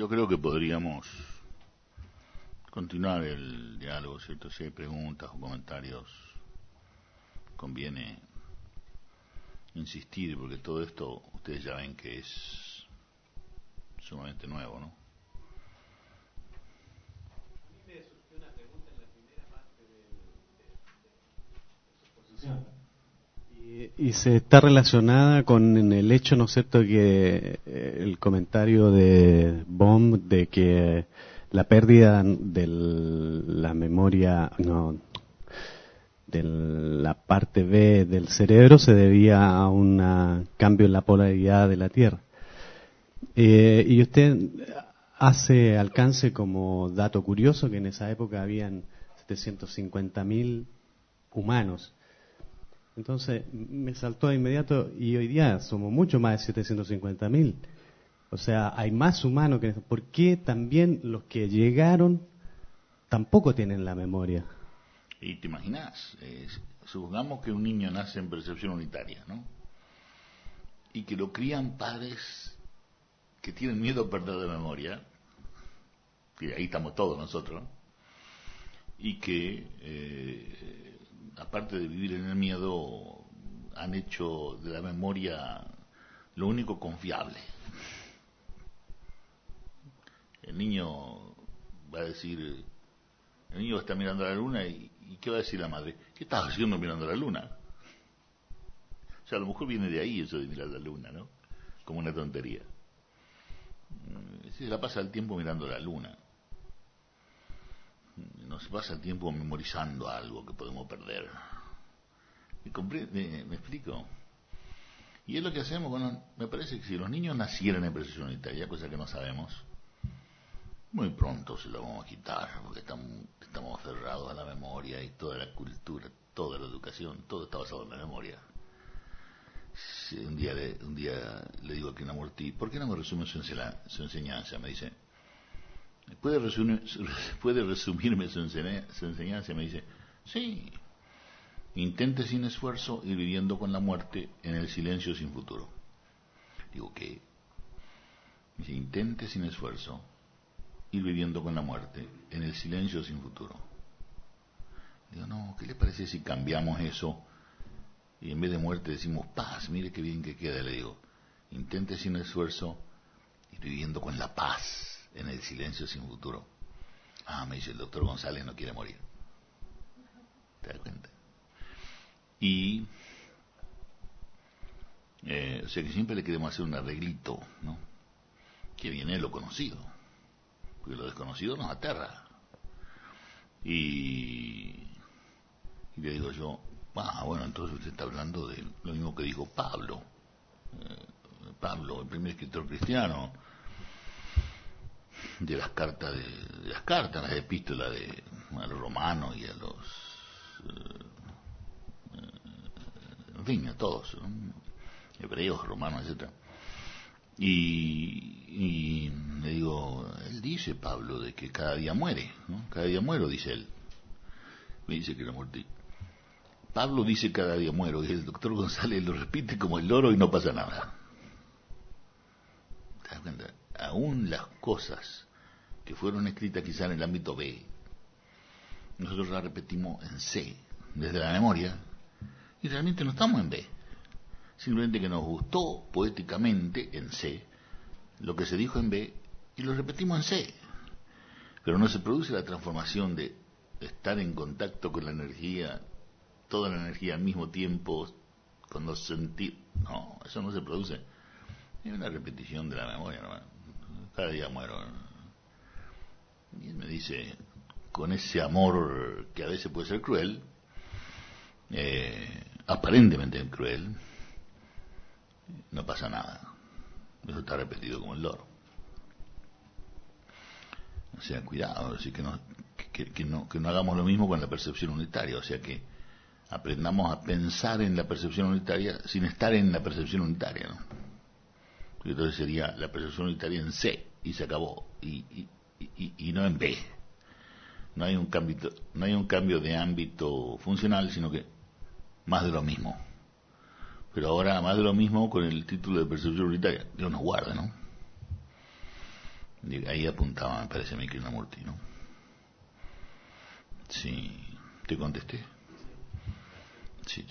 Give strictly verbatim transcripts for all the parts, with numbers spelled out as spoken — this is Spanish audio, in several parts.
yo creo que podríamos continuar el diálogo, ¿cierto? Si hay preguntas o comentarios, conviene insistir, porque todo esto ustedes ya ven que es sumamente nuevo, ¿no? A mí me surgió una pregunta en la primera parte de, de, de su exposición. Y, y se está relacionada con el hecho, ¿no es cierto?, que eh, el comentario de Bohm de que la pérdida de la memoria, no, de la parte B del cerebro se debía a un cambio en la polaridad de la Tierra. Eh, y usted hace alcance como dato curioso que en esa época habían setecientos cincuenta mil humanos. Entonces me saltó de inmediato, y hoy día somos mucho más de setecientos cincuenta mil. O sea, hay más humanos que... ¿Por qué también los que llegaron tampoco tienen la memoria? Y te imaginas, eh, supongamos que un niño nace en percepción unitaria, ¿no? Y que lo crían padres que tienen miedo a perder la memoria, y ahí estamos todos nosotros, y que, eh, aparte de vivir en el miedo, han hecho de la memoria lo único confiable. El niño va a decir, el niño está mirando a la luna y, y ¿qué va a decir la madre? ¿Qué estás haciendo mirando a la luna? O sea, a lo mejor viene de ahí eso de mirar la luna, ¿no? Como una tontería. Se la pasa el tiempo mirando la luna. No se pasa el tiempo memorizando algo que podemos perder. ¿Me, comprende? ¿Me explico? Y es lo que hacemos. Bueno, me parece que si los niños nacieran en percepción unitaria, cosa que no sabemos, muy pronto se lo vamos a quitar, porque estamos, estamos aferrados a la memoria, y toda la cultura, toda la educación, todo está basado en la memoria. Si un día le, un día le digo a Quien Amortí, ¿por qué no me resume su, ensela, su enseñanza? Me dice, ¿puede, resumir, ¿puede resumirme su, enseña, su enseñanza? Me dice, sí, intente sin esfuerzo ir viviendo con la muerte en el silencio sin futuro. Digo, ¿qué? Me dice, intente sin esfuerzo ir viviendo con la muerte en el silencio sin futuro. Digo, no, ¿qué le parece si cambiamos eso y en vez de muerte decimos paz? Mire qué bien que queda. Le digo, intente sin esfuerzo ir viviendo con la paz en el silencio sin futuro. Ah, me dice, el doctor González no quiere morir. ¿Te das cuenta? Y eh, o sea que siempre le queremos hacer un arreglito, ¿no? Que viene de lo conocido, porque lo desconocido nos aterra. Y, y le digo yo, ah, bueno, entonces usted está hablando de lo mismo que dijo Pablo. Eh, Pablo, el primer escritor cristiano, de las cartas, de, de las cartas, las epístolas de, a los romanos y a los, eh, eh, en fin, a todos, ¿no? Hebreos, romanos, etcétera. Y, y le digo, él dice, Pablo, de que cada día muere, ¿no? Cada día muero, dice él. Me dice que la muerte. Pablo dice cada día muero, y el doctor González lo repite como el loro y no pasa nada. ¿Te das cuenta? Aún las cosas que fueron escritas quizá en el ámbito B, nosotros las repetimos en C, desde la memoria, y realmente no estamos en B. Simplemente que nos gustó poéticamente en C lo que se dijo en B y lo repetimos en C. Pero no se produce la transformación de estar en contacto con la energía, toda la energía al mismo tiempo, cuando sentir. No, eso no se produce. Es una repetición de la memoria, ¿no? Cada día muero. Y él me dice, con ese amor que a veces puede ser cruel, eh, aparentemente cruel, no pasa nada. Eso está repetido como el loro. O sea, cuidado, así que no, que, que, no, que no hagamos lo mismo con la percepción unitaria. O sea, que aprendamos a pensar en la percepción unitaria sin estar en la percepción unitaria, ¿no? Porque entonces sería la percepción unitaria en C y se acabó, y, y, y, y no en B. No hay un cambio, no hay un cambio de ámbito funcional, sino que más de lo mismo. Pero ahora más de lo mismo con el título de percepción unitaria. Dios nos guarde, ¿no? Ahí apuntaba, me parece a mí, Krishnamurti, ¿no? Sí, ¿te contesté? Sí.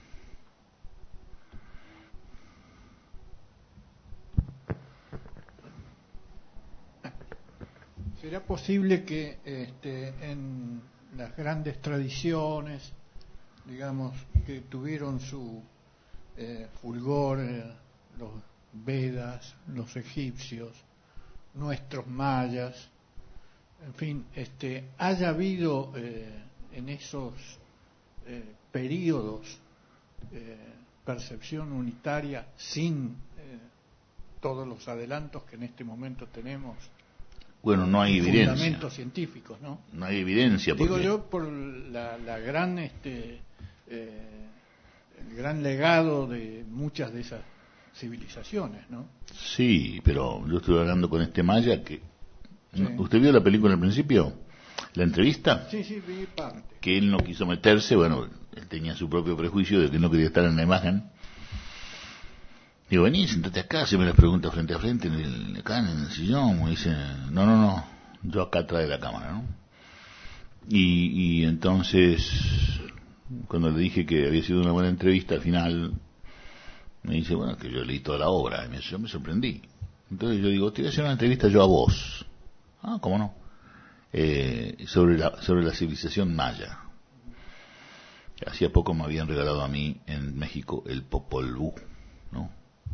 ¿Será posible que este, en las grandes tradiciones, digamos, que tuvieron su eh, fulgor, eh, los Vedas, los egipcios, nuestros mayas, en fin, este, haya habido eh, en esos eh, periodos eh, percepción unitaria sin eh, todos los adelantos que en este momento tenemos? Bueno, no hay evidencia. Fundamentos científicos, ¿no? No hay evidencia. Digo porque... yo por la, la gran, este, eh, el gran legado de muchas de esas civilizaciones, ¿no? Sí, pero yo estuve hablando con este maya que... Sí. ¿Usted vio la película al principio? ¿La entrevista? Sí, sí, vi parte. Que él no quiso meterse, bueno, él tenía su propio prejuicio de que no quería estar en la imagen. Digo, vení, sentate acá, se me las preguntas frente a frente, en el, acá en el sillón. Me dice, no, no, no, yo acá atrás de la cámara, ¿no? Y, y entonces, cuando le dije que había sido una buena entrevista, al final me dice, bueno, que yo leí toda la obra, y me, yo me sorprendí. Entonces yo digo, te voy a hacer una entrevista yo a vos. Ah, ¿cómo no? Eh, sobre la, sobre la civilización maya. Hacía poco me habían regalado a mí en México el Popol Vuh, ¿no?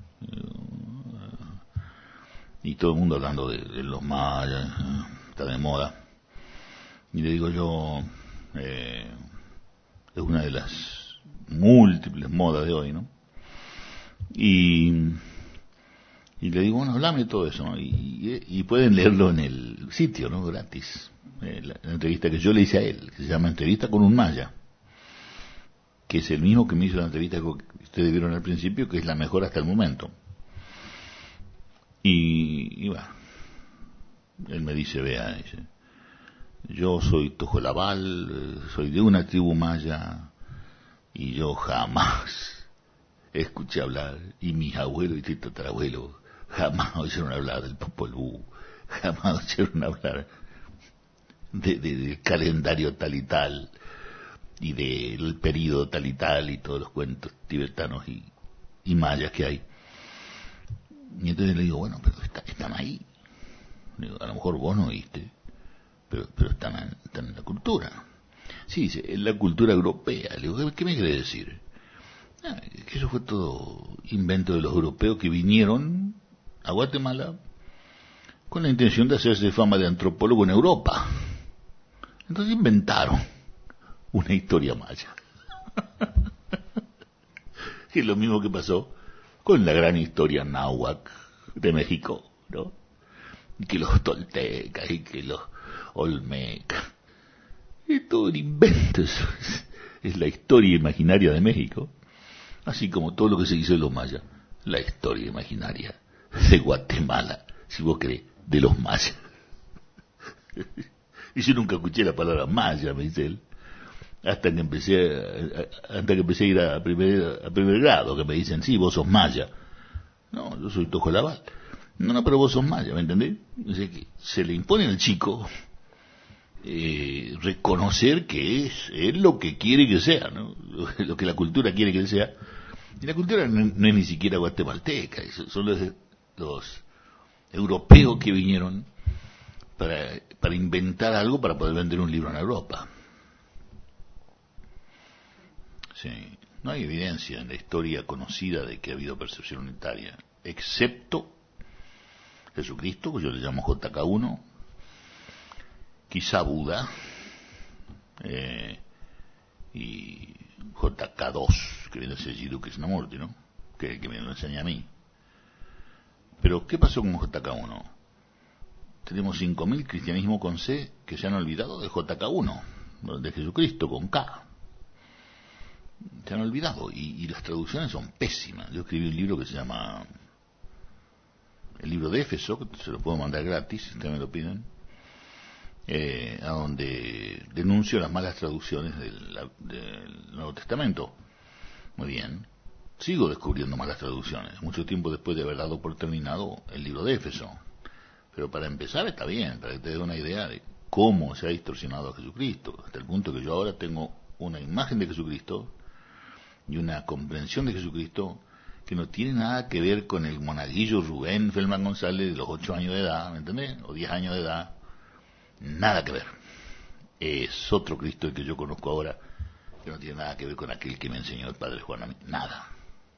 Y todo el mundo hablando de, de los mayas, está de moda. Y le digo yo, eh, es una de las múltiples modas de hoy, ¿no? Y, y le digo, bueno, hablame de todo eso, ¿no? Y, y, y pueden leerlo en el sitio, ¿no? Gratis. Eh, la, la entrevista que yo le hice a él, que se llama Entrevista con un Maya, que es el mismo que me hizo la entrevista que ustedes vieron al principio, que es la mejor hasta el momento. Y, y bueno, él me dice, vea, dice, yo soy Tojolabal, soy de una tribu maya, y yo jamás escuché hablar, y mis abuelos y tatarabuelos jamás oyeron hablar del Popol Vuh, jamás oyeron hablar de, de, del calendario tal y tal, y del periodo tal y tal, y todos los cuentos tibetanos y, y mayas que hay. Y entonces le digo, bueno, pero está, están ahí. Digo, a lo mejor vos no oíste, pero, pero están, en, están en la cultura. Sí, dice, en la cultura europea. Le digo, ¿qué me quiere decir? Ah, que eso fue todo invento de los europeos que vinieron a Guatemala con la intención de hacerse fama de antropólogo en Europa. Entonces inventaron una historia maya. Que es lo mismo que pasó con la gran historia náhuatl de México, ¿no? Y que los toltecas y que los olmecas. Es todo un invento, eso es, es la historia imaginaria de México. Así como todo lo que se hizo de los mayas, la historia imaginaria de Guatemala, si vos querés, de los mayas. Y yo nunca escuché la palabra maya, me dice él, hasta que empecé a, hasta que empecé a ir a primer, a primer grado, que me dicen, sí, vos sos maya. No, yo soy Tojolabal. No, no, pero vos sos maya, ¿me entendés? O sea, que se le impone al chico eh, reconocer que es él lo que quiere que sea, ¿no? Lo que la cultura quiere que él sea. Y la cultura no, no es ni siquiera guatemalteca, son los, los europeos que vinieron para, para inventar algo para poder vender un libro en Europa. Sí, no hay evidencia en la historia conocida de que ha habido percepción unitaria, excepto Jesucristo, que yo le llamo J K uno, quizá Buda, eh, y J K dos, que viene a ser Jiddu Krishnamurti, ¿no? Que, que me lo enseña a mí. Pero, ¿qué pasó con J K uno? Tenemos cinco mil cristianismo con C que se han olvidado de J K uno, de Jesucristo con K. Se han olvidado, y, y las traducciones son pésimas. Yo escribí un libro que se llama el libro de Éfeso, que se lo puedo mandar gratis, si ustedes me lo piden, eh, a donde denuncio las malas traducciones del, del Nuevo Testamento. Muy bien, sigo descubriendo malas traducciones, mucho tiempo después de haber dado por terminado el libro de Éfeso. Pero para empezar está bien, para que te dé una idea de cómo se ha distorsionado a Jesucristo, hasta el punto que yo ahora tengo una imagen de Jesucristo y una comprensión de Jesucristo que no tiene nada que ver con el monaguillo Rubén Feldman González de los ocho años de edad, ¿me entendés? O diez años de edad. Nada que ver. Es otro Cristo el que yo conozco ahora, que no tiene nada que ver con aquel que me enseñó el Padre Juan a mí. Nada.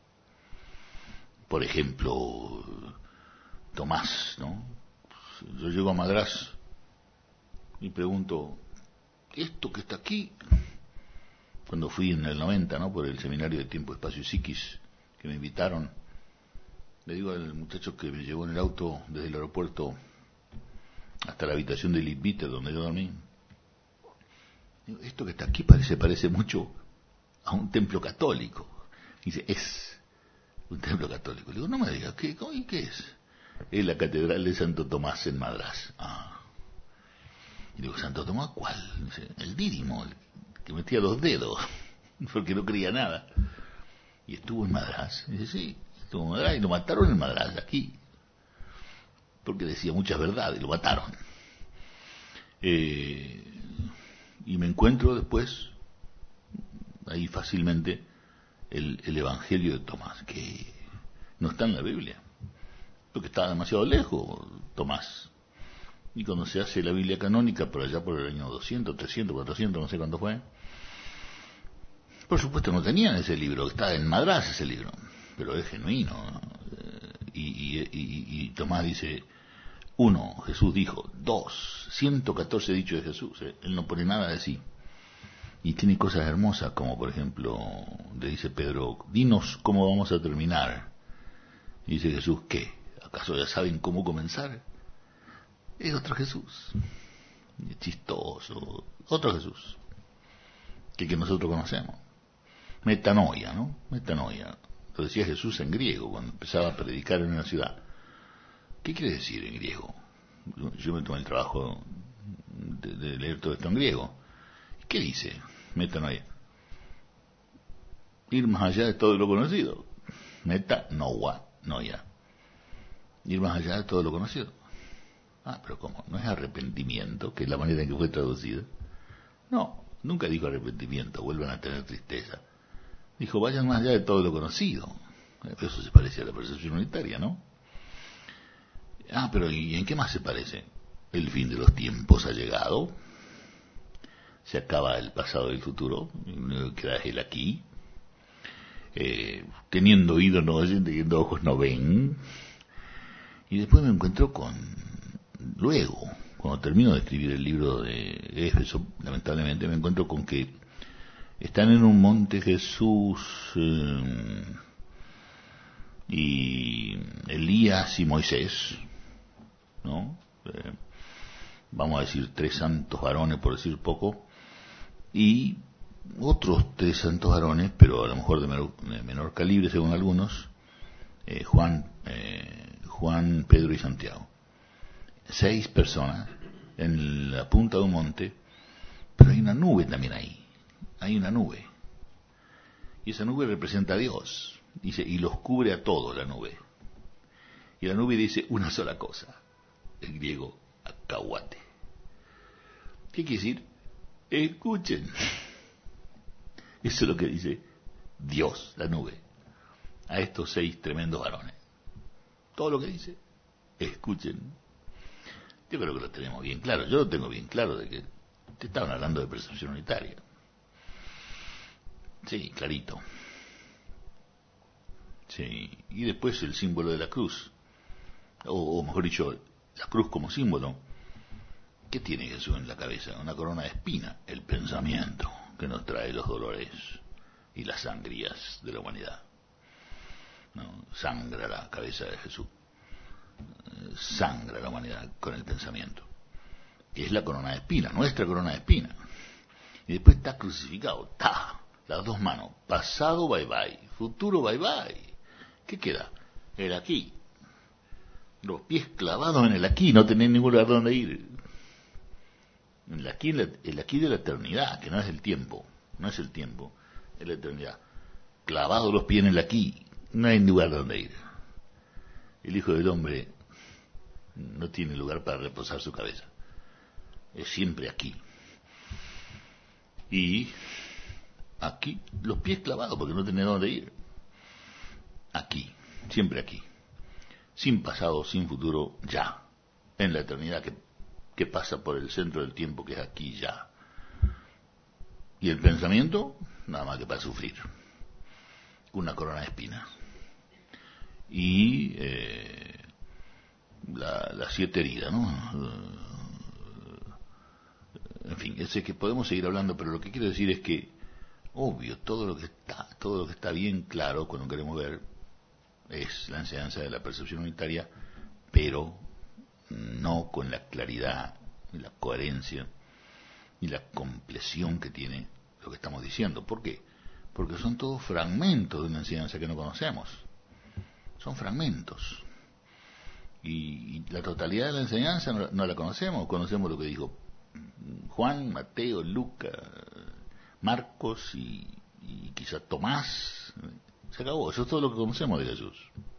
Por ejemplo, Tomás, ¿no? Yo llego a Madrás y pregunto, ¿esto que está aquí? Cuando fui en el noventa, ¿no? Por el seminario de Tiempo, Espacio y Psiquis, que me invitaron, le digo al muchacho que me llevó en el auto desde el aeropuerto hasta la habitación del Invite donde yo dormí, digo, esto que está aquí parece, parece mucho a un templo católico. Y dice, es un templo católico. Le digo, no me digas, ¿qué, cómo, y qué es? Es la Catedral de Santo Tomás en Madrás. Ah. Y digo, ¿Santo Tomás cuál? Dice, el Dídimo, el que metía los dedos, porque no creía nada. Y estuvo en Madrás. Y dice, sí, estuvo en Madrás y lo mataron en Madrás, aquí. Porque decía muchas verdades, lo mataron. Eh, y me encuentro después, ahí fácilmente, el, el Evangelio de Tomás, que no está en la Biblia. Porque estaba demasiado lejos, Tomás. Y cuando se hace la Biblia canónica, por allá por el año doscientos, trescientos, cuatrocientos, no sé cuánto fue, por supuesto no tenían ese libro, está en Madrás ese libro, pero es genuino, ¿no? y, y, y, y Tomás dice, uno, Jesús dijo, dos, ciento catorce dichos de Jesús, ¿eh? Él no pone nada de sí. Y tiene cosas hermosas, como por ejemplo, le dice Pedro, dinos cómo vamos a terminar. Y dice Jesús, ¿qué? ¿Acaso ya saben cómo comenzar? Es otro Jesús, es chistoso, otro Jesús, que que nosotros conocemos. Metanoia, ¿no? Metanoia. Lo decía Jesús en griego cuando empezaba a predicar en una ciudad. ¿Qué quiere decir en griego? Yo me tomé el trabajo de, de leer todo esto en griego. ¿Qué dice metanoia? Ir más allá de todo lo conocido. Metanoia, noia. Ir más allá de todo lo conocido. Ah, pero ¿cómo? ¿No es arrepentimiento, que es la manera en que fue traducido? No, nunca dijo arrepentimiento, vuelvan a tener tristeza. Dijo, vayan más allá de todo lo conocido. Eso se parece a la percepción unitaria, ¿no? Ah, pero ¿y en qué más se parece? El fin de los tiempos ha llegado. Se acaba el pasado y el futuro. Queda el aquí. Eh, teniendo oídos no oyen, teniendo ojos no ven. Y después me encuentro con... Luego, cuando termino de escribir el libro de Éfeso, lamentablemente me encuentro con que están en un monte Jesús eh, y Elías y Moisés, ¿no? Eh, vamos a decir tres santos varones, por decir poco, y otros tres santos varones, pero a lo mejor de menor, de menor calibre según algunos, eh, Juan, eh, Juan, Pedro y Santiago. Seis personas en la punta de un monte, pero hay una nube también ahí. Hay una nube. Y esa nube representa a Dios. Dice, y los cubre a todos la nube. Y la nube dice una sola cosa. En griego, acahuate. ¿Qué quiere decir? Escuchen. Eso es lo que dice Dios, la nube, a estos seis tremendos varones. Todo lo que dice, escuchen. Yo creo que lo tenemos bien claro. Yo lo tengo bien claro de que te estaban hablando de percepción unitaria. Sí, clarito. Sí, y después el símbolo de la cruz, o, o mejor dicho, la cruz como símbolo. ¿Qué tiene Jesús en la cabeza? Una corona de espina, el pensamiento que nos trae los dolores y las sangrías de la humanidad. ¿No? Sangra la cabeza de Jesús, sangra la humanidad con el pensamiento, que es la corona de espina, nuestra corona de espina. Y después está crucificado, ¡ta! Las dos manos, pasado bye bye, futuro bye bye. ¿Qué queda? El aquí. Los pies clavados en el aquí, no tenés ningún lugar donde ir. El aquí, el aquí de la eternidad, que no es el tiempo, no es el tiempo, es la eternidad. Clavados los pies en el aquí, no hay lugar donde ir. El Hijo del Hombre no tiene lugar para reposar su cabeza. Es siempre aquí. Y aquí, los pies clavados porque no tiene dónde ir. Aquí, siempre aquí. Sin pasado, sin futuro, ya. En la eternidad que, que pasa por el centro del tiempo, que es aquí ya. Y el pensamiento, nada más que para sufrir. Una corona de espinas. Y eh, la, las siete heridas, ¿no? En fin, ese que podemos seguir hablando, pero lo que quiero decir es que, obvio, todo lo que está, todo lo que está bien claro cuando queremos ver es la enseñanza de la percepción unitaria, pero no con la claridad, ni la coherencia, ni la compleción que tiene lo que estamos diciendo. ¿Por qué? Porque son todos fragmentos de una enseñanza que no conocemos. Son fragmentos. Y, y la totalidad de la enseñanza no, no la conocemos. Conocemos lo que dijo Juan, Mateo, Lucas, Marcos y, y quizá Tomás. Se acabó. Eso es todo lo que conocemos de Jesús.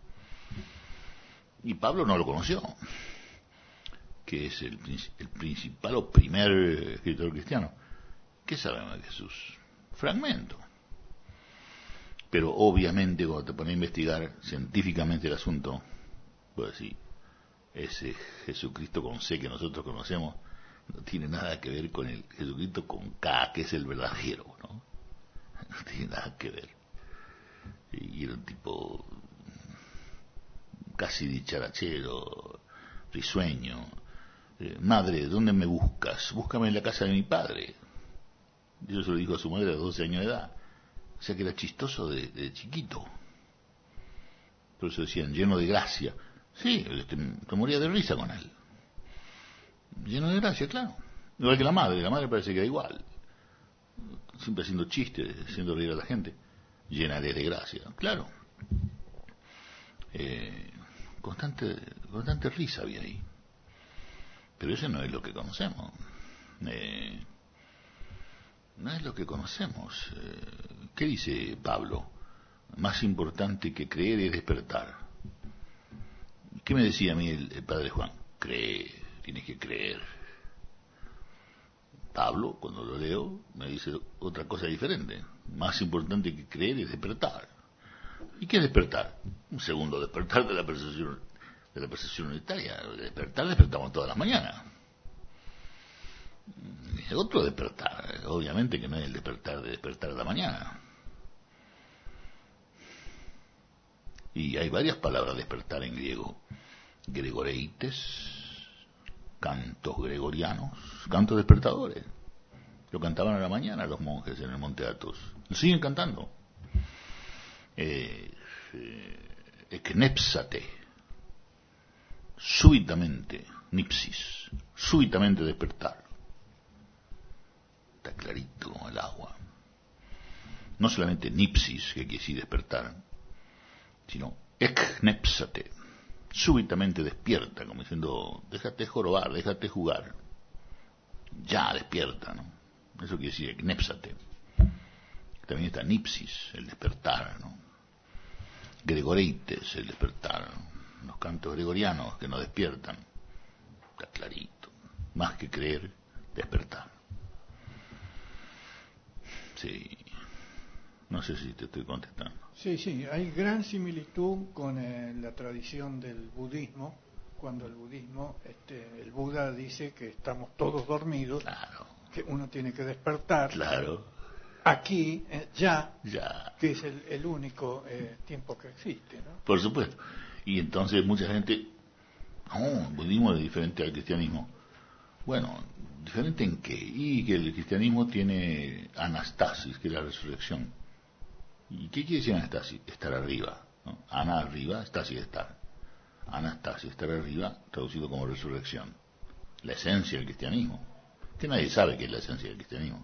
Y Pablo no lo conoció, que es el, el principal o primer escritor cristiano. ¿Qué sabemos de Jesús? Fragmento. Pero obviamente cuando te pones a investigar científicamente el asunto, pues sí, ese Jesucristo con C que nosotros conocemos no tiene nada que ver con el Jesucristo con K, que es el verdadero, ¿no? No tiene nada que ver. Y era un tipo casi dicharachero, risueño. Eh, madre, ¿dónde me buscas? Búscame en la casa de mi padre. Y eso se lo dijo a su madre a los doce años de edad. O sea que era chistoso de, de chiquito. Por eso decían, lleno de gracia. Sí, te, te moría de risa con él. Lleno de gracia, claro. Igual que la madre, la madre parece que era igual. Siempre haciendo chistes, haciendo reír a la gente. Llena de gracia, claro. Eh, constante, constante risa había ahí. Pero eso no es lo que conocemos. Eh, no es lo que conocemos. Eh, ¿Qué dice Pablo? Más importante que creer es despertar. ¿Qué me decía a mí el, el padre Juan? Cree, tienes que creer. Pablo, cuando lo leo, me dice otra cosa diferente. Más importante que creer es despertar. ¿Y qué es despertar? Un segundo despertar de la percepción, de la percepción unitaria. Despertar, despertamos todas las mañanas. Otro despertar, obviamente que no es el despertar de despertar a la mañana. Y hay varias palabras despertar en griego. Gregoreites, cantos gregorianos, cantos despertadores. Lo cantaban a la mañana los monjes en el Monte Athos. Lo siguen cantando. Eh, eh, eknepsate, súbitamente, nipsis, súbitamente despertar. Está clarito como el agua. No solamente nipsis, que quiere decir despertar, sino eknepsate, súbitamente despierta, como diciendo, déjate jorobar, déjate jugar. Ya despierta, ¿no? Eso quiere decir eknepsate. También está nipsis, el despertar, ¿no? Gregoreites, el despertar, ¿no? Los cantos gregorianos que nos despiertan. Está clarito. Más que creer, despertar. Sí. No sé si te estoy contestando. Sí, sí, hay gran similitud con eh, la tradición del budismo, cuando el budismo, este, el Buda dice que estamos todos dormidos, Claro. que uno tiene que despertar. Claro. Aquí, eh, ya, Ya. que es el, el único eh, tiempo que existe, ¿no? Por supuesto. Y entonces mucha gente, no, el budismo es diferente al cristianismo. Bueno, ¿diferente en qué? Y que el cristianismo tiene anastasis, que es la resurrección. ¿Y qué quiere decir anastasis? Estar arriba, ¿no? Ana arriba, stasis estar. Anastasis, estar arriba, traducido como resurrección. La esencia del cristianismo. Que nadie sabe qué es la esencia del cristianismo.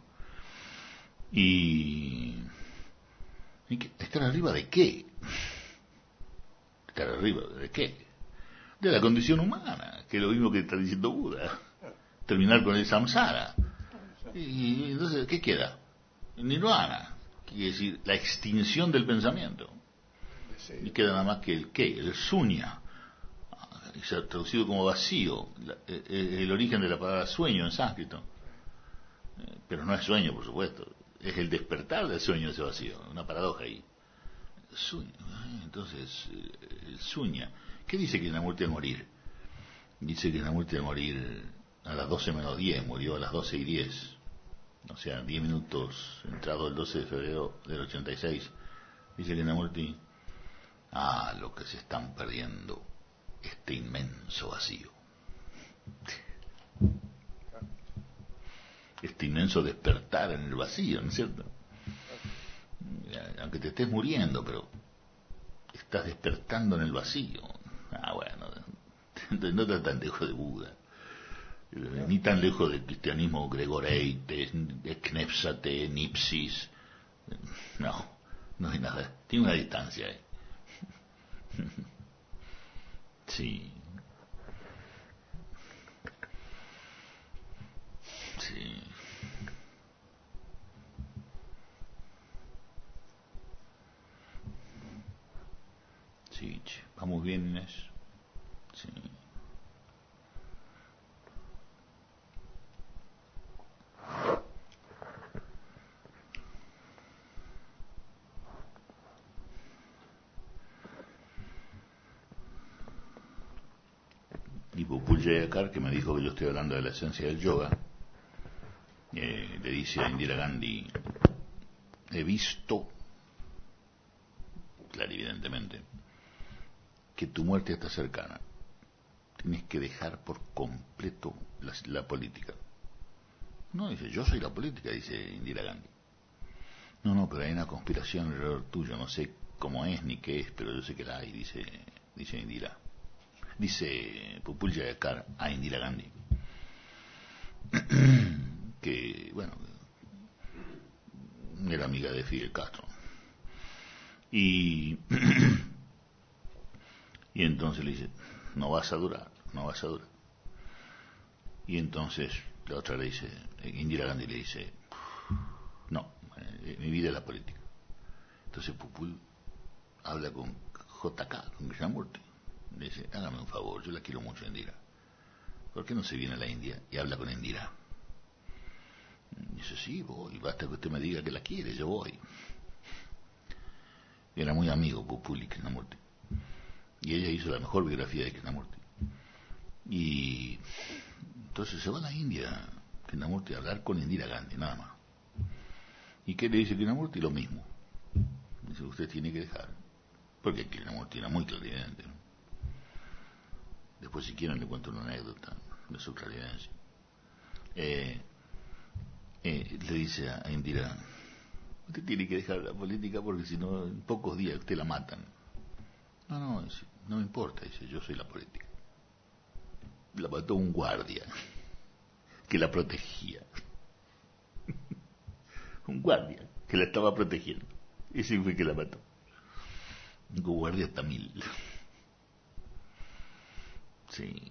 Y, ¿y qué? ¿Estar arriba de qué? ¿Estar arriba de qué? De la condición humana, que es lo mismo que está diciendo Buda. Terminar con el samsara. Y entonces, ¿qué queda? Nirvana. Quiere decir, la extinción del pensamiento. Y queda nada más que el qué, el suña. se ha traducido como vacío, la, eh, el origen de la palabra sueño en sánscrito. Eh, pero no es sueño, por supuesto, es el despertar del sueño de ese vacío, una paradoja ahí. Sueño, entonces, eh, el sueña. ¿Qué dice que Krishnamurti al morir? Dice que Krishnamurti al morir a las doce menos diez, murió a las doce y diez. O sea, diez minutos entrado el doce de febrero del ochenta y seis. Dice Krishnamurti, ah, lo que se están perdiendo, este inmenso vacío. Este inmenso despertar en el vacío, ¿no es cierto? Aunque te estés muriendo, pero estás despertando en el vacío. Ah, bueno, no estás tan lejos de Buda, ni tan lejos del cristianismo Gregoreites, Knepsate, Nipsis. No, no hay nada, tiene una distancia ahí. Sí. Sí. Sí, che, vamos bien, Inés. Sí. Y Popul Jayakar, que me dijo que yo estoy hablando de la esencia del yoga, eh, le dice a Indira Gandhi, he visto, clarividentemente, que tu muerte está cercana. Tienes que dejar por completo la, la política. No, dice, yo soy la política, dice Indira Gandhi. No, no, pero hay una conspiración alrededor tuyo, no sé cómo es ni qué es, pero yo sé que la hay, dice, dice Indira. Dice Popul Jayakar a Indira Gandhi. Que, bueno, era amiga de Fidel Castro. Y, y entonces le dice, no vas a durar, no vas a durar. Y entonces la otra le dice, Indira Gandhi le dice, no, eh, mi vida es la política. Entonces Popul habla con J K, con Krishnamurti. Le dice, hágame un favor, yo la quiero mucho, Indira. ¿Por qué no se viene a la India y habla con Indira? Y dice, sí, voy, basta que usted me diga que la quiere, yo voy. Era muy amigo Popul y Krishnamurti. Y ella hizo la mejor biografía de Krishnamurti. Y entonces se va a la India, Krishnamurti, a hablar con Indira Gandhi, nada más. ¿Y qué le dice Krishnamurti? Lo mismo. Dice, usted tiene que dejar. Porque Krishnamurti era muy clarividente. Después, si quieren, le cuento una anécdota de su clarividencia. Eh, eh, le dice a Indira, usted tiene que dejar la política porque si no, en pocos días usted la matan. No, no, dice, no me importa, dice, yo soy la política. La mató un guardia que la protegía. Un guardia que la estaba protegiendo. Ese fue que la mató. Un guardia tamil. Sí.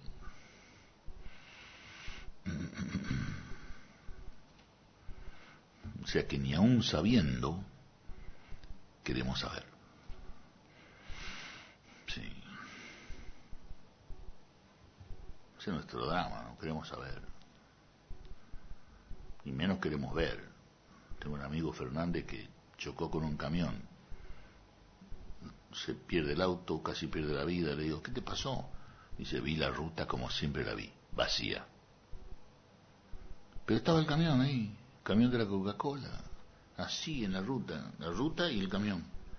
O sea que ni aún sabiendo queremos saber. Sí. Ese es nuestro drama, no queremos saber. Y menos queremos ver. Tengo un amigo Fernández que chocó con un camión. Se pierde el auto, casi pierde la vida. Le digo, ¿qué te pasó? Dice, vi la ruta como siempre la vi, vacía. Pero estaba el camión ahí, el camión de la Coca-Cola, así en la ruta, la ruta y el camión.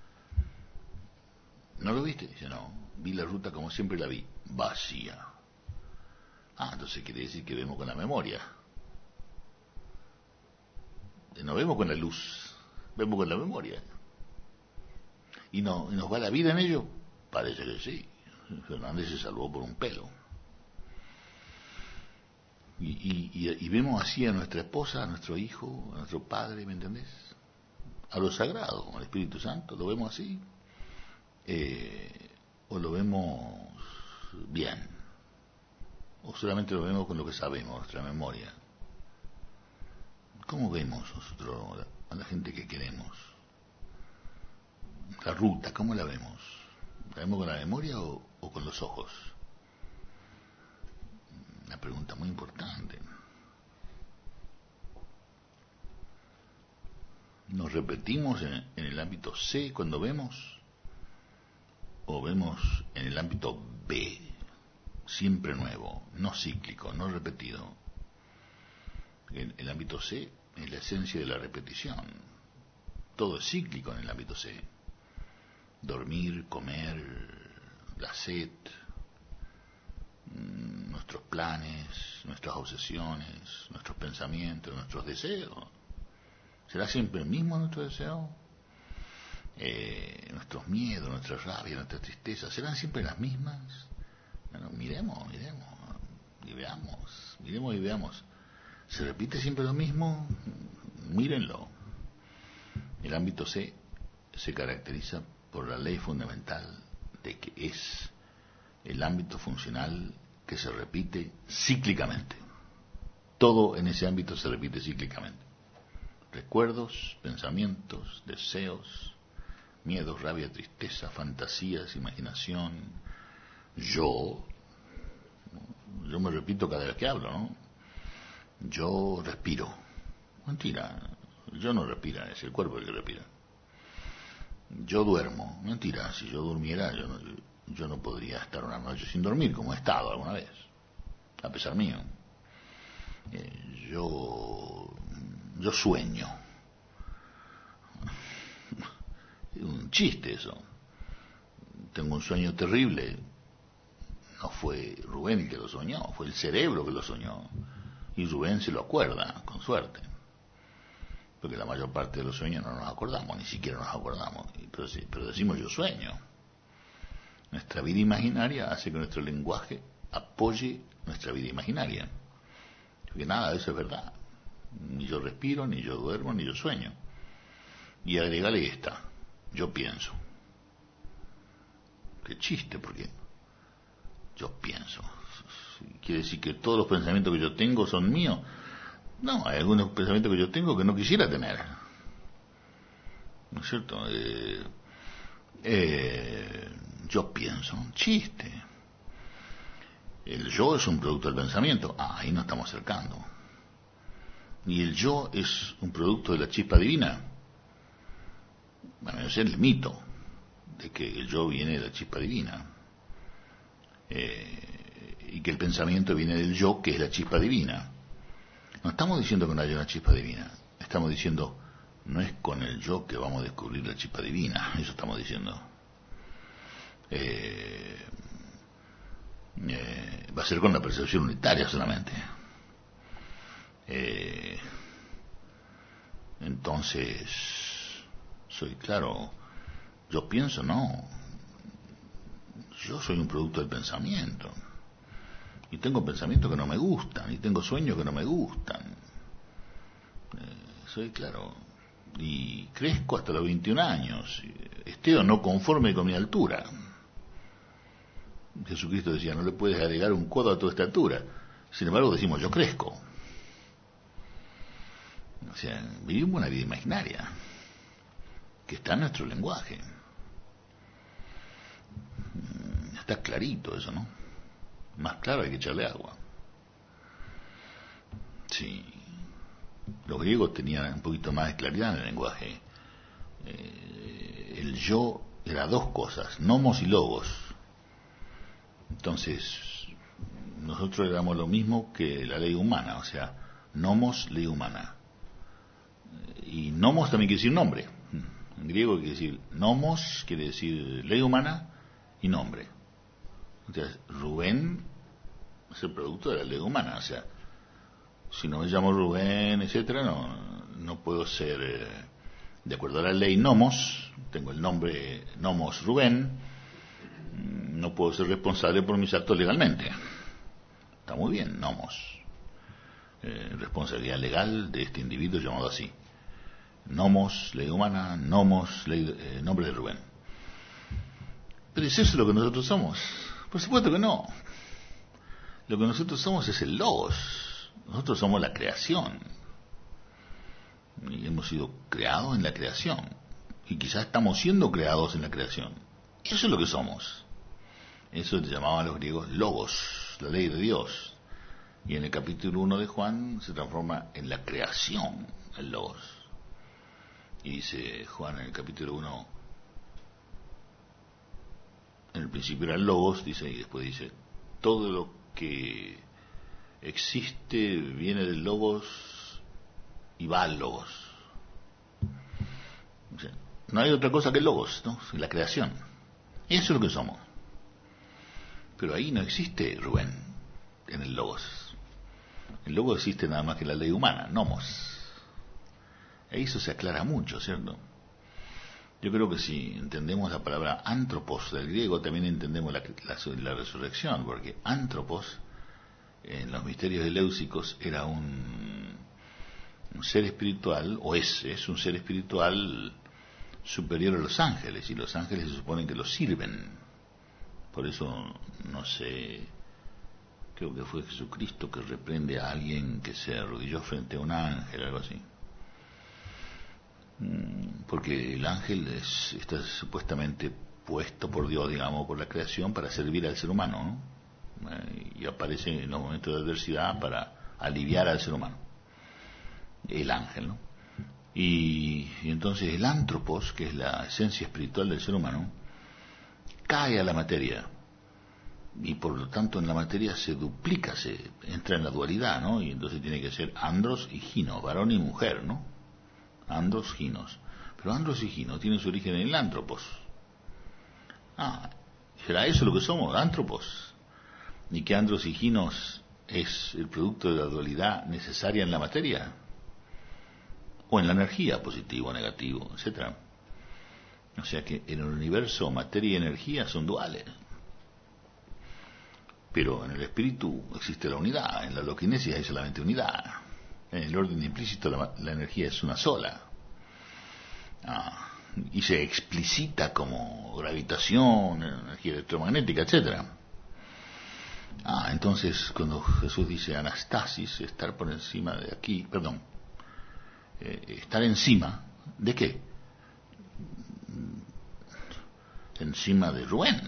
¿No lo viste? Dice, no, vi la ruta como siempre la vi, vacía. Ah, entonces quiere decir que vemos con la memoria. No vemos con la luz, vemos con la memoria. ¿Y, no, y nos va la vida en ello? Parece que sí. Fernández se salvó por un pelo. Y, y, y, y vemos así a nuestra esposa, a nuestro hijo, a nuestro padre, ¿me entendés? A lo sagrado, al Espíritu Santo, ¿lo vemos así? Eh, ¿O lo vemos bien? ¿O solamente lo vemos con lo que sabemos, nuestra memoria? ¿Cómo vemos nosotros a la gente que queremos? La ruta, ¿cómo la vemos? ¿La vemos con la memoria o, o con los ojos? Una pregunta muy importante. ¿Nos repetimos en, en el ámbito C cuando vemos? ¿O vemos en el ámbito B? Siempre nuevo, no cíclico, no repetido. El, el ámbito C es la esencia de la repetición. Todo es cíclico en el ámbito C. Dormir, comer, la sed, nuestros planes, nuestras obsesiones, nuestros pensamientos, nuestros deseos. ¿Será siempre el mismo nuestro deseo? Eh, nuestros miedos, nuestra rabia, nuestra tristeza, ¿serán siempre las mismas? Bueno, miremos, miremos y veamos, miremos y veamos. ¿Se repite siempre lo mismo? Mírenlo. El ámbito C se caracteriza por la ley fundamental de que es el ámbito funcional que se repite cíclicamente. Todo en ese ámbito se repite cíclicamente. Recuerdos, pensamientos, deseos, miedos, rabia, tristeza, fantasías, imaginación. Yo, yo me repito cada vez que hablo, ¿no? Yo respiro. Mentira, yo no respiro, es el cuerpo el que respira. Yo duermo. Mentira, si yo durmiera, yo no, yo no podría estar una noche sin dormir, como he estado alguna vez, a pesar mío. Eh, yo, yo sueño. Es un chiste eso. Tengo un sueño terrible. No fue Rubén el que lo soñó, fue el cerebro que lo soñó. Y Rubén se lo acuerda, con suerte. Porque la mayor parte de los sueños no nos acordamos, ni siquiera nos acordamos. Pero, sí, pero decimos yo sueño. Nuestra vida imaginaria hace que nuestro lenguaje apoye nuestra vida imaginaria. Porque nada de eso es verdad. Ni yo respiro, ni yo duermo, ni yo sueño. Y agregale esta, yo pienso. Qué chiste, porque yo pienso. ¿Quiere decir que todos los pensamientos que yo tengo son míos? No, hay algunos pensamientos que yo tengo que no quisiera tener. ¿No es cierto? Eh, eh, yo pienso, un chiste. El yo es un producto del pensamiento. Ah, ahí nos estamos acercando. ¿Y el yo es un producto de la chispa divina? Bueno, ese es el mito de que el yo viene de la chispa divina. Eh, y que el pensamiento viene del yo, que es la chispa divina. No estamos diciendo que no haya una chispa divina. Estamos diciendo, no es con el yo que vamos a descubrir la chispa divina. Eso estamos diciendo. Eh, eh, va a ser con la percepción unitaria solamente. Eh, entonces, soy claro, yo pienso, no. Yo soy un producto del pensamiento. Y tengo pensamientos que no me gustan, y tengo sueños que no me gustan. Eh, soy claro. Y crezco hasta los veintiún años. Esté o no conforme con mi altura. Jesucristo decía, no le puedes agregar un codo a tu estatura. Sin embargo, decimos, yo crezco. O sea, vivimos una vida imaginaria, que está en nuestro lenguaje. Está clarito eso, ¿no? Más claro hay que echarle agua. Sí. Los griegos tenían un poquito más de claridad en el lenguaje. Eh, el yo era dos cosas, nomos y logos. Entonces, nosotros éramos lo mismo que la ley humana, o sea, nomos, ley humana. Y nomos también quiere decir nombre. En griego quiere decir nomos, quiere decir ley humana y nombre. Entonces, Rubén es el producto de la ley humana, o sea, si no me llamo Rubén, etcétera, no, no puedo ser, eh, de acuerdo a la ley nomos, tengo el nombre nomos Rubén, no puedo ser responsable por mis actos legalmente. Está muy bien, nomos. Eh, responsabilidad legal de este individuo llamado así. Nomos, ley humana, nomos, ley, eh, nombre de Rubén. Pero ¿es eso lo que nosotros somos? Por supuesto que no. Lo que nosotros somos es el logos. Nosotros somos la creación. Y hemos sido creados en la creación. Y quizás estamos siendo creados en la creación. Eso es lo que somos. Eso le llamaban los griegos logos, la ley de Dios. Y en el capítulo uno de Juan se transforma en la creación, el Logos. Y dice Juan en el capítulo uno, en el principio era el Logos, dice, y después dice, todo lo que existe viene del Logos y va al Logos. O sea, no hay otra cosa que el Logos, ¿no? La creación. Eso es lo que somos. Pero ahí no existe Rubén, en el Logos. El Logos existe nada más que la ley humana, nomos. Ahí eso se aclara mucho, ¿cierto? Yo creo que si entendemos la palabra antropos del griego, también entendemos la, la, la resurrección, porque antropos, en los misterios eleusicos, era un, un ser espiritual, o es, es un ser espiritual superior a los ángeles, y los ángeles se suponen que los sirven. Por eso, no sé, creo que fue Jesucristo que reprende a alguien que se arrodilló frente a un ángel, algo así. Porque el ángel es, está supuestamente puesto por Dios, digamos, por la creación para servir al ser humano, ¿no? Eh, y aparece en los momentos de adversidad para aliviar al ser humano, el ángel, ¿no? Y, y entonces el antropos, que es la esencia espiritual del ser humano, cae a la materia, y por lo tanto en la materia se duplica, se entra en la dualidad, ¿no? Y entonces tiene que ser andros y ginos, varón y mujer, ¿no? Andros, ginos. Pero andros y ginos tienen su origen en el antropos. Ah, ¿será eso lo que somos, antropos? ¿Y que andros y ginos es el producto de la dualidad necesaria en la materia? ¿O en la energía, positivo, negativo, etcétera? O sea que en el universo materia y energía son duales. Pero en el espíritu existe la unidad, en la loquinesia hay solamente unidad. En el orden implícito la, la energía es una sola. Ah, y se explicita como gravitación, energía electromagnética, etcétera. Ah, entonces cuando Jesús dice anastasis, estar por encima de aquí, perdón, eh, estar encima, ¿de qué? Encima de Rubén,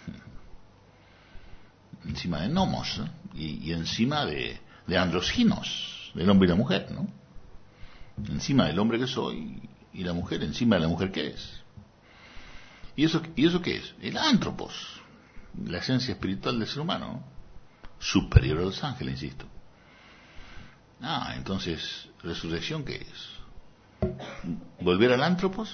encima de nomos, ¿eh? y, y encima de, de androginos, del hombre y la mujer, ¿no? Encima del hombre que soy y la mujer, encima de la mujer que es. ¿Y eso, y eso qué es? El antropos, la esencia espiritual del ser humano, ¿no? Superior a los ángeles, insisto. Ah, entonces, ¿resurrección qué es? ¿Volver al antropos?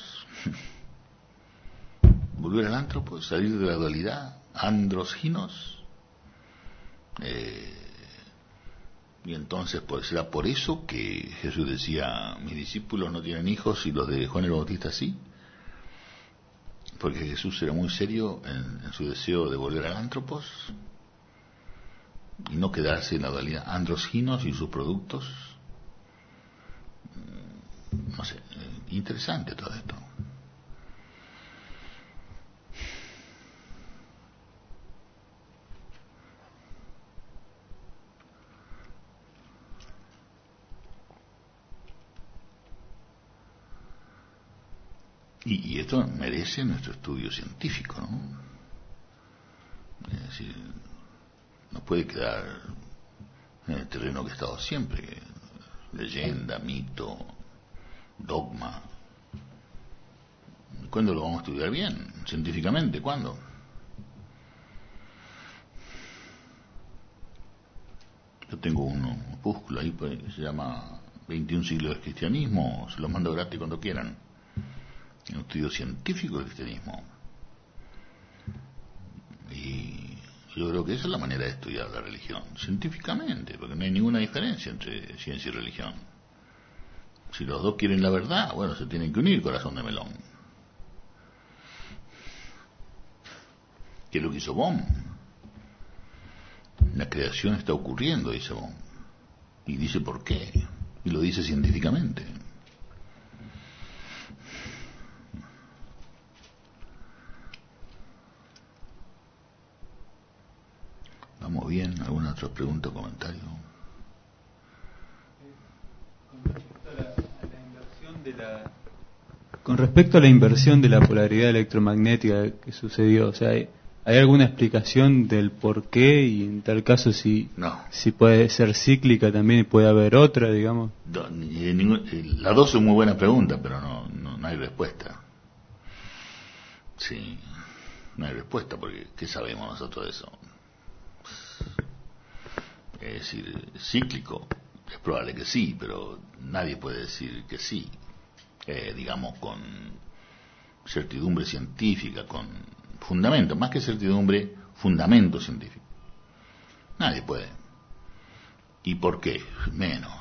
¿Volver al antropos? ¿Salir de la dualidad? ¿Androginos? Eh... Y entonces pues será por eso que Jesús decía, mis discípulos no tienen hijos y los de Juan el Bautista sí, porque Jesús era muy serio en, en su deseo de volver al antropos y no quedarse en la dualidad androginos y sus productos. No sé, interesante todo esto. Y, y esto merece nuestro estudio científico, ¿no? Es decir, no puede quedar en el terreno que ha estado siempre, leyenda, mito, dogma. ¿Cuándo lo vamos a estudiar bien? Científicamente, ¿cuándo? Yo tengo un opúsculo ahí pues, que se llama veintiún siglos del cristianismo, se los mando gratis cuando quieran. Un estudio científico del cristianismo. Y yo creo que esa es la manera de estudiar la religión, científicamente, porque no hay ninguna diferencia entre ciencia y religión. Si los dos quieren la verdad, bueno, se tienen que unir, corazón de melón. ¿Qué es lo que hizo Bohm? La creación está ocurriendo, dice Bohm. Y dice por qué. Y lo dice científicamente. ¿Vamos bien? ¿Alguna otra pregunta o comentario? Con respecto a la inversión de la polaridad electromagnética que sucedió, o sea, ¿Hay alguna explicación del por qué y en tal caso si, No. si puede ser cíclica también y puede haber otra, digamos? Do- ni de ningún- eh, las dos son muy buenas preguntas, pero no, no, no hay respuesta. Sí, no hay respuesta, porque ¿qué sabemos nosotros de eso? Es decir, cíclico, es probable que sí, pero nadie puede decir que sí, eh, digamos, con certidumbre científica, con fundamento, más que certidumbre, fundamento científico. Nadie puede. ¿Y por qué? Menos.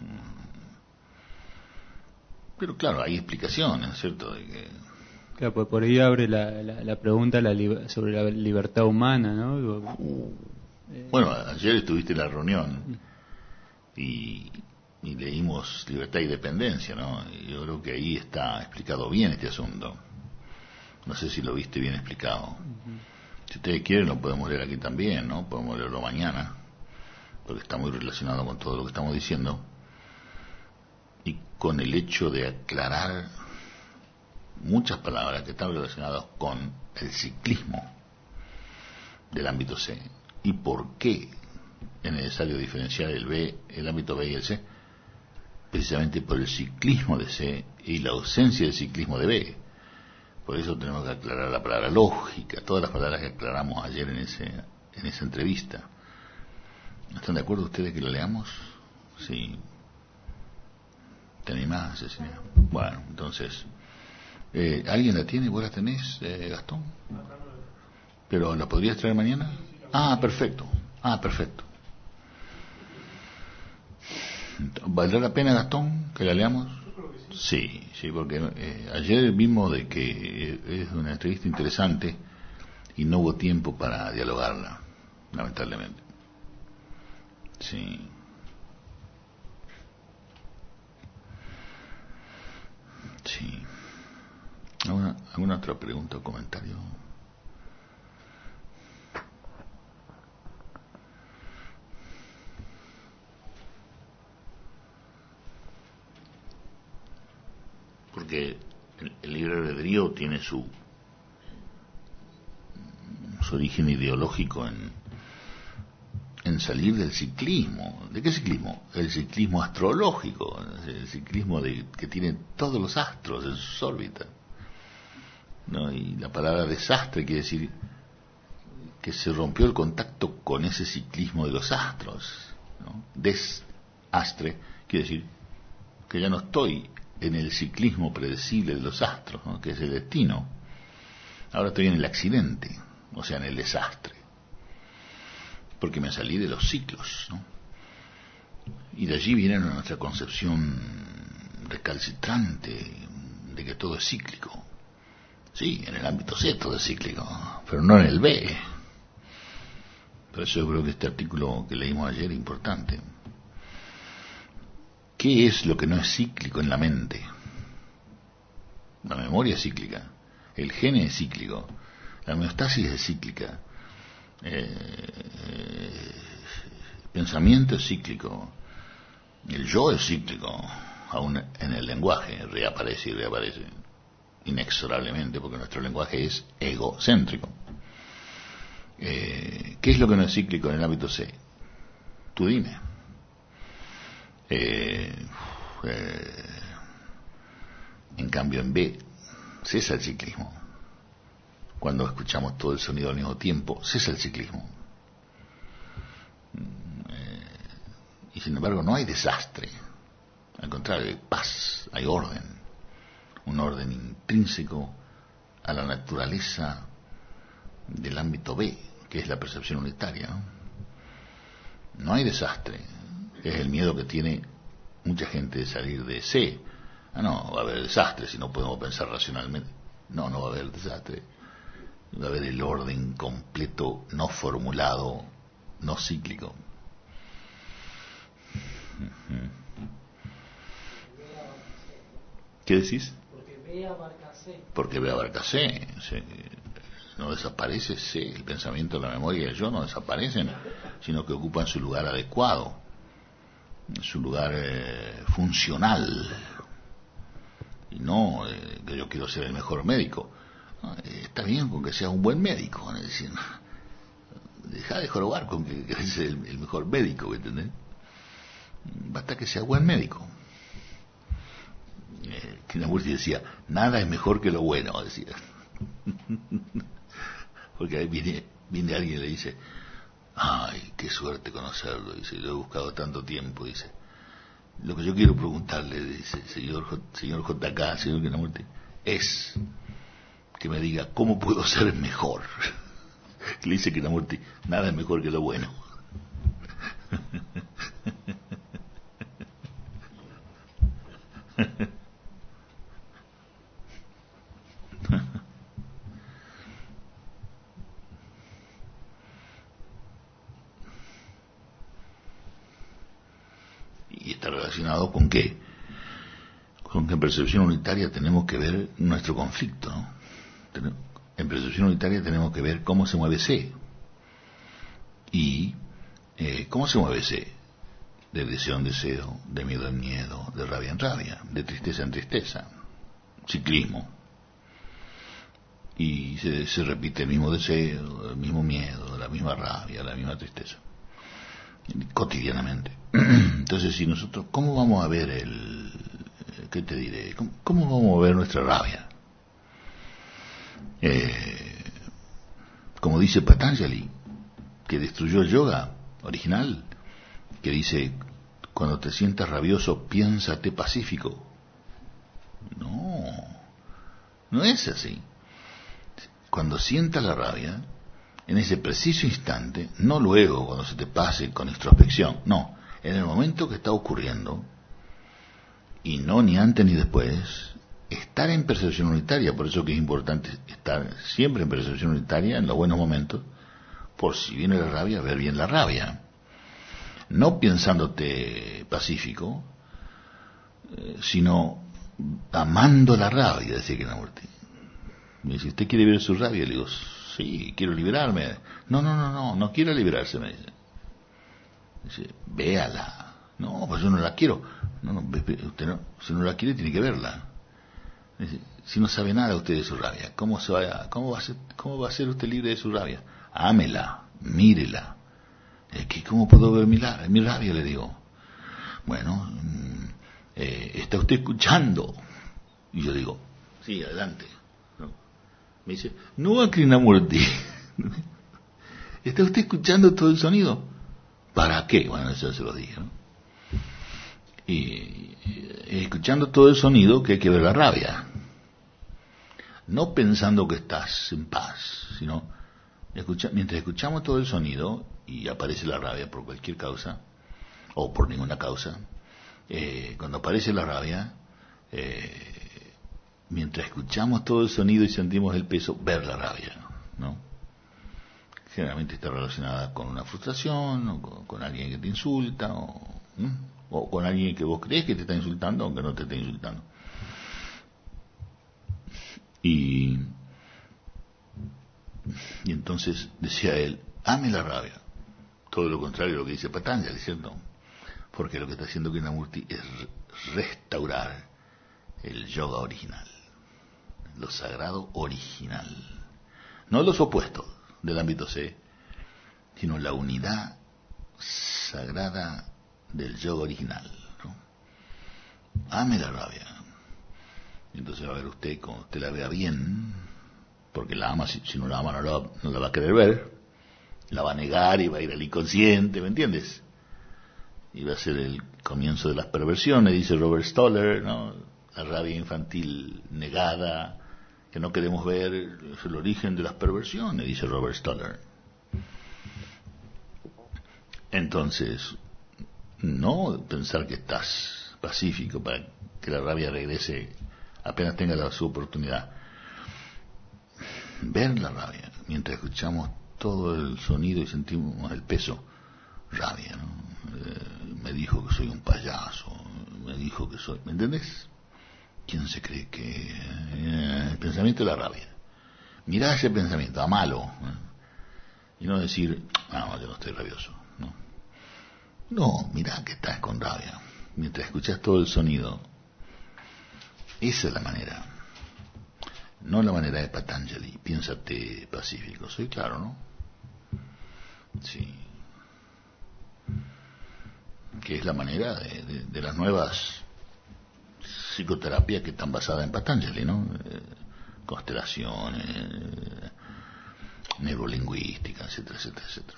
Pero claro, hay explicaciones, ¿cierto? De que... Claro, pues por ahí abre la, la, la pregunta la li- sobre la libertad humana, ¿no? Uh, bueno, ayer estuviste en la reunión y, y leímos Libertad y Dependencia, ¿no? Y yo creo que ahí está explicado bien este asunto. No sé si lo viste bien explicado. Uh-huh. Si ustedes quieren lo podemos leer aquí también, ¿no? Podemos leerlo mañana, porque está muy relacionado con todo lo que estamos diciendo y con el hecho de aclarar muchas palabras que están relacionadas con el ciclismo del ámbito C y por qué es necesario diferenciar el B, el ámbito B y el C, precisamente por el ciclismo de C y la ausencia del ciclismo de B. Por eso tenemos que aclarar la palabra lógica, todas las palabras que aclaramos ayer en ese en esa entrevista. ¿Están de acuerdo ustedes que la leamos? Sí. ¿Te animás, Cecilia? Bueno, entonces, eh, ¿alguien la tiene? ¿Vos la tenés, eh, Gastón? ¿Pero la podrías traer mañana? Ah, perfecto. Ah, perfecto. ¿Valdrá la pena, Gastón, que la leamos? Sí, sí, porque eh, ayer vimos de que es una entrevista interesante y no hubo tiempo para dialogarla, lamentablemente. Sí. Sí. ¿Alguna, alguna otra pregunta o comentario? Porque el, el libre albedrío tiene su su origen ideológico en en salir del ciclismo. ¿De qué ciclismo? El ciclismo astrológico, el ciclismo de, que tiene todos los astros en sus órbitas, ¿no? Y la palabra desastre quiere decir que se rompió el contacto con ese ciclismo de los astros, ¿no? Desastre quiere decir que ya no estoy en el ciclismo predecible de los astros, ¿no? Que es el destino. Ahora estoy en el accidente, o sea, en el desastre, porque me salí de los ciclos, ¿no? Y de allí viene nuestra concepción recalcitrante de que todo es cíclico. Sí, en el ámbito C todo es cíclico, pero no en el B. Por eso yo creo que este artículo que leímos ayer es importante. ¿Qué es lo que no es cíclico en la mente? La memoria es cíclica, el gene es cíclico, la homeostasis es cíclica, eh, el pensamiento es cíclico, el yo es cíclico, aún en el lenguaje reaparece y reaparece inexorablemente porque nuestro lenguaje es egocéntrico. Eh, ¿Qué es lo que no es cíclico en el ámbito C? Tú dime. Eh, eh, en cambio en B cesa el ciclismo. Cuando escuchamos todo el sonido al mismo tiempo, cesa el ciclismo. Eh, y sin embargo no hay desastre. Al contrario, hay paz, hay orden. Un orden intrínseco a la naturaleza del ámbito B, que es la percepción unitaria, ¿no? No hay desastre. Es el miedo que tiene mucha gente de salir de C. Ah, no, va a haber desastre si no podemos pensar racionalmente. No, no va a haber desastre. Va a haber el orden completo, no formulado, no cíclico. ¿Qué decís? Porque B abarca C. Porque B abarca C. C. No desaparece C. El pensamiento, la memoria y el yo no desaparecen, sino que ocupan su lugar adecuado, su lugar eh, funcional. Y no eh, que yo quiero ser el mejor médico. No, eh, está basta bien con que seas un buen médico, es decir, deja de jorobar con que, que eres el, el mejor médico, ¿entendés? Basta que seas buen médico. Eh, Krishnamurti decía, nada es mejor que lo bueno, decía. Porque ahí viene, viene alguien y le dice, ay, qué suerte conocerlo, dice, lo he buscado tanto tiempo, dice. Lo que yo quiero preguntarle, dice, señor J, señor J K, señor Krishnamurti, es que me diga cómo puedo ser mejor. Le dice Krishnamurti, nada es mejor que lo bueno. Y está relacionado con qué? Con que en percepción unitaria tenemos que ver nuestro conflicto, ¿no? En percepción unitaria tenemos que ver cómo se mueve C. Y eh, cómo se mueve C. De deseo en deseo, de miedo en miedo, de rabia en rabia, de tristeza en tristeza. Ciclismo. Y se, se repite el mismo deseo, el mismo miedo, la misma rabia, la misma tristeza. Cotidianamente. Entonces, si nosotros, ¿cómo vamos a ver el... ¿Qué te diré? ¿Cómo, cómo vamos a ver nuestra rabia? Eh, como dice Patanjali, que destruyó el yoga original, que dice, cuando te sientas rabioso, piénsate pacífico. No, no es así. Cuando sientas la rabia, en ese preciso instante, no luego cuando se te pase con introspección, no, en el momento que está ocurriendo, y no ni antes ni después, estar en percepción unitaria. Por eso que es importante estar siempre en percepción unitaria en los buenos momentos, por si viene la rabia, ver bien la rabia, no pensándote pacífico, eh, sino amando la rabia, decía Krishnamurti. Me dice, ¿usted quiere ver su rabia? Le digo, sí, quiero liberarme. No, no, no, no, no quiero liberarse, me dice. Dice, véala. No, pues yo no la quiero. No, no, usted no, si no la quiere tiene que verla. Dice, si no sabe nada usted de su rabia, ¿cómo, se va a, cómo, va a ser, ¿cómo va a ser usted libre de su rabia? Ámela, mírela. Es que, ¿cómo puedo ver mi, la, mi rabia? Le digo. Bueno, eh, ¿está usted escuchando? Y yo digo, sí, adelante. ¿No? Me dice, no, a Krishnamurti. ¿Está usted escuchando todo el sonido? ¿Para qué? Bueno, eso se lo dije, ¿no? Y, y escuchando todo el sonido, que hay que ver la rabia. No pensando que estás en paz, sino escucha, mientras escuchamos todo el sonido y aparece la rabia por cualquier causa, o por ninguna causa, eh, cuando aparece la rabia, eh, mientras escuchamos todo el sonido y sentimos el peso, ver la rabia, ¿no? Generalmente está relacionada con una frustración, o con, con alguien que te insulta, o, ¿no? o con alguien que vos crees que te está insultando, aunque no te esté insultando. Y, y entonces decía él, ame la rabia. Todo lo contrario de lo que dice Patanjali, ¿cierto? Porque lo que está haciendo Krishnamurti es restaurar el yoga original, lo sagrado original, no los opuestos del ámbito C, sino la unidad sagrada del yoga original, ¿no? Ame la rabia. Entonces va a ver usted, cuando usted la vea bien, porque la ama, si, si no la ama no la, no la va a querer ver, la va a negar y va a ir al inconsciente, ¿me entiendes? Y va a ser el comienzo de las perversiones, dice Robert Stoller, ¿no? La rabia infantil negada, que no queremos ver, es el origen de las perversiones, dice Robert Stoller. Entonces, no pensar que estás pacífico para que la rabia regrese apenas tenga la, su oportunidad. Ver la rabia, mientras escuchamos todo el sonido y sentimos el peso, rabia, ¿no? Eh, me dijo que soy un payaso, me dijo que soy, ¿me entendés? ¿Quién se cree que eh, el pensamiento de la rabia? Mirá ese pensamiento, amalo, ¿eh? Y no decir, no, yo no estoy rabioso, no. No, mirá que estás con rabia, mientras escuchas todo el sonido. Esa es la manera. no la manera de Patanjali. Piénsate pacífico. Soy claro, ¿no? Sí. Que es la manera de, de, de las nuevas psicoterapias que están basadas en Patanjali, ¿no? Eh, constelaciones, eh, neurolingüística, etcétera, etcétera, etcétera.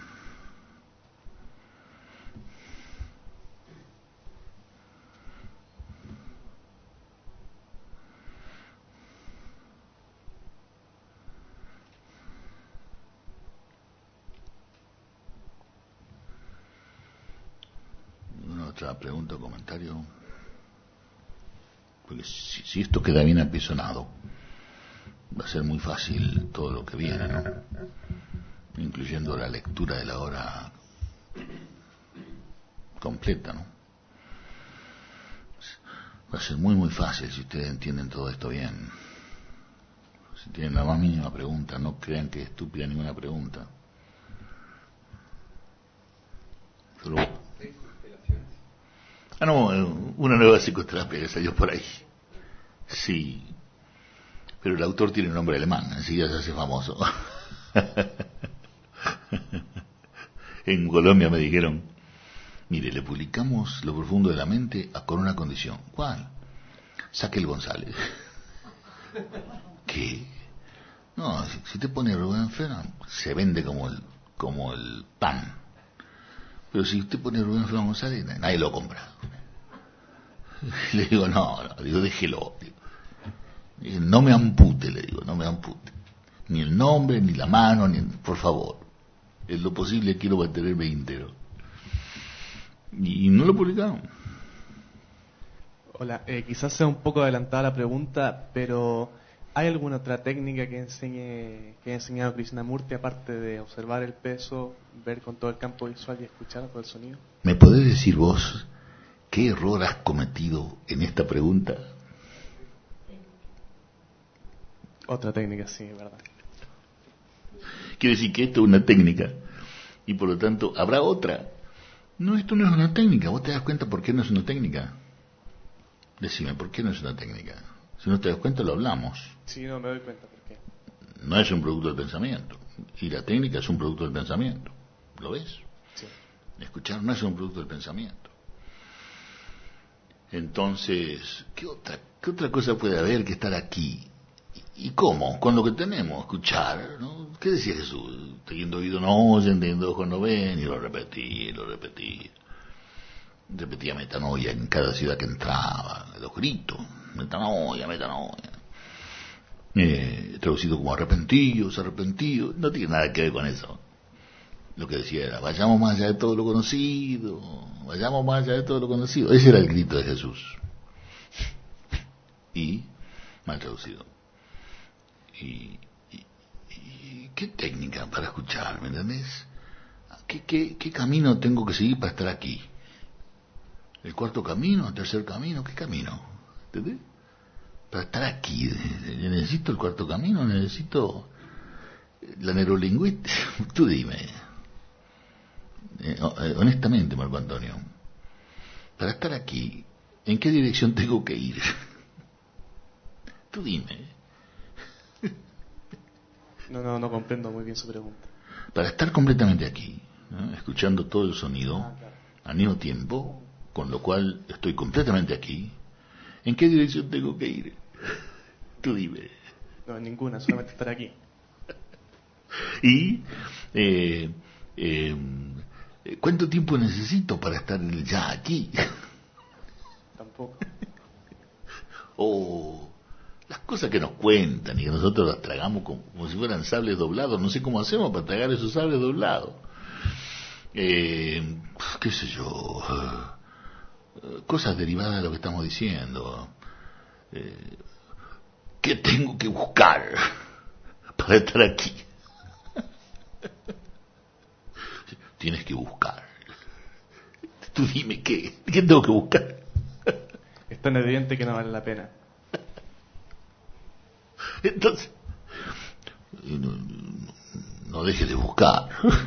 ¿Alguna otra pregunta o comentario? Porque si, si esto queda bien apisonado, va a ser muy fácil todo lo que viene, ¿no? Incluyendo la lectura de la obra completa, ¿no? Va a ser muy muy fácil si ustedes entienden todo esto bien. Si tienen la más mínima pregunta, no crean que es estúpida ninguna pregunta. Solo... Ah, no, una nueva psicoterapia que salió por ahí. Sí. Pero el autor tiene un nombre alemán, así ya se hace famoso. En Colombia me dijeron, mire, le publicamos Lo profundo de la mente con una condición. ¿Cuál? Saque el González. ¿Qué? No, si, si te pone Rubén Fernán, se vende como el, como el pan. Pero si usted pone Rubén Fernán González, nadie lo compra. Le digo, no, no, digo, déjelo. Digo, no me ampute, le digo, no me ampute. Ni el nombre, ni la mano, ni por favor. En lo posible quiero mantenerme íntegro. Y no lo publicaron. Hola, eh, quizás sea un poco adelantada la pregunta, pero ¿hay alguna otra técnica que enseñe que haya enseñado Krishnamurti aparte de observar el peso, ver con todo el campo visual y escuchar todo el sonido? ¿Me podés decir vos qué error has cometido en esta pregunta? Otra técnica, sí, verdad. Quiere decir que esto es una técnica y por lo tanto habrá otra. No, esto no es una técnica. ¿Vos te das cuenta por qué no es una técnica? Decime, ¿por qué no es una técnica? Si no te das cuenta, lo hablamos. Sí, no me doy cuenta por qué. No es un producto del pensamiento. Y la técnica es un producto del pensamiento. ¿Lo ves? Sí. Escuchar no es un producto del pensamiento. Entonces, ¿qué otra, qué otra cosa puede haber que estar aquí? ¿Y cómo? Con lo que tenemos, escuchar, ¿no? ¿Qué decía Jesús? Teniendo oído no oyen, teniendo ojos no ven, y lo repetí, lo repetí. Repetía metanoia en cada ciudad que entraba, los gritos, metanoia, metanoia. Eh, traducido como arrepentidos, arrepentidos, no tiene nada que ver con eso. Lo que decía era, vayamos más allá de todo lo conocido, vayamos más allá de todo lo conocido. Ese era el grito de Jesús. Y, mal traducido. Y, y, y ¿qué técnica para escuchar, me entendés? ¿Qué, qué, ¿Qué camino tengo que seguir para estar aquí? ¿El cuarto camino? ¿El tercer camino? ¿Qué camino? ¿Entendés? Para estar aquí, necesito el cuarto camino, necesito la neurolingüística. Tú dime, eh, honestamente, Marco Antonio, para estar aquí, ¿en qué dirección tengo que ir? Tú dime. No, no, no comprendo muy bien su pregunta. Para estar completamente aquí, ¿no? Escuchando todo el sonido, Ah, claro. al mismo tiempo, con lo cual estoy completamente aquí, ¿en qué dirección tengo que ir? Tú dime. No, en ninguna, solamente estar aquí. Y, eh, eh, ¿cuánto tiempo necesito para estar ya aquí? Tampoco. O las cosas que nos cuentan y que nosotros las tragamos como, como si fueran sables doblados. No sé cómo hacemos para tragar esos sables doblados. Eh, qué sé yo, cosas derivadas de lo que estamos diciendo. Eh, ¿Qué tengo que buscar para estar aquí? Tienes que buscar. Tú dime qué, ¿qué tengo que buscar? Es tan evidente que no vale la pena. Entonces, no, no dejes de buscar.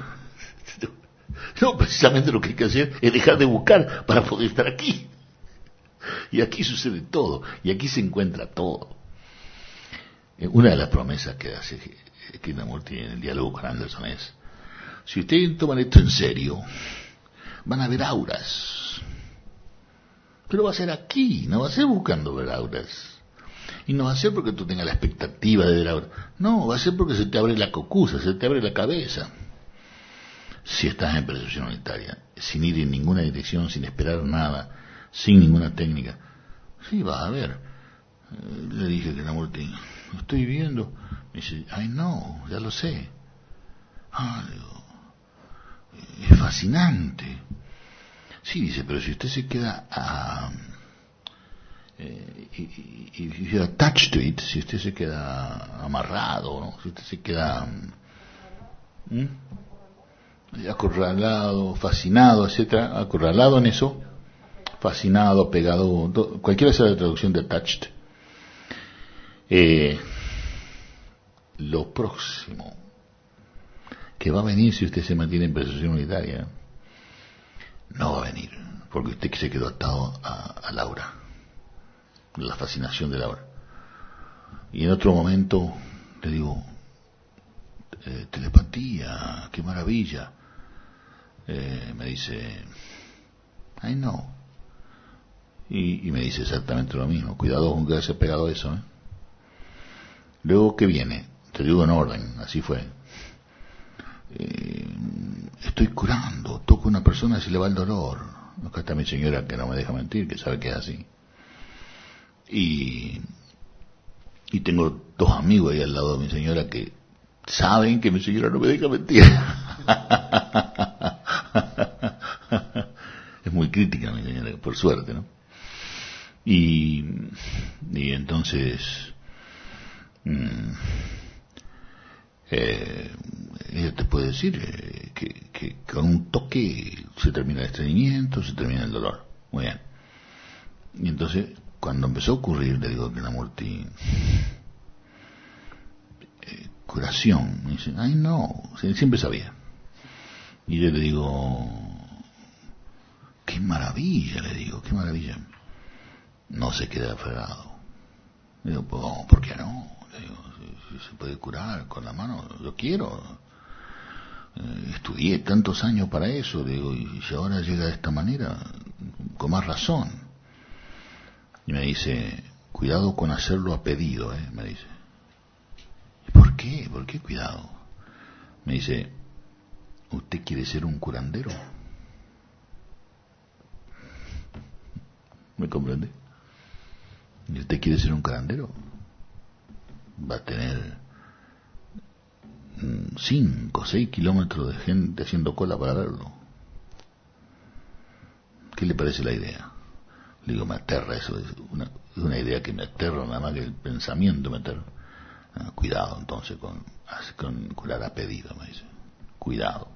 No, precisamente lo que hay que hacer es dejar de buscar para poder estar aquí. Y aquí sucede todo, y aquí se encuentra todo. Eh, Una de las promesas que hace Krishnamurti en el diálogo con Anderson es: si ustedes toman esto en serio, van a ver auras. Pero va a ser aquí, no va a ser buscando ver auras. Y no va a ser porque tú tengas la expectativa de ver auras. No, va a ser porque se te abre la cocusa, se te abre la cabeza. Si estás en percepción unitaria, sin ir en ninguna dirección, sin esperar nada, sin ninguna técnica, sí, vas a ver. Eh, le dije que la muerte, lo estoy viendo. Me dice, ay no, ya lo sé. Ah, digo, es fascinante. Sí, dice, pero si usted se queda a... Eh, if you're attached to it, si usted se queda amarrado, ¿no? Si usted se queda ¿m? acorralado, fascinado, etcétera, acorralado en eso, fascinado, pegado, do, cualquiera sea la traducción de attached, eh, lo próximo que va a venir si usted se mantiene en percepción unitaria no va a venir, porque usted se quedó atado a, a Laura, la fascinación de Laura. Y en otro momento le digo, eh, telepatía, qué maravilla. Eh, me dice, ay no. Y, y me dice exactamente lo mismo. Cuidado con que se pegado a eso, ¿eh? Luego, ¿qué viene? Te digo en orden, así fue. Eh, estoy curando, toco a una persona y se le va el dolor. Acá está mi señora que no me deja mentir, que sabe que es así. Y, y tengo dos amigos ahí al lado de mi señora que saben que mi señora no me deja mentir. Es muy crítica mi señora, por suerte, ¿no? Y, y entonces mmm, eh, ella te puede decir eh, que, que con un toque se termina el estreñimiento, se termina el dolor. Muy bien. Y entonces, cuando empezó a ocurrir, le digo que la muerte eh, curación, me dice, ay no, siempre sabía. Y yo le digo, qué maravilla, le digo, qué maravilla. No se queda aferrado. Le digo, pues, ¿por qué no? Le digo, si, si se puede curar con la mano, yo quiero. Eh, estudié tantos años para eso, le digo, y si ahora llega de esta manera, con más razón. Y me dice, cuidado con hacerlo a pedido, ¿eh? Me dice. ¿Y por qué? ¿Por qué cuidado? Me dice, ¿usted quiere ser un curandero? ¿Me comprende? ¿Y usted quiere ser un curandero? Va a tener cinco o seis kilómetros de gente haciendo cola para verlo. ¿Qué le parece la idea? Le digo, me aterra eso, es una, es una idea que me aterra nada más que el pensamiento me aterra. Ah, cuidado entonces con, con curar a pedido, me dice. Cuidado.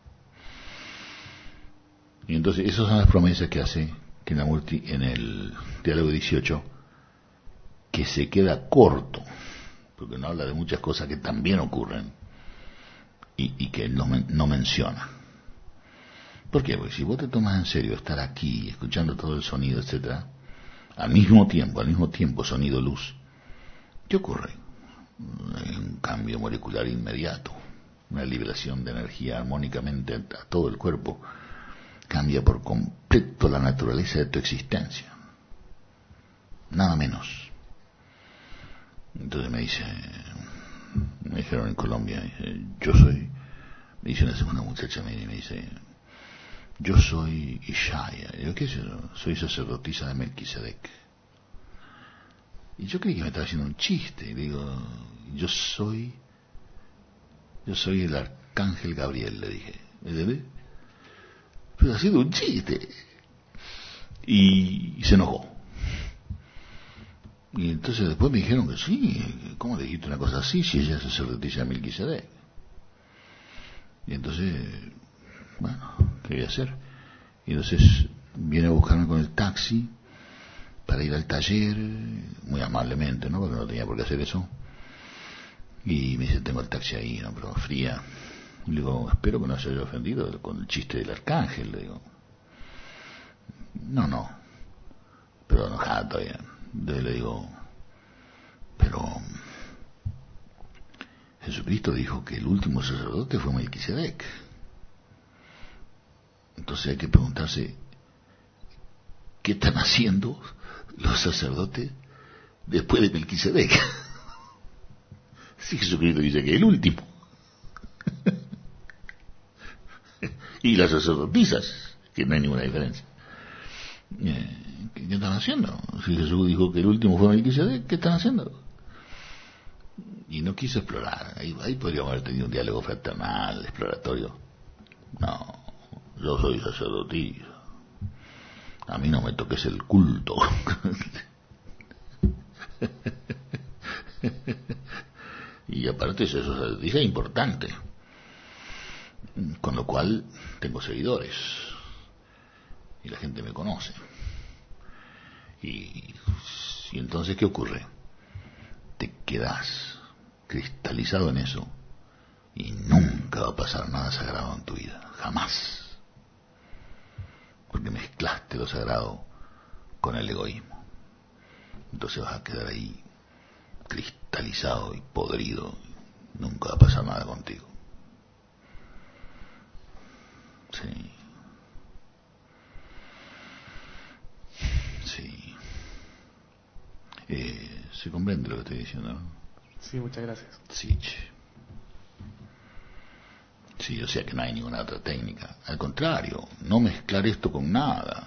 Y entonces esas son las promesas que hace Krishnamurti en el diálogo dieciocho, que se queda corto, porque no habla de muchas cosas que también ocurren y, y que él no, no menciona. ¿Por qué? Porque si vos te tomas en serio estar aquí, escuchando todo el sonido, etcétera, al mismo tiempo, al mismo tiempo, sonido, luz, ¿qué ocurre? Un cambio molecular inmediato, una liberación de energía armónicamente a todo el cuerpo, cambia por completo la naturaleza de tu existencia, nada menos. Entonces me dice, me dijeron en Colombia, dice, yo soy, me dice una, una muchacha, me, me dice, yo soy Ishaya. Y yo, ¿qué es eso? Soy sacerdotisa de Melquisedec. Y yo creí que me estaba haciendo un chiste. Y digo, yo soy, yo soy el arcángel Gabriel, le dije. ¿Entendés? Pero ha sido un chiste. Y, y se enojó. Y entonces después me dijeron que sí, ¿cómo le dijiste una cosa así si ella es sacerdotisa de Melquisedec? Y entonces, bueno, ¿qué voy a hacer? Y entonces viene a buscarme con el taxi para ir al taller, muy amablemente, ¿no? Porque no tenía por qué hacer eso. Y me dice, tengo el taxi ahí, ¿no? Pero fría. Y le digo, espero que no se haya ofendido con el chiste del arcángel, le digo. No, no. Pero enojada todavía. Entonces le digo, pero Jesucristo dijo que el último sacerdote fue Melquisedec. Entonces hay que preguntarse, ¿qué están haciendo los sacerdotes después de Melquisedec? Si Jesucristo dice que es el último. Y las sacerdotisas, que no hay ninguna diferencia. ¿Qué, qué están haciendo? Si Jesús dijo que el último fue Melquisedec, ¿qué están haciendo? Y no quiso explorar. Ahí, ahí podríamos haber tenido un diálogo fraternal, exploratorio. No, yo soy sacerdotisa. A mí no me toques el culto. Y aparte eso, eso es importante. Con lo cual tengo seguidores. Y la gente me conoce. Y, y entonces, ¿qué ocurre? Te quedas cristalizado en eso y nunca va a pasar nada sagrado en tu vida, jamás, porque mezclaste lo sagrado con el egoísmo. Entonces vas a quedar ahí cristalizado y podrido, nunca va a pasar nada contigo. Sí, sí. Eh, se comprende lo que estoy diciendo, ¿no? Sí, muchas gracias. Sí, che. Sí, o sea que no hay ninguna otra técnica. Al contrario, no mezclar esto con nada.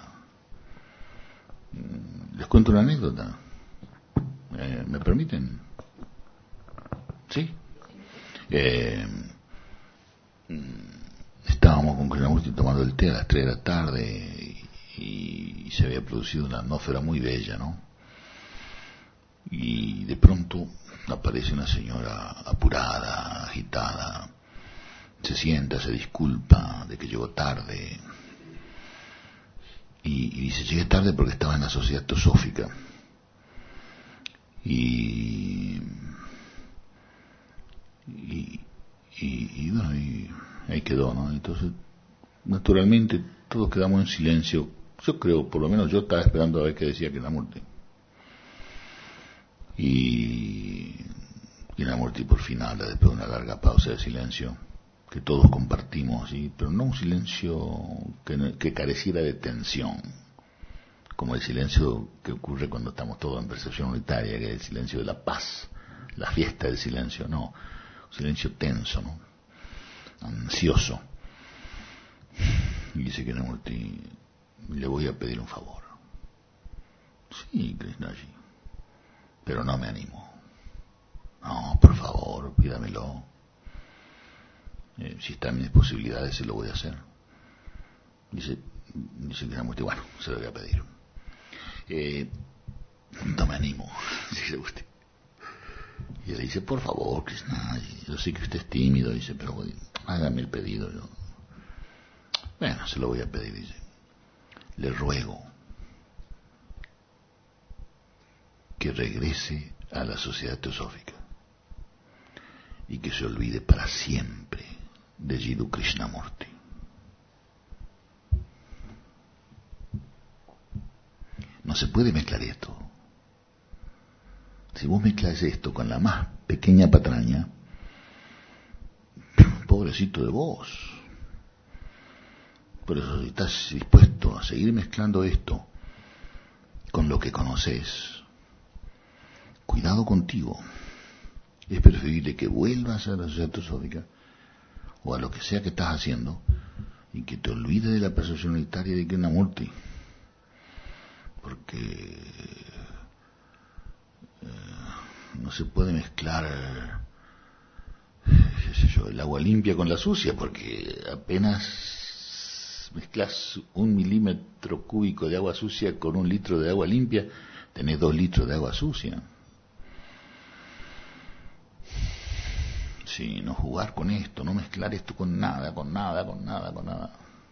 Les cuento una anécdota. Eh, ¿Me permiten? Sí. Eh, estábamos con Krishnamurti tomando el té a las tres de la tarde y, y se había producido una atmósfera muy bella, ¿no? Y de pronto aparece una señora apurada, agitada, se sienta, se disculpa de que llegó tarde y, y dice, llegué tarde porque estaba en la sociedad teosófica y y, y, y bueno, y ahí quedó, ¿no? Entonces naturalmente todos quedamos en silencio. Yo creo, por lo menos yo estaba esperando a ver qué decía Krishnamurti. Y Krishnamurti por fin habla después de una larga pausa de silencio que todos compartimos, ¿sí? Pero no un silencio que, que careciera de tensión, como el silencio que ocurre cuando estamos todos en percepción unitaria, que es el silencio de la paz, la fiesta del silencio, no, un silencio tenso, ¿no? Ansioso. Y dice Krishnamurti, le voy a pedir un favor. Sí, Krishnaji, pero no me animo. No, por favor, pídamelo. Eh, si está en mis posibilidades, se lo voy a hacer. Dice, dice Krishnamurti, bueno, se lo voy a pedir. Eh, no me animo, dice usted. Y él dice, por favor, Krishna, yo sé que usted es tímido, dice, pero bueno, hágame el pedido. Yo. Bueno, se lo voy a pedir, dice. Le ruego que regrese a la sociedad teosófica y que se olvide para siempre de Jiddu Krishnamurti. No se puede mezclar esto. Si vos mezclas esto con la más pequeña patraña, pobrecito de vos. Por eso, si estás dispuesto a seguir mezclando esto con lo que conoces, cuidado contigo. Es preferible que vuelvas a la sociedad teosófica o a lo que sea que estás haciendo y que te olvides de la percepción unitaria de Krishnamurti, porque eh, no se puede mezclar, qué sé yo, el agua limpia con la sucia, porque apenas mezclas un milímetro cúbico de agua sucia con un litro de agua limpia, tenés dos litros de agua sucia. Sí, no jugar con esto, no mezclar esto con nada, con nada, con nada, con nada.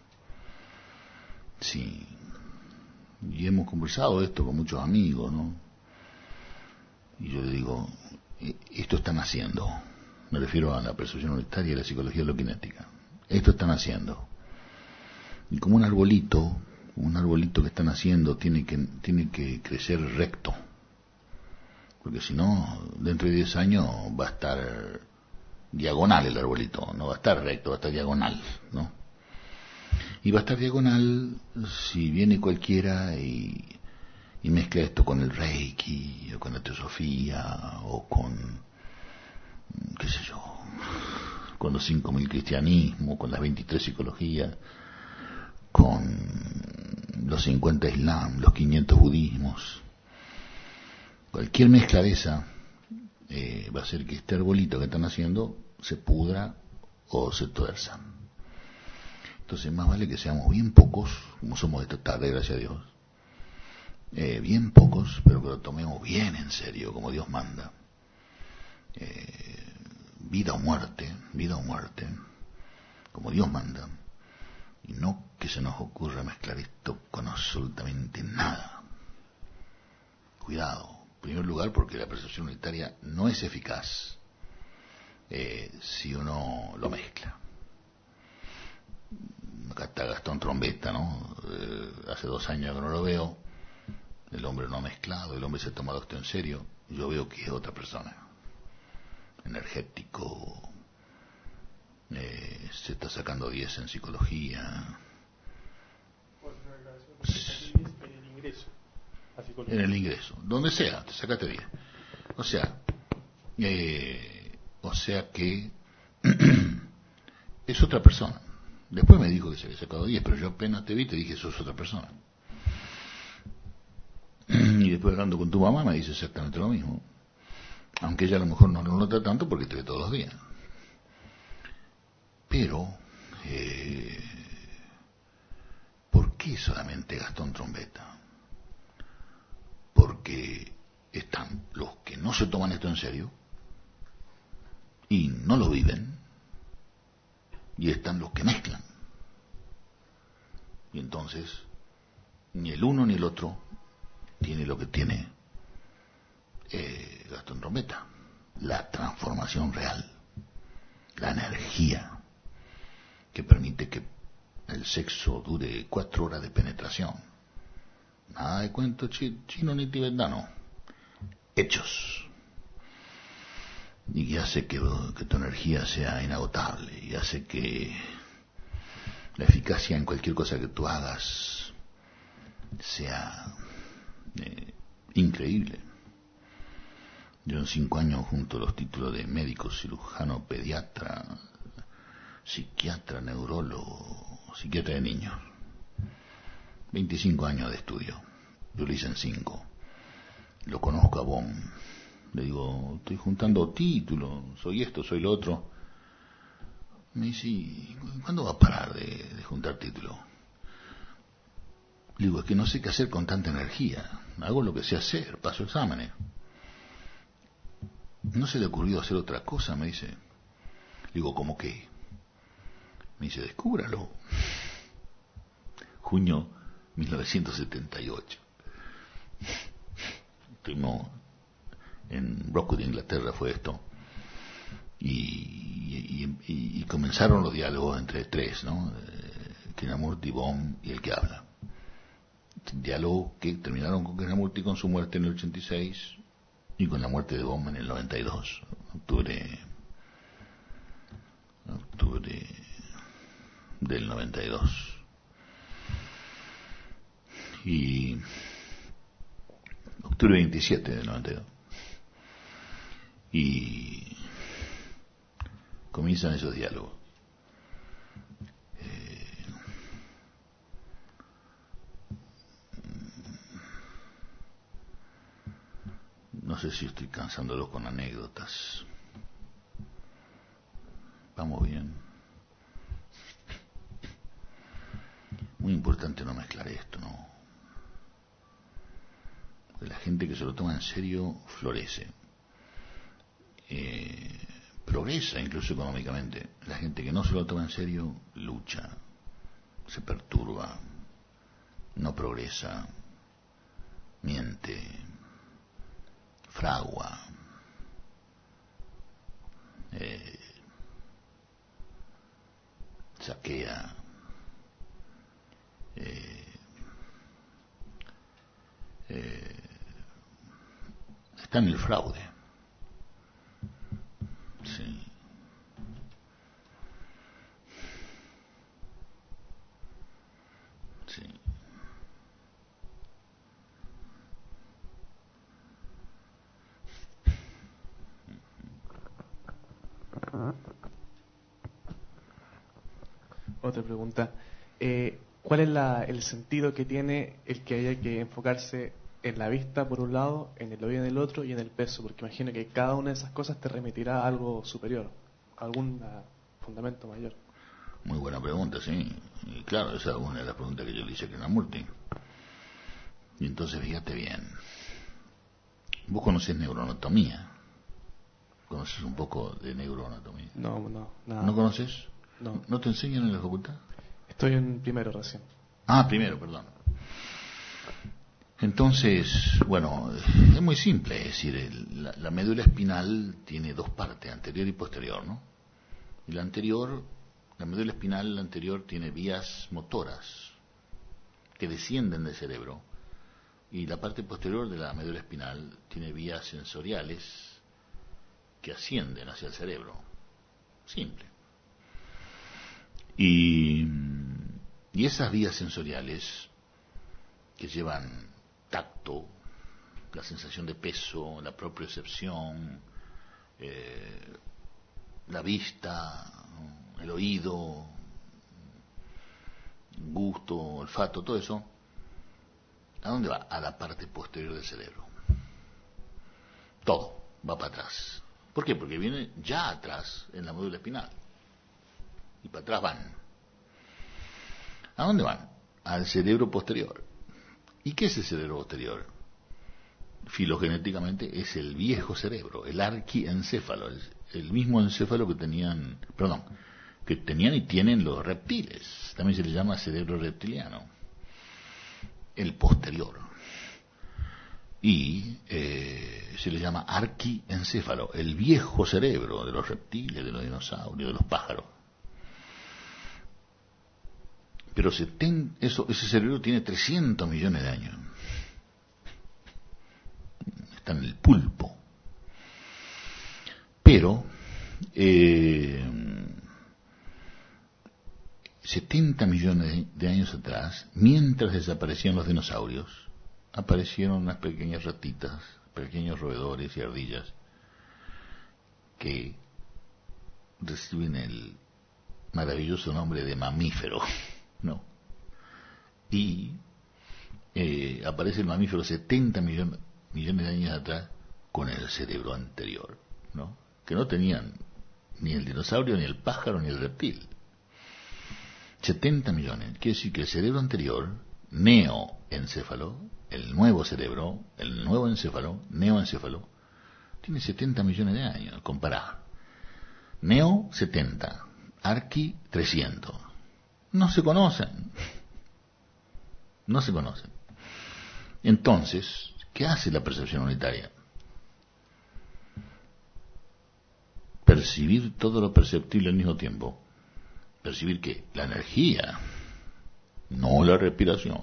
Sí, y hemos conversado esto con muchos amigos, ¿no? Y yo le digo, esto están haciendo, me refiero a la percepción unitaria y la psicología holokinética, esto están haciendo. Y como un arbolito, un arbolito que están haciendo tiene que, tiene que crecer recto, porque si no, dentro de diez años va a estar diagonal el arbolito, no va a estar recto, va a estar diagonal, ¿no? Y va a estar diagonal si viene cualquiera y, y mezcla esto con el Reiki, o con la teosofía, o con, qué sé yo, con los cinco mil cristianismos, con las veintitrés psicologías, con los cincuenta islam, los quinientos budismos. Cualquier mezcla de esa eh, va a hacer que este arbolito que están haciendo se pudra o se tuerza. Entonces más vale que seamos bien pocos, como somos esta tarde, gracias a Dios, eh, bien pocos, pero que lo tomemos bien en serio, como Dios manda. Eh, vida o muerte, vida o muerte, como Dios manda, y no que se nos ocurra mezclar esto con absolutamente nada. Cuidado, en primer lugar porque la percepción unitaria no es eficaz eh, si uno lo mezcla. Acá está Gastón Trombetta, ¿no? Eh, hace dos años que no lo veo, el hombre no ha mezclado, el hombre se ha tomado esto en serio, yo veo que es otra persona, energético, eh, se está sacando diez en psicología. En el ingreso a psicología. En el ingreso, donde sea, te sacaste diez. O sea, eh, o sea que es otra persona. Después me dijo que se había sacado diez, pero yo apenas te vi te dije, sos otra persona. Y después hablando con tu mamá me dice exactamente lo mismo. Aunque ella a lo mejor no lo nota tanto porque te ve todos los días. Pero, eh, ¿por qué solamente Gastón Trombetta? Porque están los que no se toman esto en serio y no lo viven, y están los que mezclan. Y entonces, ni el uno ni el otro tiene lo que tiene eh, Gastón Trombetta, la transformación real, la energía que permite que el sexo dure cuatro horas de penetración. Nada de cuento chino ni tibetano, hechos. Y hace que, que tu energía sea inagotable, y hace que la eficacia en cualquier cosa que tú hagas sea eh, increíble. Yo en cinco años junto a los títulos de médico, cirujano, pediatra, psiquiatra, neurólogo, psiquiatra de niños. veinticinco años de estudio. Yo lo hice en cinco. Lo conozco a Bohm. Le digo, estoy juntando títulos, soy esto, soy lo otro. Me dice, ¿cuándo va a parar de, de juntar títulos? Le digo, es que no sé qué hacer con tanta energía. Hago lo que sé hacer, paso exámenes. ¿No se le ocurrió hacer otra cosa? Me dice. Le digo, ¿cómo qué? Me dice, descúbralo. Junio mil novecientos setenta y ocho. Estuvimos en Brockwood, Inglaterra, fue esto. Y, y, y, y comenzaron los diálogos entre tres, ¿no? Eh, Krishnamurti, Bohm y el que habla. Diálogos que terminaron con Krishnamurti con su muerte en el ochenta y seis y con la muerte de Bohm en el noventa y dos. Octubre, octubre del noventa y dos. Y octubre veintisiete del noventa y dos. Y comienzan esos diálogos. Eh, no sé si estoy cansándolo con anécdotas. Vamos bien. Muy importante no mezclar esto, ¿no? Porque la gente que se lo toma en serio florece. Eh, progresa incluso económicamente. La gente que no se lo toma en serio lucha, se perturba, no progresa, miente, fragua, eh, saquea, eh, eh, está en el fraude. Sí. Otra pregunta. Eh, ¿Cuál es la, el sentido que tiene el que haya que enfocarse en la vista por un lado, en el oído en el otro y en el peso? Porque imagino que cada una de esas cosas te remitirá a algo superior, a algún uh, fundamento mayor. Muy buena pregunta, sí. Y claro, esa es una de las preguntas que yo le hice a Krishnamurti. Y entonces fíjate bien. Vos conocés neuroanatomía. ¿Conoces un poco de neuroanatomía? No, no, nada. ¿No conoces? No. ¿No te enseñan en la facultad? Estoy en primero recién. Ah, primero, perdón. Entonces, bueno, es muy simple. Es decir, el, la, la médula espinal tiene dos partes, anterior y posterior, ¿no? Y la anterior, la médula espinal anterior tiene vías motoras que descienden del cerebro. Y la parte posterior de la médula espinal tiene vías sensoriales que ascienden hacia el cerebro. Simple. Y, y esas vías sensoriales que llevan tacto, la sensación de peso, la propiocepción, eh, la vista, el oído, gusto, olfato, todo eso, ¿a dónde va? A la parte posterior del cerebro. Todo va para atrás. ¿Por qué? Porque viene ya atrás en la médula espinal. Y para atrás van. ¿A dónde van? Al cerebro posterior. ¿Y qué es el cerebro posterior? Filogenéticamente es el viejo cerebro, el arquiencéfalo, el, el mismo encéfalo que tenían, perdón, que tenían y tienen los reptiles. También se le llama cerebro reptiliano. El posterior. Y eh, se le llama arquiencéfalo, el viejo cerebro de los reptiles, de los dinosaurios, de los pájaros. Pero se ten, eso, ese cerebro tiene trescientos millones de años. Está en el pulpo. Pero eh, setenta millones de años atrás, mientras desaparecían los dinosaurios, aparecieron unas pequeñas ratitas, pequeños roedores y ardillas que reciben el maravilloso nombre de mamífero, ¿no? Y eh, aparece el mamífero setenta millones, millones de años atrás con el cerebro anterior, ¿no? Que no tenían ni el dinosaurio, ni el pájaro, ni el reptil. setenta millones. Quiere decir que el cerebro anterior, neoencéfalo, el nuevo cerebro, el nuevo encéfalo, neoencéfalo, tiene setenta millones de años. Compará. Neo, setenta. Arqui, trescientos. No se conocen. No se conocen. Entonces, ¿qué hace la percepción unitaria? Percibir todo lo perceptible al mismo tiempo. ¿Percibir qué? La energía, no la respiración.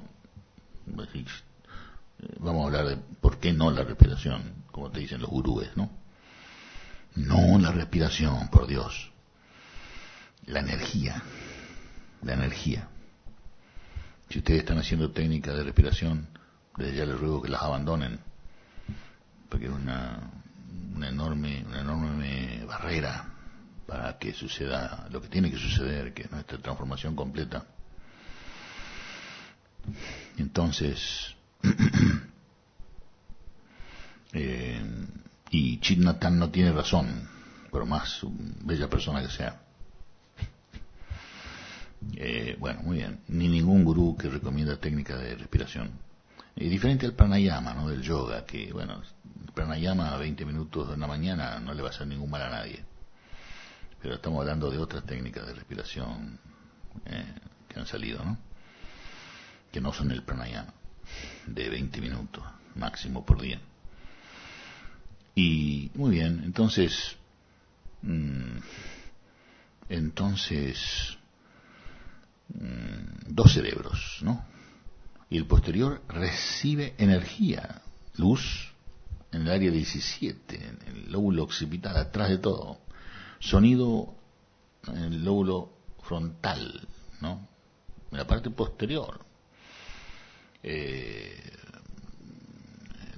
Vamos a hablar de por qué no la respiración, como te dicen los gurúes, ¿no? No la respiración, por Dios. La energía, la energía. Si ustedes están haciendo técnicas de respiración, desde ya les ruego que las abandonen, porque es una, una enorme, una enorme barrera para que suceda lo que tiene que suceder, que es nuestra transformación completa. Entonces, eh, y Thich Nhat Hanh no tiene razón, por más bella persona que sea. Eh, bueno, muy bien. Ni ningún gurú que recomienda técnica de respiración. Eh, diferente al pranayama, ¿no? Del yoga, que, bueno, el pranayama a veinte minutos en la mañana no le va a hacer ningún mal a nadie. Pero estamos hablando de otras técnicas de respiración eh, que han salido, ¿no? Que no son el pranayama, de veinte minutos máximo por día. Y muy bien, entonces, mmm, entonces, mmm, dos cerebros, ¿no? Y el posterior recibe energía, luz, en el área diecisiete, en el lóbulo occipital, atrás de todo. Sonido en el lóbulo frontal, ¿no? En la parte posterior. Eh,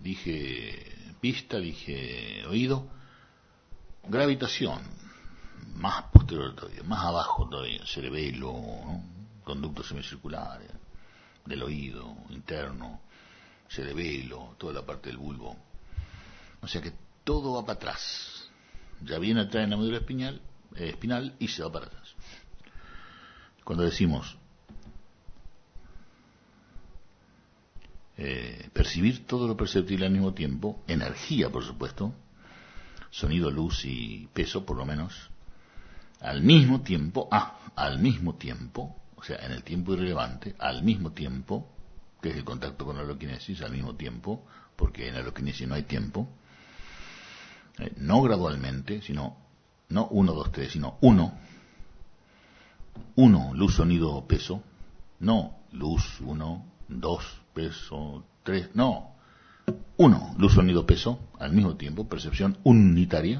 dije vista, dije oído, gravitación, más posterior todavía, más abajo todavía, cerebelo, ¿no? Conductos semicirculares, del oído interno, cerebelo, toda la parte del bulbo. O sea que todo va para atrás. Ya viene atrás en la médula espinal, eh, espinal y se va para atrás. Cuando decimos eh, percibir todo lo perceptible al mismo tiempo, energía por supuesto, sonido, luz y peso por lo menos, al mismo tiempo, ah, al mismo tiempo, o sea, en el tiempo irrelevante, al mismo tiempo, que es el contacto con la holoquinesis, al mismo tiempo, porque en la holoquinesis no hay tiempo, eh, no gradualmente, sino, no uno, dos, tres, sino uno, uno, luz, sonido, peso, no luz, uno, dos, peso, tres, no, uno, luz, sonido, peso, al mismo tiempo, percepción unitaria.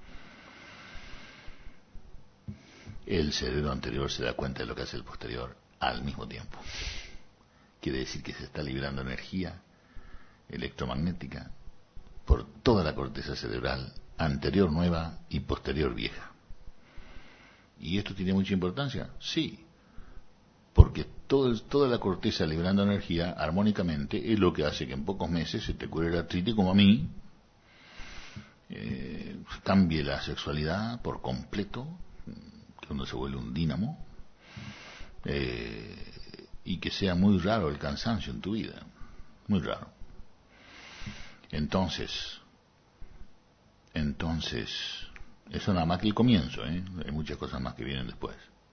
El cerebro anterior se da cuenta de lo que hace el posterior al mismo tiempo. Quiere decir que se está liberando energía electromagnética por toda la corteza cerebral, anterior nueva y posterior vieja. ¿Y esto tiene mucha importancia? Sí, porque todo el, toda la corteza liberando energía armónicamente es lo que hace que en pocos meses se te cure la artritis como a mí, eh, cambie la sexualidad por completo, que uno se vuelve un dínamo, eh, y que sea muy raro el cansancio en tu vida, muy raro. Entonces, entonces, eso nada más que el comienzo, ¿eh? Hay muchas cosas más que vienen después.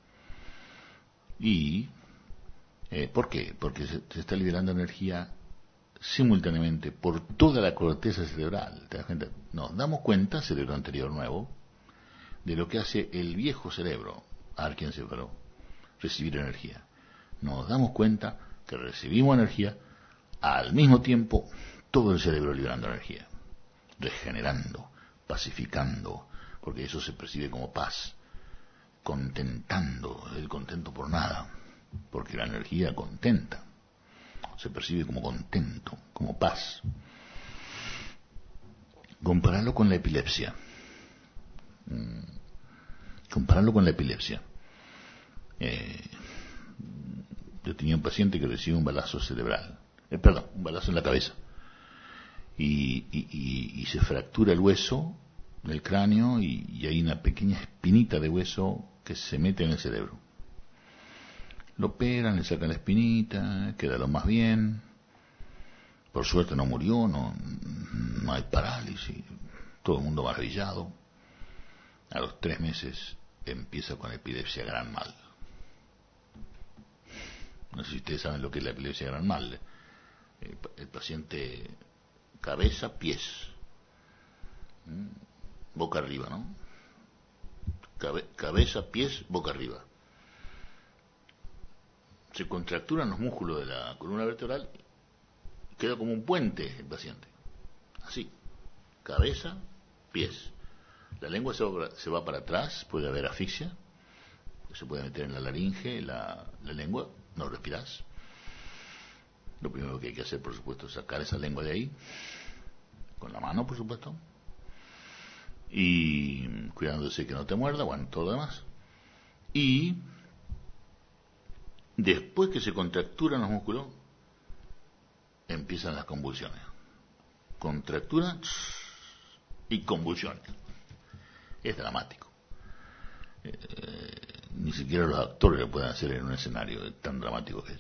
Y, eh, ¿por qué? Porque se, se está liberando energía simultáneamente por toda la corteza cerebral. ¿Te das cuenta? Nos damos cuenta, cerebro anterior nuevo, de lo que hace el viejo cerebro, arquiencéfalo, recibir energía. Nos damos cuenta que recibimos energía al mismo tiempo todo el cerebro liberando energía, regenerando, pacificando, porque eso se percibe como paz, contentando, el contento por nada, porque la energía contenta, se percibe como contento, como paz. Compararlo con la epilepsia. Compararlo con la epilepsia. Eh, yo tenía un paciente que recibe un balazo cerebral, eh, perdón, un balazo en la cabeza, y, y, y, y se fractura el hueso del cráneo y, y hay una pequeña espinita de hueso que se mete en el cerebro. Lo operan, le sacan la espinita, queda lo más bien. Por suerte no murió, no, no hay parálisis, todo el mundo maravillado. A los tres meses empieza con epilepsia gran mal. No sé si ustedes saben lo que es la epilepsia gran mal. El, el paciente cabeza, pies, boca arriba, ¿no? Cabe, cabeza, pies, boca arriba. Se contracturan los músculos de la columna vertebral, queda como un puente el paciente. Así, cabeza, pies. La lengua se va, se va para atrás, puede haber asfixia, se puede meter en la laringe, la, la lengua, no respirás. Lo primero que hay que hacer, por supuesto, es sacar esa lengua de ahí, con la mano, por supuesto, y cuidándose que no te muerda, bueno, todo lo demás. Y después que se contracturan los músculos, empiezan las convulsiones. Contractura y convulsiones. Es dramático. Eh, ni siquiera los actores lo pueden hacer en un escenario tan dramático que es.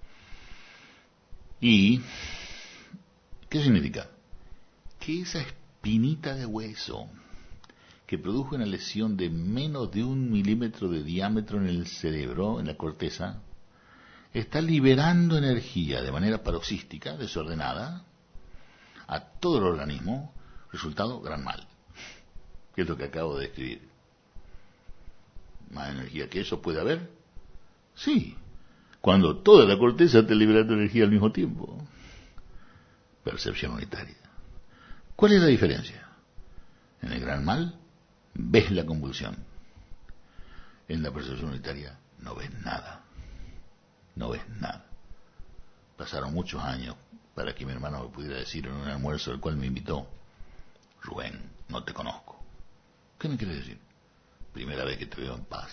¿Y qué significa? Que esa espinita de hueso que produjo una lesión de menos de un milímetro de diámetro en el cerebro, en la corteza, está liberando energía de manera paroxística, desordenada, a todo el organismo, resultado gran mal, que es lo que acabo de describir. ¿Más energía que eso puede haber? Sí, cuando toda la corteza está liberando energía al mismo tiempo. Percepción unitaria. ¿Cuál es la diferencia? En el gran mal ves la convulsión. En la percepción unitaria no ves nada. No ves nada. Pasaron muchos años para que mi hermano me pudiera decir en un almuerzo al cual me invitó: Rubén, no te conozco. ¿Qué me quiere decir? primera vez que te veo en paz.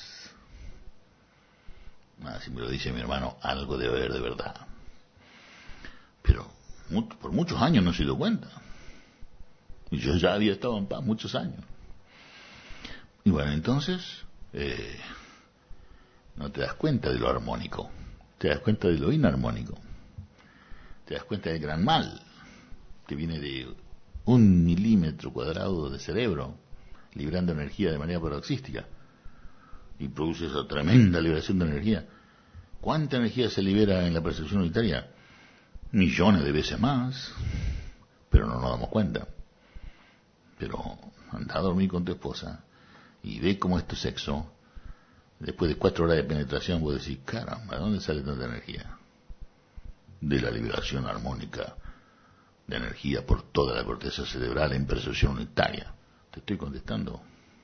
Ah, si me lo dice mi hermano, algo debe haber de verdad. Pero mu- por muchos años no se dio cuenta. Y yo ya había estado en paz muchos años. Y bueno, entonces, eh, no te das cuenta de lo armónico, te das cuenta de lo inarmónico, te das cuenta del gran mal que viene de un milímetro cuadrado de cerebro librando energía de manera paroxística y produce esa tremenda liberación de energía. ¿Cuánta energía se libera en la percepción unitaria? Millones de veces más, pero no nos damos cuenta. Pero anda a dormir con tu esposa y ve cómo es tu sexo. Después de cuatro horas de penetración vos decís, caramba, ¿de dónde sale tanta energía? De la liberación armónica de energía por toda la corteza cerebral en percepción unitaria. ¿Te estoy contestando?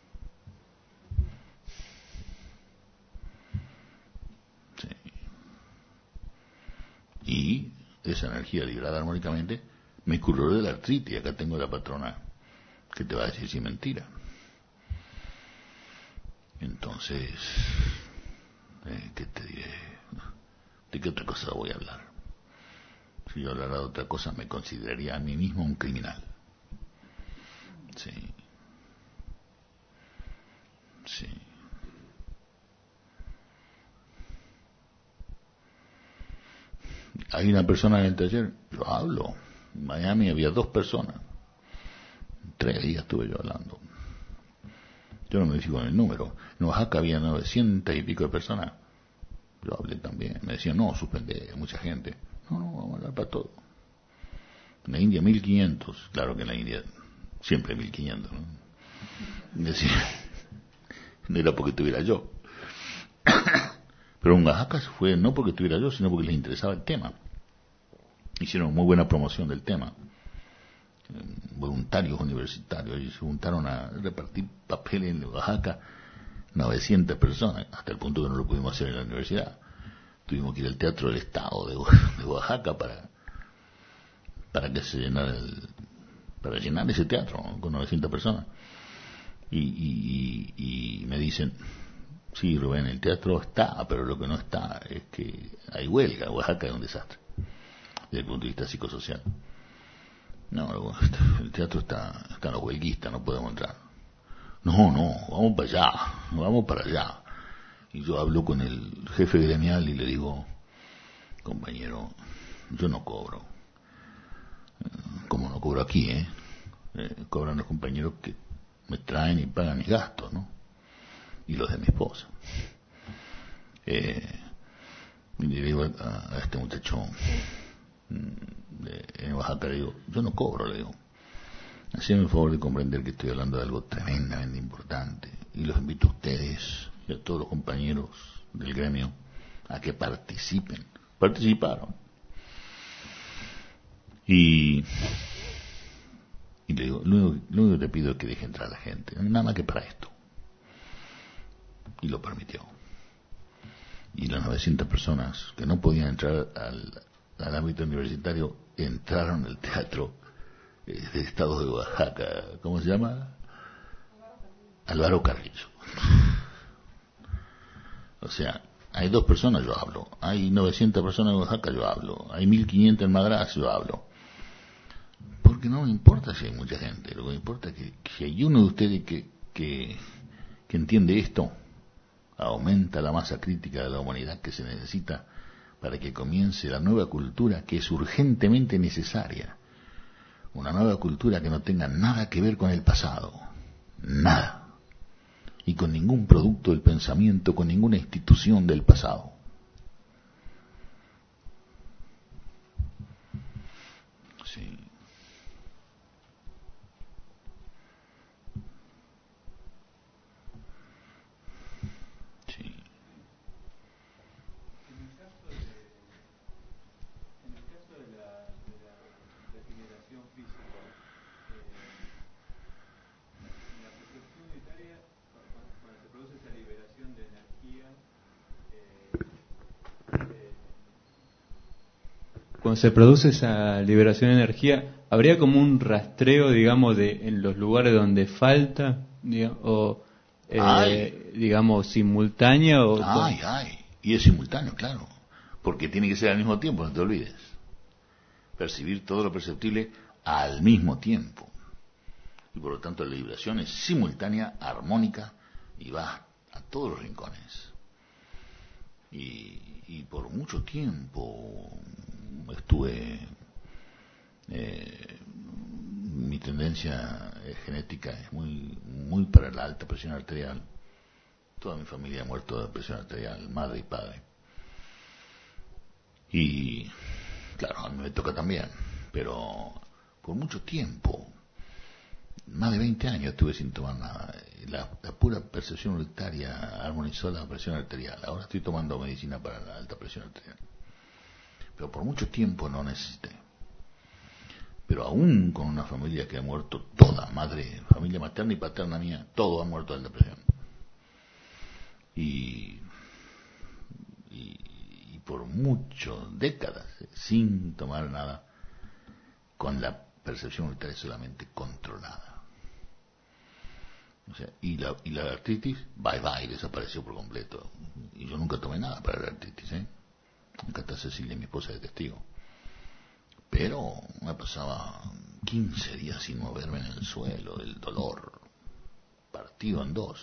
Sí. Y esa energía liberada armónicamente me curó de la artritis. Acá tengo la patrona que te va a decir si es mentira. Entonces, eh, ¿qué te diré? ¿De qué otra cosa voy a hablar? Si yo hablara de otra cosa, me consideraría a mí mismo un criminal. Sí. Sí. Hay una persona en el taller, yo hablo. En Miami había dos personas. Tres días estuve yo hablando. Yo no me fijo en el número. En Oaxaca había novecientas y pico de personas. Yo hablé también. Me decían, no, suspende, mucha gente. No, no, vamos a hablar para todo. En la India mil quinientos. Claro que en la India siempre mil quinientos, ¿no? Me decían, no era porque tuviera yo. Pero en Oaxaca fue no porque tuviera yo, sino porque les interesaba el tema. Hicieron muy buena promoción del tema. Voluntarios universitarios y se juntaron a repartir papeles en Oaxaca, novecientas personas, hasta el punto que no lo pudimos hacer en la universidad. Tuvimos que ir al Teatro del Estado de, de Oaxaca para para que se llenara el, para llenar ese teatro, ¿no? Con novecientas personas. Y, y, y, y me dicen, sí, Rubén, el teatro está, pero lo que no está es que hay huelga. Oaxaca es un desastre desde el punto de vista psicosocial. No, el teatro está, están los huelguistas, no podemos entrar. No, no, vamos para allá, vamos para allá. Y yo hablo con el jefe gremial y le digo, compañero, yo no cobro. Como no cobro aquí, ¿eh? eh cobran los compañeros que me traen y pagan mis gastos, ¿no? Y los de mi esposa. Eh, y le digo a, a este muchacho de, en Oaxaca, le digo, yo no cobro, le digo. Haceme el favor de comprender que estoy hablando de algo tremendamente importante y los invito a ustedes y a todos los compañeros del gremio a que participen. Participaron. Y, y le digo, lo único, lo único que te pido es que deje entrar a la gente, nada más que para esto. Y lo permitió. Y las novecientas personas que no podían entrar al, al ámbito universitario entraron al teatro eh, del estado de Oaxaca. ¿Cómo se llama? Álvaro Carrillo. O sea, hay dos personas, yo hablo. Hay novecientas personas en Oaxaca, yo hablo. Hay mil quinientas en Madras, yo hablo. Porque no me importa si hay mucha gente. Lo que me importa es que si hay uno de ustedes que, que, que entiende esto, aumenta la masa crítica de la humanidad que se necesita para que comience la nueva cultura que es urgentemente necesaria. Una nueva cultura que no tenga nada que ver con el pasado. Nada. Y con ningún producto del pensamiento, con ninguna institución del pasado. Sí. Sí. En el caso de, en el caso de la, de la regeneración física, eh, en la percepción unitaria, cuando, cuando se produce esa liberación de energía, eh, eh, cuando se produce esa liberación de energía, ¿habría como un rastreo, digamos, de en los lugares donde falta, digamos, o eh, digamos, simultánea o... Ay, ay, y es simultáneo, claro, porque tiene que ser al mismo tiempo, no te olvides. Percibir todo lo perceptible al mismo tiempo. Y por lo tanto la vibración es simultánea, armónica, y va a todos los rincones. Y, y por mucho tiempo estuve... Eh, mi tendencia genética es muy muy para la alta presión arterial. Toda mi familia ha muerto de presión arterial, madre y padre. Y claro, a mí me toca también, pero por mucho tiempo, más de veinte años estuve sin tomar nada. La, la pura percepción unitaria armonizó la presión arterial. Ahora estoy tomando medicina para la alta presión arterial, pero por mucho tiempo no necesité. Pero aún con una familia que ha muerto toda, madre, familia materna y paterna mía, todo ha muerto de depresión. Y, y, y por muchas décadas, sin tomar nada, con la percepción unitaria solamente controlada. O sea, y la, y la artritis, bye bye, desapareció por completo. Y yo nunca tomé nada para la artritis, ¿eh? Nunca está Cecilia, mi esposa, de testigo. Pero me pasaba quince días sin moverme en el suelo, del dolor, partido en dos.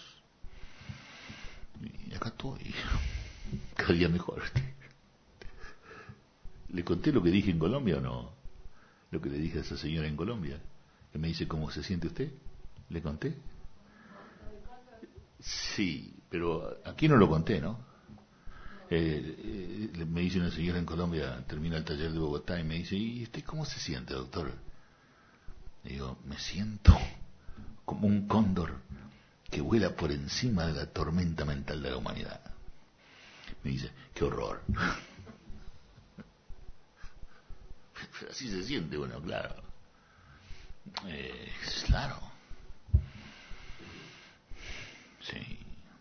Y acá estoy, cada día mejor. ¿Le conté lo que dije en Colombia o no? Lo que le dije a esa señora en Colombia, que me dice, ¿cómo se siente usted? ¿Le conté? Sí, pero aquí no lo conté, ¿no? Eh, eh, me dice una señora en Colombia, termina el taller de Bogotá y me dice, ¿y usted cómo se siente, doctor? Le digo, me siento como un cóndor que vuela por encima de la tormenta mental de la humanidad. Me dice, qué horror. Pero así se siente uno, claro. Eh, claro. Sí.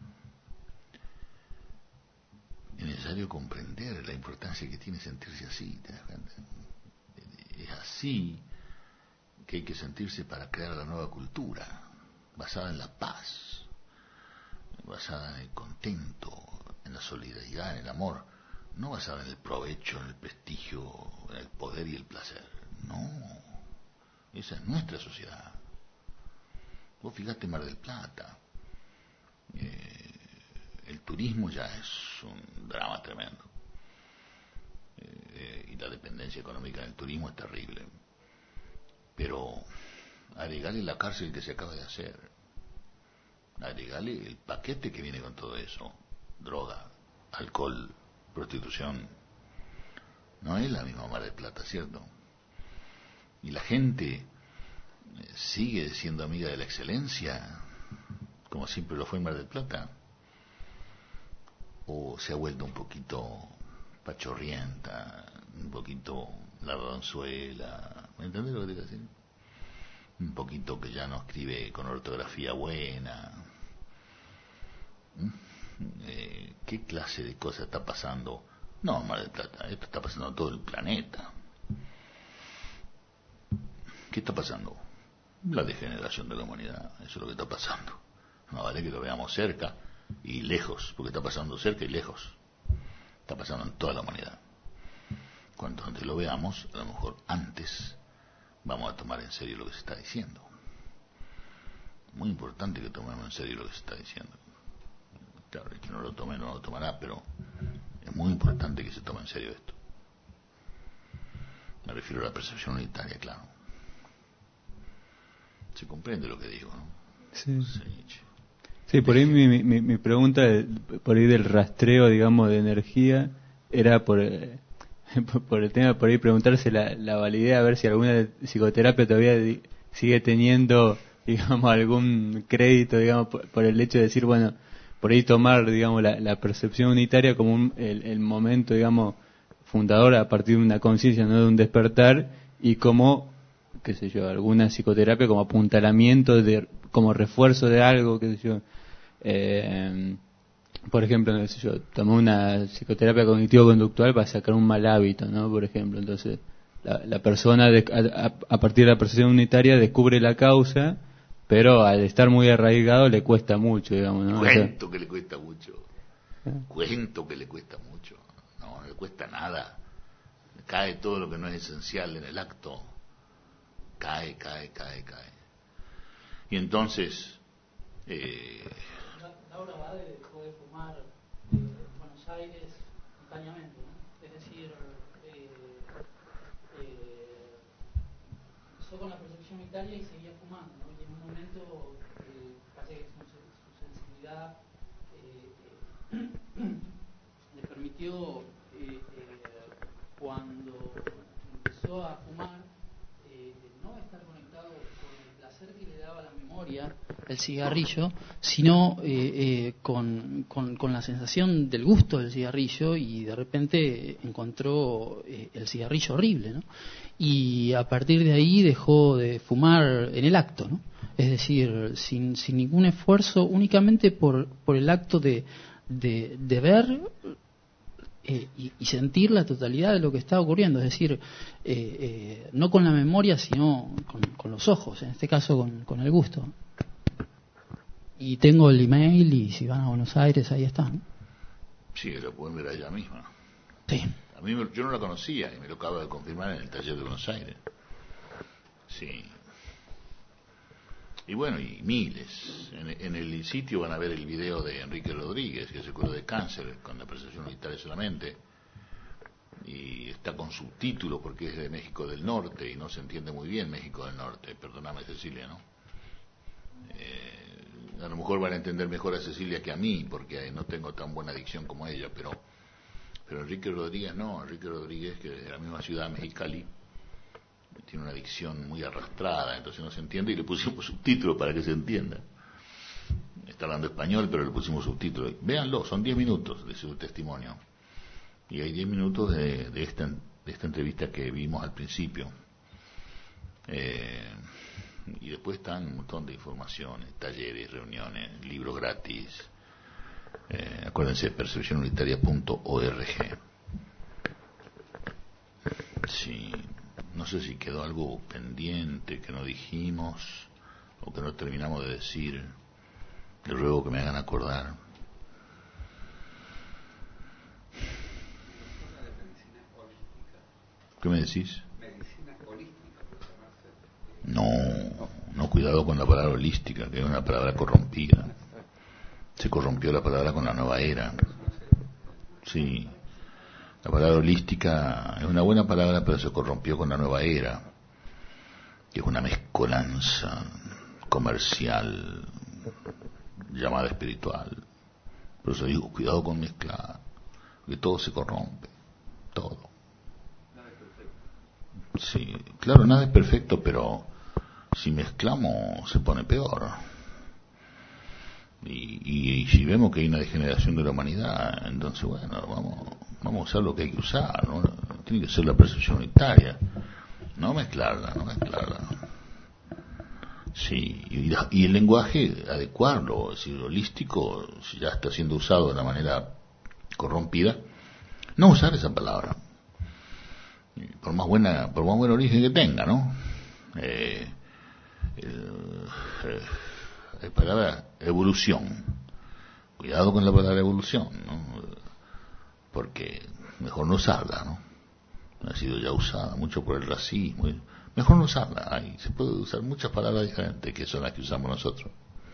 Es necesario comprender la importancia que tiene sentirse así, ¿te das cuenta? Es así que hay que sentirse para crear la nueva cultura, basada en la paz, basada en el contento, en la solidaridad, en el amor, no basada en el provecho, en el prestigio, en el poder y el placer. No, esa es nuestra sociedad. Vos fijate Mar del Plata, eh, el turismo ya es un drama tremendo, eh, y la dependencia económica del turismo es terrible, pero agregarle la cárcel que se acaba de hacer, agregarle el paquete que viene con todo eso, droga, alcohol, prostitución, no es la misma Mar del Plata, ¿cierto? Y la gente eh, sigue siendo amiga de la excelencia, como siempre lo fue en Mar del Plata, o se ha vuelto un poquito pachorrienta, un poquito ladronzuela, ¿me entendés lo que te quiero decir? Un poquito que ya no escribe con ortografía buena. ¿Mm? Eh, ¿Qué clase de cosa está pasando? No, Mar del Plata, esto está pasando en todo el planeta. ¿Qué está pasando? La degeneración de la humanidad, eso es lo que está pasando. No vale que lo veamos cerca y lejos, porque está pasando cerca y lejos. Está pasando en toda la humanidad. Cuanto antes lo veamos, a lo mejor antes vamos a tomar en serio lo que se está diciendo. Muy importante que tomemos en serio lo que se está diciendo. Claro, el que no lo tome no lo tomará, pero es muy importante que se tome en serio esto. Me refiero a la percepción unitaria, claro. Se comprende lo que digo, ¿no? Sí. Sí, sí, por ahí mi, mi, mi pregunta, por ahí del rastreo, digamos, de energía, era por, eh, por el tema, por ahí preguntarse la, la validez, a ver si alguna psicoterapia todavía di, sigue teniendo, digamos, algún crédito, digamos, por, por el hecho de decir, bueno, por ahí tomar, digamos, la, la percepción unitaria como un, el, el momento, digamos, fundador a partir de una conciencia, no de un despertar, y como, qué sé yo, alguna psicoterapia como apuntalamiento, de como refuerzo de algo, qué sé yo. Eh, por ejemplo, no sé yo, tomé una psicoterapia cognitivo-conductual para sacar un mal hábito, ¿no? Por ejemplo, entonces la, la persona de, a, a partir de la percepción unitaria descubre la causa pero al estar muy arraigado le cuesta mucho, digamos, ¿no? Cuento que le cuesta mucho. Cuento que le cuesta mucho. No, no le cuesta nada. Cae todo lo que no es esencial en el acto. Cae, cae, cae, cae. Y entonces... Eh... Laura Bade dejó de fumar en Buenos Aires espontáneamente, ¿no? Es decir, eh, eh, empezó con la percepción unitaria y seguía fumando, ¿no? Y en un momento eh, parece que su, su sensibilidad eh, eh, le permitió, eh, eh, cuando empezó a fumar, eh, no estar conectado con el placer que le daba la memoria, el cigarrillo, sino eh, eh, con, con, con la sensación del gusto del cigarrillo, y de repente encontró eh, el cigarrillo horrible, ¿no? Y a partir de ahí dejó de fumar en el acto, ¿no? Es decir, sin, sin ningún esfuerzo, únicamente por, por el acto de, de, de ver eh, y, y sentir la totalidad de lo que está ocurriendo, es decir, eh, eh, no con la memoria, sino con, con los ojos, en este caso con, con el gusto. Y tengo el email, y si van a Buenos Aires, ahí están. Sí, lo pueden ver allá misma. Sí. A mí me, yo no la conocía y me lo acaba de confirmar en el taller de Buenos Aires. Sí. Y bueno, y miles. En, en el sitio van a ver el video de Enrique Rodríguez, que se curó de cáncer con la percepción unitaria solamente. Y está con subtítulos porque es de México del Norte y no se entiende muy bien México del Norte. Perdóname, Cecilia, ¿no? Eh, a lo mejor van a entender mejor a Cecilia que a mí, porque no tengo tan buena dicción como ella, pero pero Enrique Rodríguez no. Enrique Rodríguez, que de la misma ciudad, Mexicali, tiene una dicción muy arrastrada, entonces no se entiende, y le pusimos subtítulos para que se entienda. Está hablando español, pero le pusimos subtítulos. Véanlo, son diez minutos de su testimonio, y hay diez minutos de, de, esta, de esta entrevista que vimos al principio. Eh, y después están un montón de informaciones, talleres, reuniones, libros gratis. Eh, acuérdense, percepción unitaria punto org. Sí, no sé si quedó algo pendiente que no dijimos o que no terminamos de decir. Les ruego que me hagan acordar. ¿Qué me decís? No, no, cuidado con la palabra holística, que es una palabra corrompida. Se corrompió la palabra con la nueva era. Sí, la palabra holística es una buena palabra, pero se corrompió con la nueva era, que es una mezcolanza comercial llamada espiritual. Por eso digo, cuidado con mezclar, porque todo se corrompe, todo. Sí, claro, nada es perfecto, pero si mezclamos se pone peor. Y, y, y si vemos que hay una degeneración de la humanidad, entonces bueno, vamos vamos a usar lo que hay que usar, ¿no? Tiene que ser la percepción unitaria, no mezclarla, no mezclarla. Sí, y, y el lenguaje adecuarlo, es decir, holístico, si ya está siendo usado de una manera corrompida, no usar esa palabra, por más buena, por más buen origen que tenga, ¿no? Eh, el, eh, la palabra evolución, cuidado con la palabra evolución, ¿no? Porque mejor no usarla, ¿no? Ha sido ya usada mucho por el racismo, mejor no usarla. Hay, se puede usar muchas palabras diferentes que son las que usamos nosotros.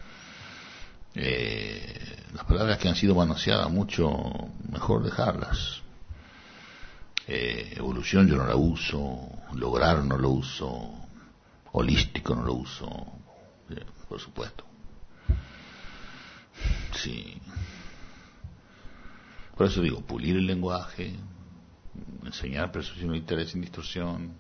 Eh, las palabras que han sido manoseadas mucho, mejor dejarlas. Eh, evolución yo no la uso, lograr no lo uso, holístico no lo uso, eh, por supuesto. Sí. Por eso digo, pulir el lenguaje, enseñar percepción unitaria sin distorsión,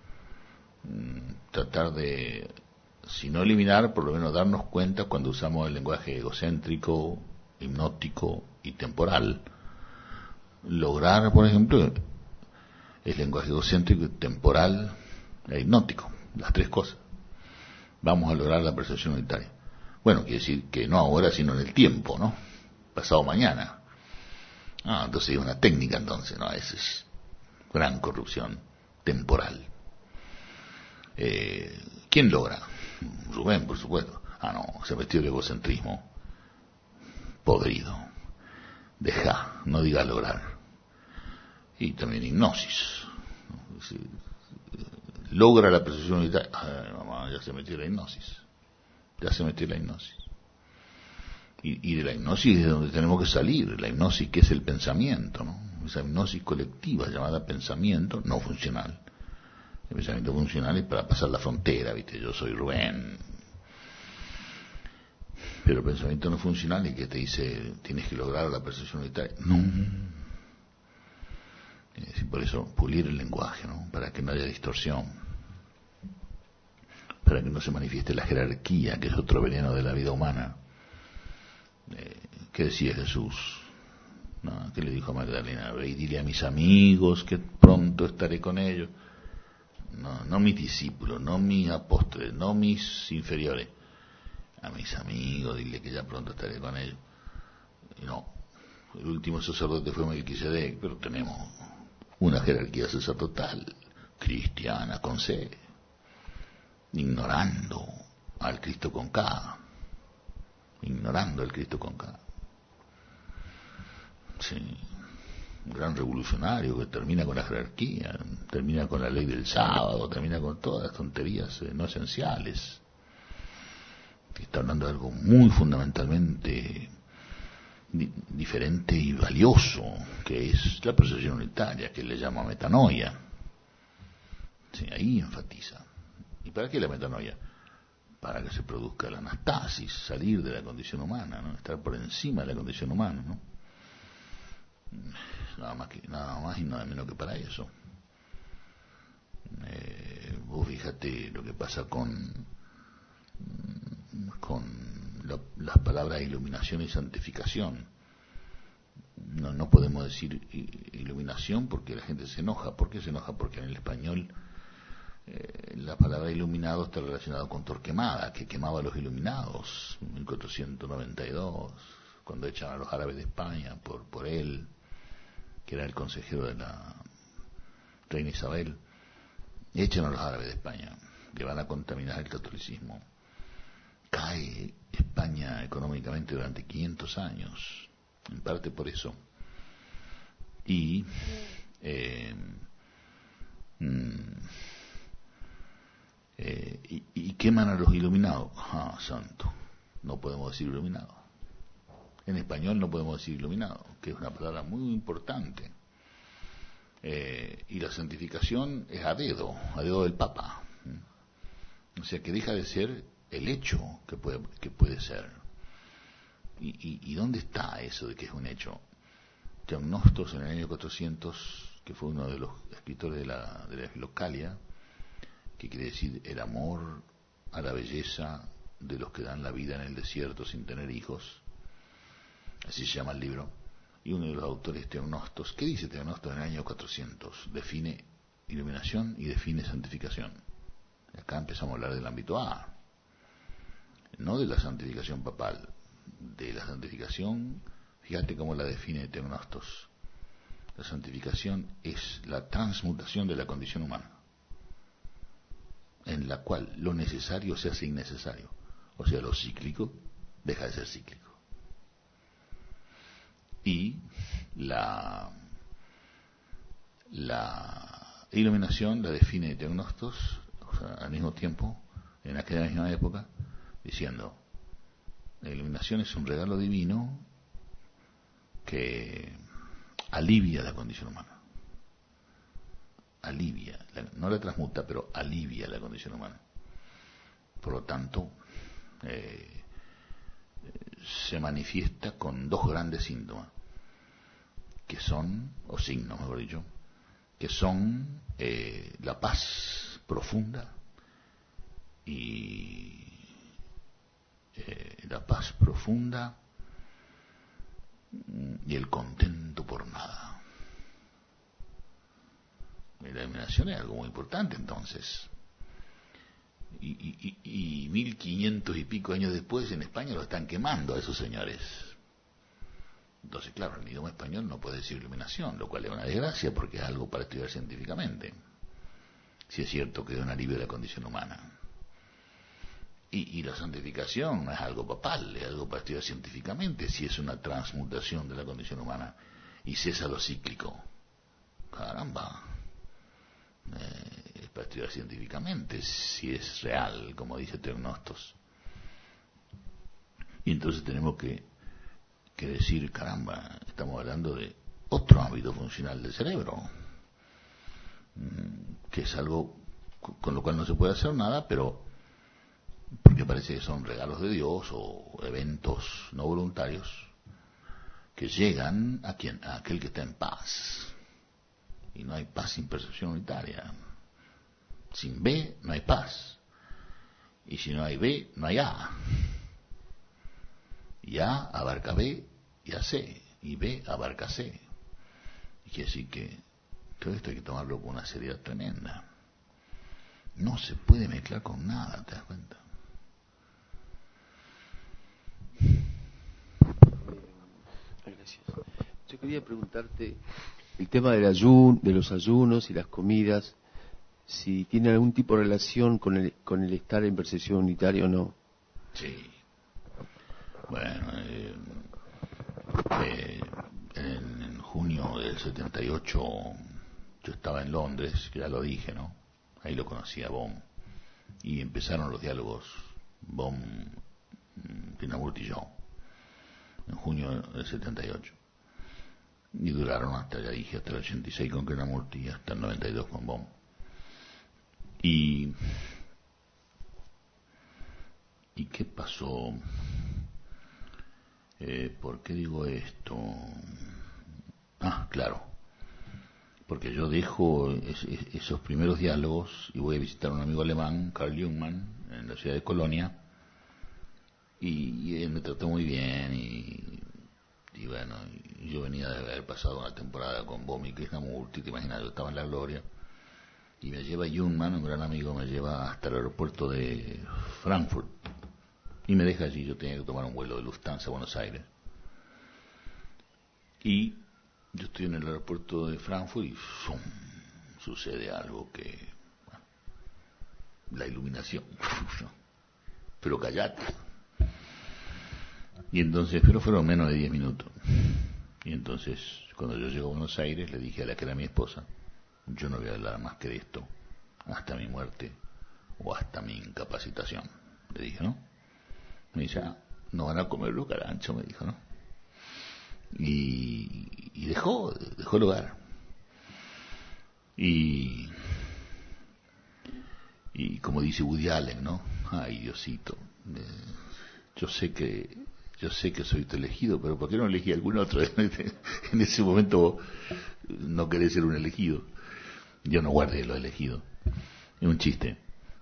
tratar de, si no eliminar, por lo menos darnos cuenta cuando usamos el lenguaje egocéntrico, hipnótico y temporal. Lograr, por ejemplo, el lenguaje egocéntrico, temporal e hipnótico, las tres cosas. Vamos a lograr la percepción unitaria. Bueno, quiere decir que no ahora, sino en el tiempo, ¿no? Pasado mañana. Ah, entonces es una técnica, entonces, ¿no? Esa es gran corrupción temporal. Eh, ¿Quién logra? Rubén, por supuesto. Ah, no, se metió el egocentrismo podrido. Deja, no diga lograr. Y también hipnosis. ¿No? Es decir, logra la percepción unitaria. Ay, mamá, ya se metió la hipnosis. Ya se metió la hipnosis. Y, y de la hipnosis es de donde tenemos que salir. La hipnosis que es el pensamiento, ¿no? Esa hipnosis colectiva llamada pensamiento no funcional. El pensamiento funcional es para pasar la frontera, ¿viste? Yo soy Rubén. Pero el pensamiento no funcional es que te dice, tienes que lograr la percepción unitaria. No. Es decir, por eso, pulir el lenguaje, ¿no? Para que no haya distorsión. Para que no se manifieste la jerarquía, que es otro veneno de la vida humana. Eh, ¿Qué decía Jesús? ¿No? ¿Qué le dijo a Magdalena? Ve y dile a mis amigos que pronto estaré con ellos. No, no mis discípulos, no mis apóstoles, no mis inferiores. A mis amigos, dile que ya pronto estaré con ellos. Y no, el último sacerdote fue Melquisedec, pero tenemos una jerarquía sacerdotal cristiana con C, ignorando al Cristo con K, ignorando al Cristo con K. Sí, un gran revolucionario que termina con la jerarquía, termina con la ley del sábado, termina con todas las tonterías eh, no esenciales. Está hablando de algo muy fundamentalmente di- diferente y valioso, que es la percepción unitaria, que le llama metanoia. Sí, ahí enfatiza. ¿Y para qué la metanoia? Para que se produzca la anastasis, salir de la condición humana, ¿no? Estar por encima de la condición humana, ¿no? Nada más, que, nada más y nada menos que para eso. Eh, vos fíjate lo que pasa con con la, las palabras iluminación y santificación. No, no podemos decir iluminación porque la gente se enoja. ¿Por qué se enoja? Porque en el español eh, la palabra iluminado está relacionada con Torquemada, que quemaba a los iluminados en mil cuatrocientos noventa y dos, cuando echan a los árabes de España por, por él, que era el consejero de la reina Isabel. Echan a los árabes de España, que van a contaminar el catolicismo. Cae España económicamente durante quinientos años, en parte por eso. Y eh, mm, eh, y, y queman a los iluminados. Ah, santo, no podemos decir iluminado. En español no podemos decir iluminado, que es una palabra muy importante. Eh, y la santificación es a dedo, a dedo del Papa. O sea que deja de ser el hecho que puede, que puede ser. ¿Y, y, ¿Y dónde está eso de que es un hecho? Teognostos en el año cuatrocientos, que fue uno de los escritores de la, de la Filocalia, que quiere decir el amor a la belleza de los que dan la vida en el desierto sin tener hijos, así se llama el libro, y uno de los autores Teognostos, ¿qué dice Teognostos en el año cuatrocientos? Define iluminación y define santificación. Acá empezamos a hablar del ámbito A, no de la santificación papal, de la santificación. Fíjate cómo la define Teognostos. La santificación es la transmutación de la condición humana, en la cual lo necesario se hace innecesario, o sea, lo cíclico deja de ser cíclico. Y la la iluminación la define Teognostos, o sea, al mismo tiempo, en aquella misma época, diciendo: la iluminación es un regalo divino que alivia la condición humana. Alivia, no la transmuta, pero alivia la condición humana. Por lo tanto, eh, se manifiesta con dos grandes síntomas, que son, o signos mejor dicho, que son eh, la paz profunda y eh, la paz profunda y el contento por nada. La iluminación es algo muy importante entonces. Y, y, y, y mil quinientos y pico años después en España lo están quemando a esos señores. Entonces, claro, en el idioma español no puede decir iluminación, lo cual es una desgracia porque es algo para estudiar científicamente. Si es cierto que es un alivio de la condición humana. Y, y la santificación no es algo papal, es algo para estudiar científicamente, si es una transmutación de la condición humana y cesa lo cíclico. Caramba, eh, es para estudiar científicamente, si es real, como dice Teognostos. Y entonces tenemos que, que decir, caramba, estamos hablando de otro ámbito funcional del cerebro, que es algo con lo cual no se puede hacer nada, pero porque parece que son regalos de Dios o eventos no voluntarios que llegan a quien, a aquel que está en paz. Y no hay paz sin percepción unitaria. Sin B no hay paz. Y si no hay B, no hay A. Y A abarca B y a C. Y B abarca C. Y quiere decir que todo esto hay que tomarlo con una seriedad tremenda. No se puede mezclar con nada, ¿te das cuenta? Gracias. Yo quería preguntarte el tema del ayuno, de los ayunos y las comidas, si tiene algún tipo de relación con el, con el estar en percepción unitaria o no. Sí. Bueno, eh, eh, en, en junio del setenta y ocho yo estaba en Londres, que ya lo dije, ¿no? Ahí lo conocí a Bohm. Y empezaron los diálogos Bohm, Krishnamurti y yo, en junio del setenta y ocho. Y duraron hasta, ya dije, hasta el ochenta y seis con Krishnamurti y hasta el noventa y dos con Bohm. Y... ¿Y qué pasó? Eh, ¿Por qué digo esto? Ah, claro. Porque yo dejo es, es, esos primeros diálogos y voy a visitar a un amigo alemán, Carl Jungmann, en la ciudad de Colonia, y, y él me trató muy bien, y, y bueno, yo venía de haber pasado una temporada con Bohm y Krishnamurti, te imaginas, yo estaba en la gloria, y me lleva Jungmann, un gran amigo, me lleva hasta el aeropuerto de Frankfurt, y me deja allí. Yo tenía que tomar un vuelo de Lufthansa a Buenos Aires, y yo estoy en el aeropuerto de Frankfurt y ¡fum!, sucede algo que... Bueno, la iluminación. Pero callate. Y entonces, pero fueron menos de diez minutos. Y entonces, cuando yo llego a Buenos Aires, le dije a la que era mi esposa, yo no voy a hablar más que de esto, hasta mi muerte o hasta mi incapacitación. Le dije, ¿no? Me dice, ah, no van a comer los caranchos, me dijo, ¿no? Y, y dejó, dejó el lugar. Y, y como dice Woody Allen, ¿no? Ay, Diosito, eh, yo sé que yo sé que soy tu elegido, pero ¿por qué no elegí algún otro? En ese momento no querés ser un elegido. Yo no guardé lo elegido. Es un chiste.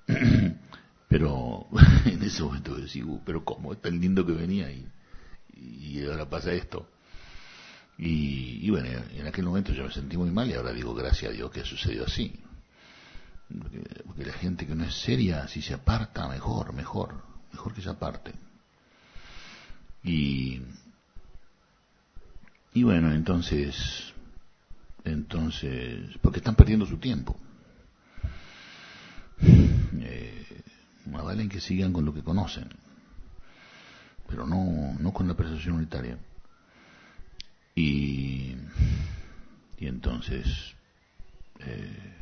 Pero en ese momento decía, uh, pero ¿cómo? Es tan lindo que venía y, y ahora pasa esto. Y, y bueno, en aquel momento yo me sentí muy mal y ahora digo, gracias a Dios que sucedió así. Porque, porque la gente que no es seria, si se aparta, mejor, mejor, mejor que se aparte. Y, y bueno, entonces, entonces, porque están perdiendo su tiempo. Eh, más valen que sigan con lo que conocen, pero no, no con la percepción unitaria. Y, y entonces eh,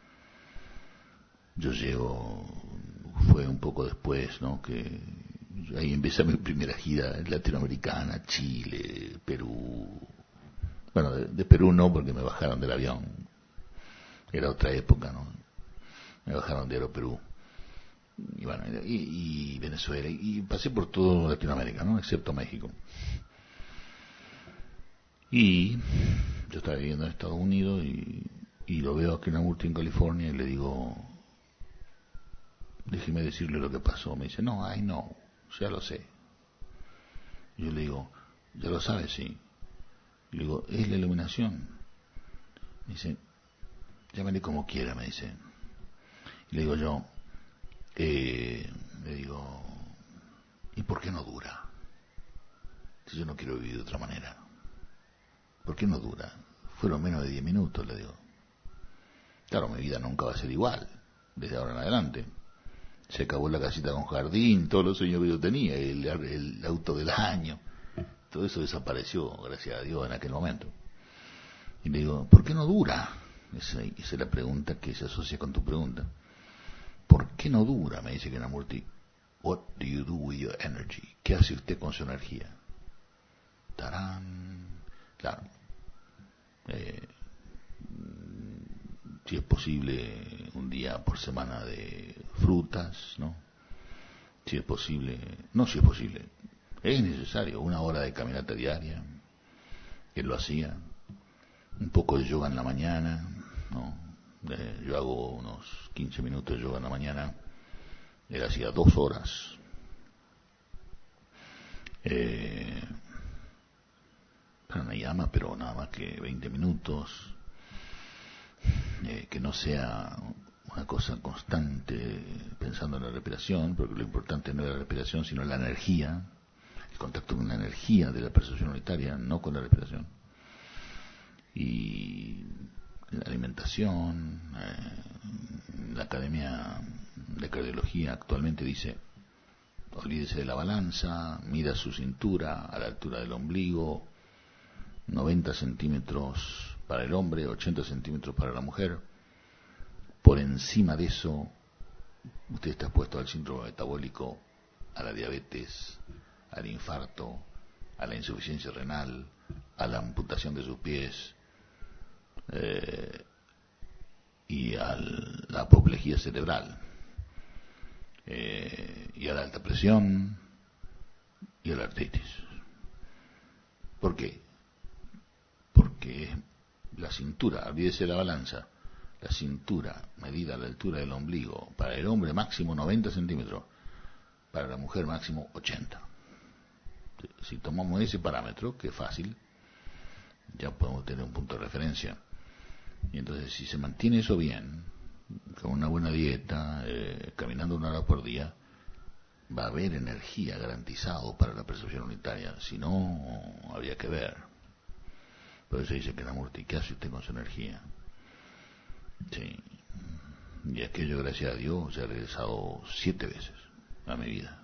yo llego, fue un poco después, ¿no? Que ahí empecé mi primera gira latinoamericana, Chile, Perú. Bueno, de, de Perú no, porque me bajaron del avión, era otra época, ¿no? Me bajaron de Aeroperú. Y bueno, y, y Venezuela, y pasé por toda Latinoamérica, ¿no? Excepto México. Y yo estaba viviendo en Estados Unidos y, y lo veo a Krishnamurti en California y le digo, déjeme decirle lo que pasó. Me dice, no, ay no, ya lo sé. Y yo le digo, ya lo sabes, sí. Y le digo, es la iluminación. Me dice, llámale como quiera, me dice. Y le digo yo, eh, le digo, ¿y por qué no dura? Si yo no quiero vivir de otra manera. ¿Por qué no dura? Fueron menos de diez minutos, le digo. Claro, mi vida nunca va a ser igual, desde ahora en adelante. Se acabó la casita con jardín, todos los sueños que yo tenía, el, el auto del año, todo eso desapareció, gracias a Dios, en aquel momento. Y le digo, ¿por qué no dura? Esa, esa es la pregunta que se asocia con tu pregunta. ¿Por qué no dura? Me dice Krishnamurti. What do you do with your energy? ¿Qué hace usted con su energía? Tarán. Claro. Eh, si es posible, un día por semana de frutas, ¿no? Si es posible, no si es posible, es necesario una hora de caminata diaria. Él lo hacía. Un poco de yoga en la mañana, ¿no? Eh, yo hago unos quince minutos de yoga en la mañana. Él hacía dos horas. Eh, pranayama, pero nada más que veinte minutos. Eh, que no sea una cosa constante pensando en la respiración, porque lo importante no es la respiración, sino la energía, el contacto con la energía de la percepción unitaria, no con la respiración. Y la alimentación, eh, la Academia de Cardiología actualmente dice, olvídese de la balanza, mida su cintura a la altura del ombligo, noventa centímetros para el hombre, ochenta centímetros para la mujer. Por encima de eso, usted está expuesto al síndrome metabólico, a la diabetes, al infarto, a la insuficiencia renal, a la amputación de sus pies, eh, y a la apoplejía cerebral, eh, y a la alta presión, y a la artritis. ¿Por qué? Porque la cintura, olvídese de la balanza, la cintura medida a la altura del ombligo, para el hombre máximo noventa centímetros, para la mujer máximo ochenta. Si tomamos ese parámetro, que es fácil, ya podemos tener un punto de referencia. Y entonces, si se mantiene eso bien, con una buena dieta, eh, caminando una hora por día, va a haber energía garantizado para la percepción unitaria. Si no, habría que ver. Por eso dice Krishnamurti, ¿qué hace usted con su energía? Sí. Y aquello, gracias a Dios, se ha regresado siete veces a mi vida.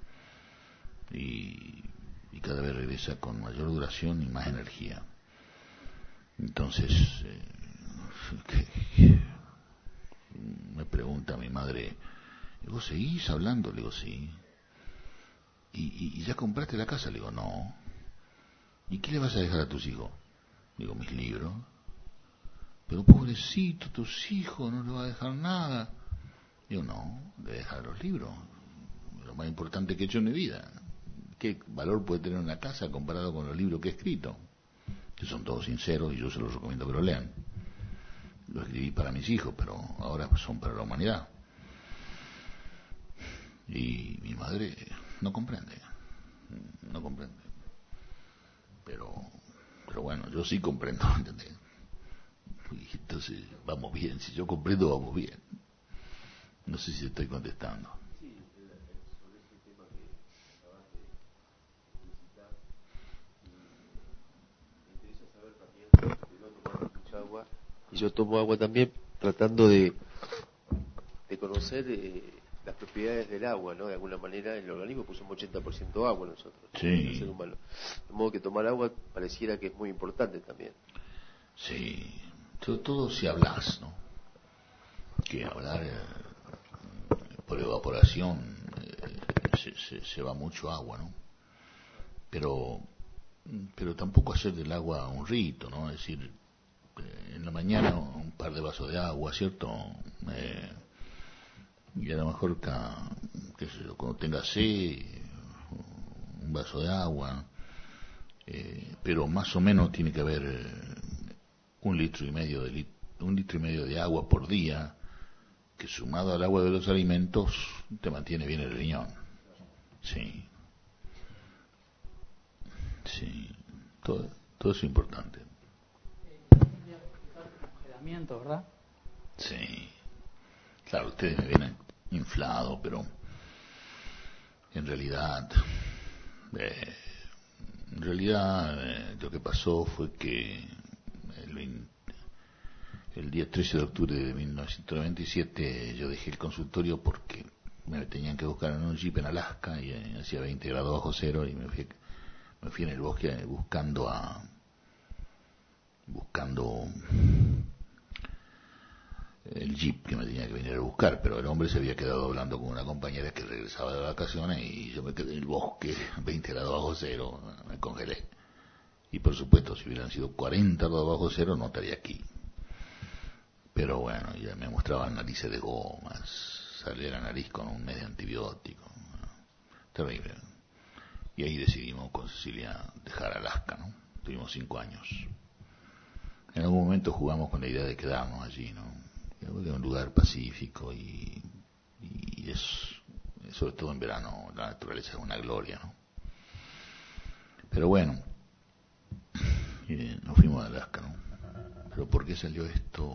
Y, y cada vez regresa con mayor duración y más energía. Entonces, eh, que, me pregunta mi madre, ¿vos seguís hablando? Le digo, sí. ¿Y, y, ¿Y ya compraste la casa? Le digo, no. ¿Y qué le vas a dejar a tus hijos? Digo, mis libros. Pero pobrecito, tus hijos, no le va a dejar nada. Digo, no, le voy a dejar los libros. Lo más importante que he hecho en mi vida. ¿Qué valor puede tener una casa comparado con los libros que he escrito? Que son todos sinceros y yo se los recomiendo que lo lean. Lo escribí para mis hijos, pero ahora son para la humanidad. Y mi madre no comprende. No comprende. Pero... Pero bueno, yo sí comprendo, ¿entendés? Entonces, vamos bien. Si yo comprendo, vamos bien. No sé si estoy contestando. Sí, sobre ese tema que acabas de visitar, me interesa saber también, porque yo tomo mucha agua, y yo tomo agua también tratando de, de conocer eh, las propiedades del agua, ¿no? De alguna manera, el organismo puso un ochenta por ciento agua nosotros, sí. El ser humano. De modo que tomar agua pareciera que es muy importante también. Sí, sobre todo si hablas, ¿no? Que hablar eh, por evaporación eh, se, se, se va mucho agua, ¿no? Pero, pero tampoco hacer del agua un rito, ¿no? Es decir, eh, en la mañana un par de vasos de agua, ¿cierto? Eh, y a lo mejor cada, qué sé yo, cuando tenga sed, un vaso de agua, eh, pero más o menos tiene que haber eh, un litro y medio de lit un litro y medio de agua por día, que sumado al agua de los alimentos te mantiene bien el riñón. Sí, sí, todo, todo es importante. Congelamiento, ¿verdad? Sí, claro, ustedes me vienen inflado, pero en realidad, eh, en realidad eh, lo que pasó fue que el, veinte, el día trece de octubre de mil novecientos noventa y siete yo dejé el consultorio porque me tenían que buscar en un jeep en Alaska y eh, hacía veinte grados bajo cero y me fui, me fui en el bosque buscando a buscando el jeep que me tenía que venir a buscar, pero el hombre se había quedado hablando con una compañera que regresaba de vacaciones y yo me quedé en el bosque, veinte grados bajo cero, me congelé. Y por supuesto, si hubieran sido cuarenta grados bajo cero, no estaría aquí. Pero bueno, ya me mostraban narices de gomas, salí de la nariz con un mes de antibiótico, terrible. Y ahí decidimos con Cecilia dejar Alaska, ¿no? Tuvimos cinco años. En algún momento jugamos con la idea de quedarnos allí, ¿no? Es un lugar pacífico y, y es, sobre todo en verano, la naturaleza es una gloria, ¿no? Pero bueno, eh, nos fuimos a Alaska, ¿no? Pero ¿por qué salió esto?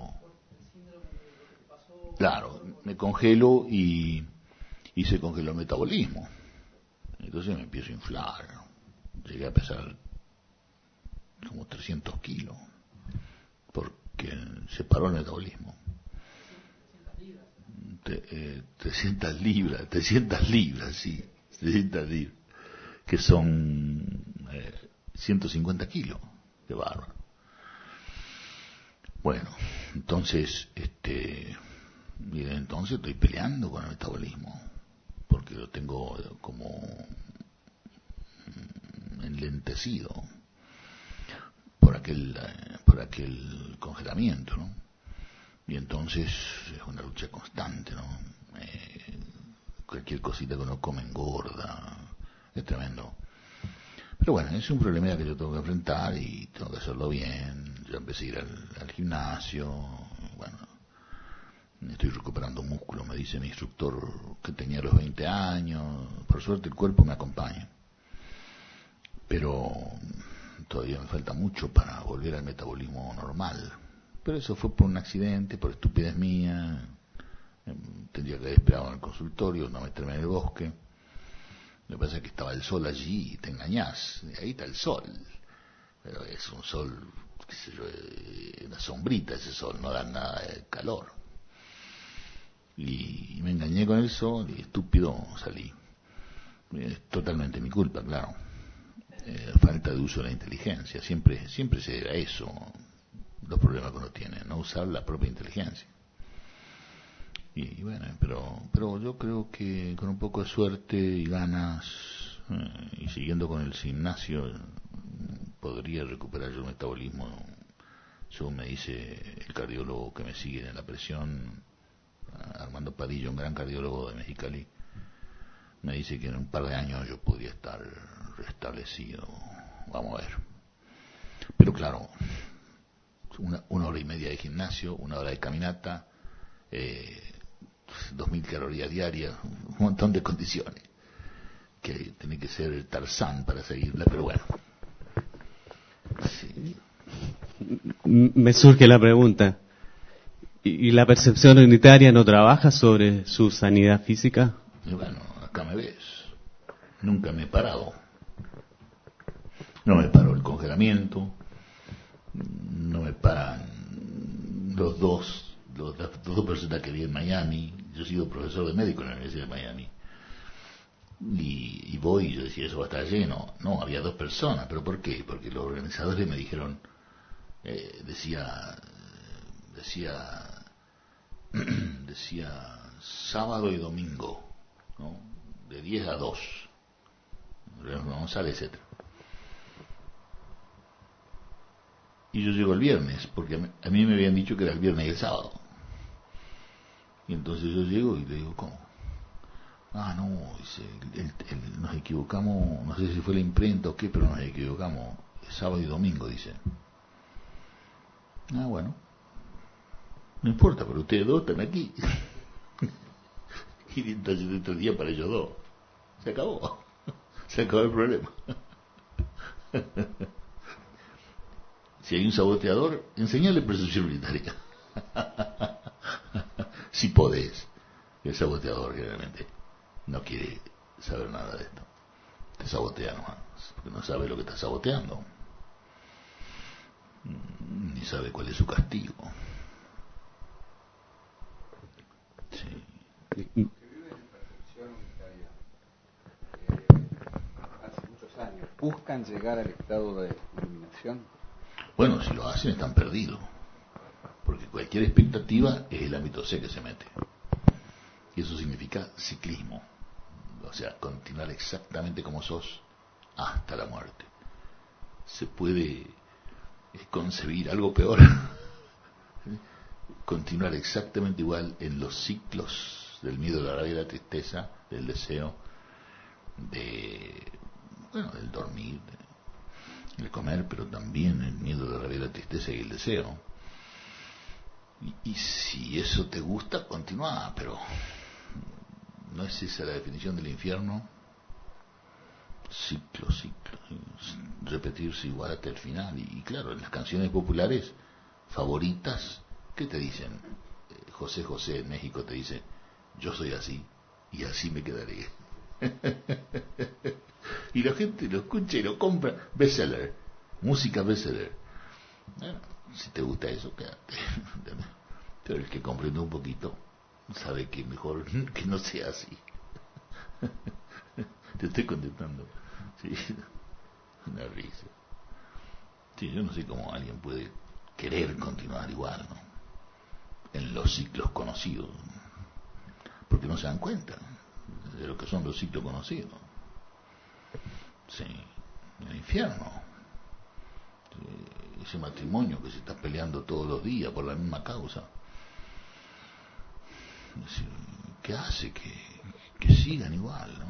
Claro, me congelo y, y se congeló el metabolismo. Entonces me empiezo a inflar, ¿no? Llegué a pesar como trescientos kilos, porque se paró el metabolismo. Eh, trescientas libras, trescientas libras, sí, trescientas libras, que son eh, ciento cincuenta kilos, de bárbaro. Bueno, entonces, este, mire, entonces estoy peleando con el metabolismo, porque lo tengo como enlentecido por aquel, por aquel congelamiento, ¿no? Y entonces es una lucha constante, ¿no? Eh, cualquier cosita que uno come engorda, es tremendo. Pero bueno, es un problema que yo tengo que enfrentar y tengo que hacerlo bien. Yo empecé a ir al, al gimnasio, bueno, estoy recuperando músculo, me dice mi instructor que tenía los veinte años, por suerte el cuerpo me acompaña. Pero todavía me falta mucho para volver al metabolismo normal. Pero eso fue por un accidente, por estupidez mía. Tendría que haber esperado en el consultorio, no meterme en el bosque. Lo que pasa es que estaba el sol allí y te engañás. Ahí está el sol. Pero es un sol, qué sé yo, una sombrita ese sol, no da nada de calor. Y me engañé con el sol y estúpido salí. Es totalmente mi culpa, claro. Eh, falta de uso de la inteligencia. Siempre, siempre se da eso. Los problemas que uno tiene, no usar la propia inteligencia. Y, y bueno, pero pero yo creo que con un poco de suerte y ganas eh, y siguiendo con el gimnasio podría recuperar yo el metabolismo, según me dice el cardiólogo que me sigue en la presión, Armando Padilla, un gran cardiólogo de Mexicali. Me dice que en un par de años yo podría estar restablecido. Vamos a ver. Pero claro, Una, una hora y media de gimnasio, una hora de caminata, eh, dos mil calorías diarias, un montón de condiciones que tiene que ser el Tarzán para seguirla, pero bueno. Sí. Me surge la pregunta, ¿y la percepción unitaria no trabaja sobre su sanidad física? Y bueno, acá me ves, nunca me he parado, no me paró el congelamiento, no me paran los dos, los, las dos personas que vi en Miami. Yo he sido profesor de médico en la Universidad de Miami. Y, y voy y yo decía, eso va a estar lleno. No, había dos personas. ¿Pero por qué? Porque los organizadores me dijeron, eh, decía, decía, decía sábado y domingo, ¿no? De diez a dos. González, etcétera. Y yo llego el viernes, porque a mí me habían dicho que era el viernes y el sábado. Y entonces yo llego y le digo, ¿cómo? Ah, no, dice, el, el, nos equivocamos, no sé si fue la imprenta o qué, pero nos equivocamos, sábado y domingo, dice. Ah, bueno, no importa, pero ustedes dos están aquí. Y entonces otro día para ellos dos. Se acabó, se acabó el problema. Si hay un saboteador, enseñale percepción unitaria. Si podés. El saboteador generalmente no quiere saber nada de esto. Te sabotea nomás, porque no sabe lo que está saboteando. Ni sabe cuál es su castigo. Sí. podrán llegar al estado de iluminación? Bueno, si lo hacen están perdidos, porque cualquier expectativa es el ámbito C que se mete. Y eso significa ciclismo, o sea, continuar exactamente como sos hasta la muerte. Se puede concebir algo peor, continuar exactamente igual en los ciclos del miedo, la rabia y la tristeza, del deseo, de, bueno, del dormir, el comer, pero también el miedo, la rabia, la tristeza y el deseo. Y, y si eso te gusta, continúa, pero ¿no es esa la definición del infierno? Ciclo, ciclo, repetirse igual hasta el final. Y, y claro, en las canciones populares favoritas, ¿qué te dicen? Eh, José José en México te dice, yo soy así y así me quedaré. Y la gente lo escucha y lo compra. Bestseller, música bestseller. Bueno, si te gusta eso, quédate. Pero el que comprende un poquito sabe que mejor que no sea así. Te estoy contestando. Sí, una risa. Sí, yo no sé cómo alguien puede querer continuar igual, ¿no? En los ciclos conocidos, porque no se dan cuenta de lo que son los ciclos conocidos. Sí, el infierno, sí, ese matrimonio que se está peleando todos los días por la misma causa, sí, ¿qué hace? Que, que sigan igual, ¿no?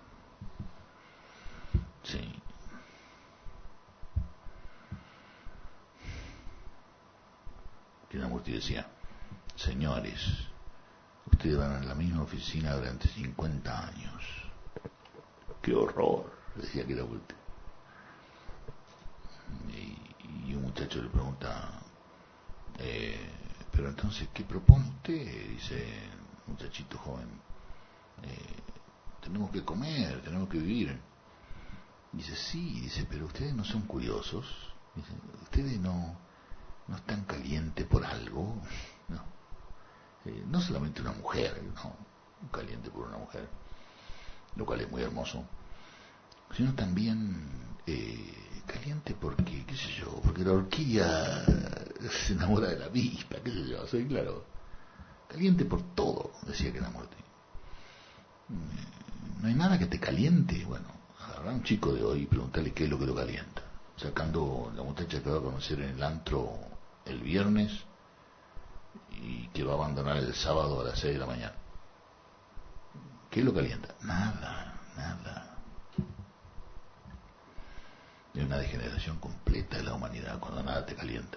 Sí. Krishnamurti decía, señores, ustedes van a la misma oficina durante cincuenta años. ¡Qué horror!, decía Krishnamurti. Y, y un muchacho le pregunta, eh, pero entonces, ¿qué propone usted? Dice un muchachito joven. Eh, tenemos que comer, tenemos que vivir. Dice, sí, dice, pero ustedes no son curiosos. Dice, ustedes no, no están calientes por algo. No, eh, no solamente una mujer, no, caliente por una mujer, lo cual es muy hermoso, sino también eh, caliente porque, qué sé yo, porque la orquídea se enamora de la avispa, qué sé yo, soy claro. Caliente por todo, decía Krishnamurti. No hay nada que te caliente. Bueno, agarrar a un chico de hoy y preguntarle qué es lo que lo calienta. Sacando la muchacha que va a conocer en el antro el viernes y que va a abandonar el sábado a las seis de la mañana. ¿Qué lo calienta? Nada, nada. Es una degeneración completa de la humanidad cuando nada te calienta.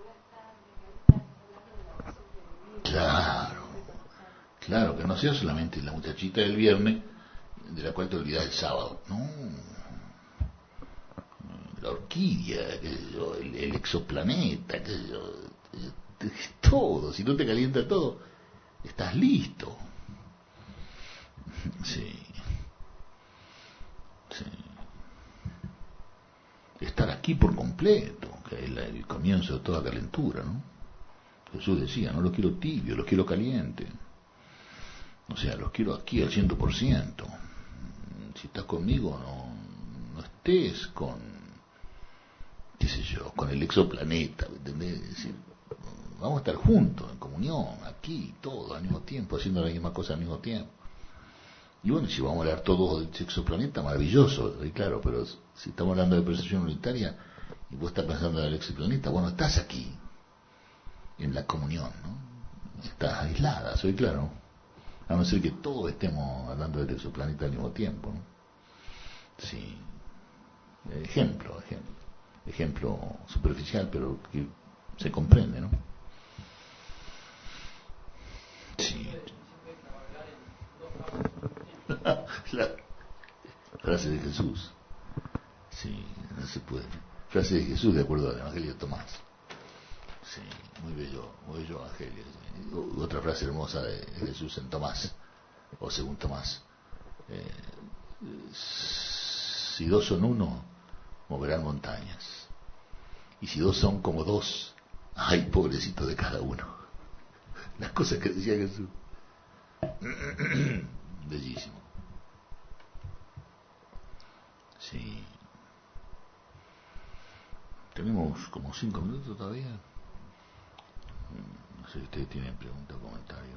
Claro, claro, que no sea solamente la muchachita del viernes de la cual te olvidas el sábado. No, la orquídea, qué sé yo, el, el exoplaneta, qué sé yo, todo. Si no te calienta todo, estás listo. Sí, sí. Estar aquí por completo, que es la, el comienzo de toda calentura, ¿no? Jesús decía, no los quiero tibio, los quiero caliente. O sea, los quiero aquí al ciento por ciento. Si estás conmigo, no, no estés con, qué sé yo, con el exoplaneta, ¿entendés? Es decir, vamos a estar juntos, en comunión, aquí, todo, al mismo tiempo, haciendo la misma cosa al mismo tiempo. Y bueno, si vamos a hablar todos del exoplaneta, maravilloso, claro, pero si estamos hablando de percepción unitaria y vos estás pensando en el exoplaneta, bueno, estás aquí, en la comunión, ¿no? Estás aislada, soy claro. A no ser que todos estemos hablando del exoplaneta al mismo tiempo, ¿no? Sí. Ejemplo, ejemplo. Ejemplo superficial, pero que se comprende, ¿no? Sí. La frase de Jesús. Sí, no se puede. Frase de Jesús de acuerdo al Evangelio de Tomás. Sí, muy bello, muy bello Evangelio. Sí. Otra frase hermosa de Jesús en Tomás, o según Tomás. Eh, si dos son uno, moverán montañas. Y si dos son como dos, ay, pobrecito de cada uno. Las cosas que decía Jesús. Bellísimo. Sí. Tenemos como cinco minutos todavía. No sé si ustedes tienen pregunta o comentario.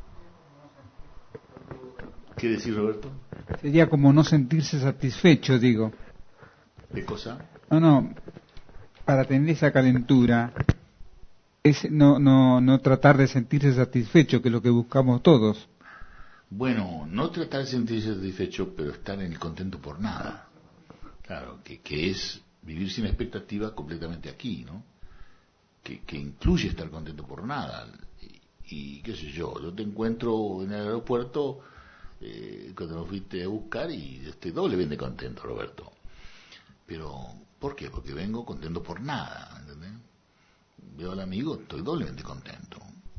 ¿Qué decir, Roberto? Sería como no sentirse satisfecho, digo. ¿Qué cosa? No, no. Para tener esa calentura, es no, no, no tratar de sentirse satisfecho, que es lo que buscamos todos. Bueno, no tratar de sentirse satisfecho, pero estar en el contento por nada. Claro, que, que es vivir sin expectativas completamente aquí, ¿no? Que, que incluye estar contento por nada. Y, y qué sé yo, yo te encuentro en el aeropuerto eh, cuando me fuiste a buscar y estoy doblemente contento, Roberto. Pero, ¿por qué? Porque vengo contento por nada, ¿entendés? Veo al amigo, estoy doblemente contento.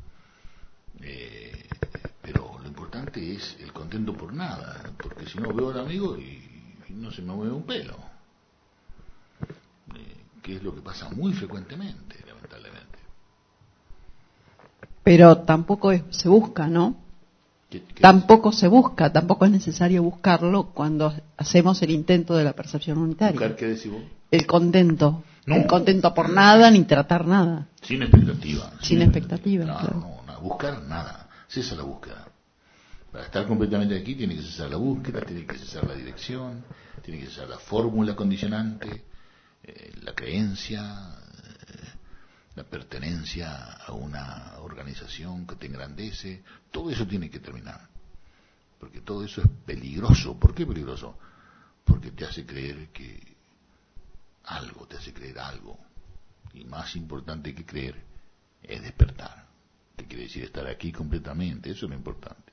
Eh, pero lo importante es el contento por nada, porque si no veo al amigo y, y no se me mueve un pelo. Eh, que es lo que pasa muy frecuentemente, lamentablemente. Pero tampoco es, se busca, ¿no? ¿Qué, qué tampoco es? se busca, tampoco es necesario buscarlo cuando hacemos el intento de la percepción unitaria. ¿Buscar qué decís vos? El contento. No. El contento por nada ni tratar nada. Sin expectativa. Sin, sin expectativa, no, claro. No, no, buscar nada. Cesa la búsqueda. Para estar completamente aquí tiene que cesar la búsqueda, tiene que cesar la dirección, tiene que cesar la fórmula condicionante, eh, la creencia, eh, la pertenencia a una organización que te engrandece. Todo eso tiene que terminar. Porque todo eso es peligroso. ¿Por qué peligroso? Porque te hace creer que algo, te hace creer algo. Y más importante que creer es despertar. Que quiere decir estar aquí completamente. Eso es lo importante.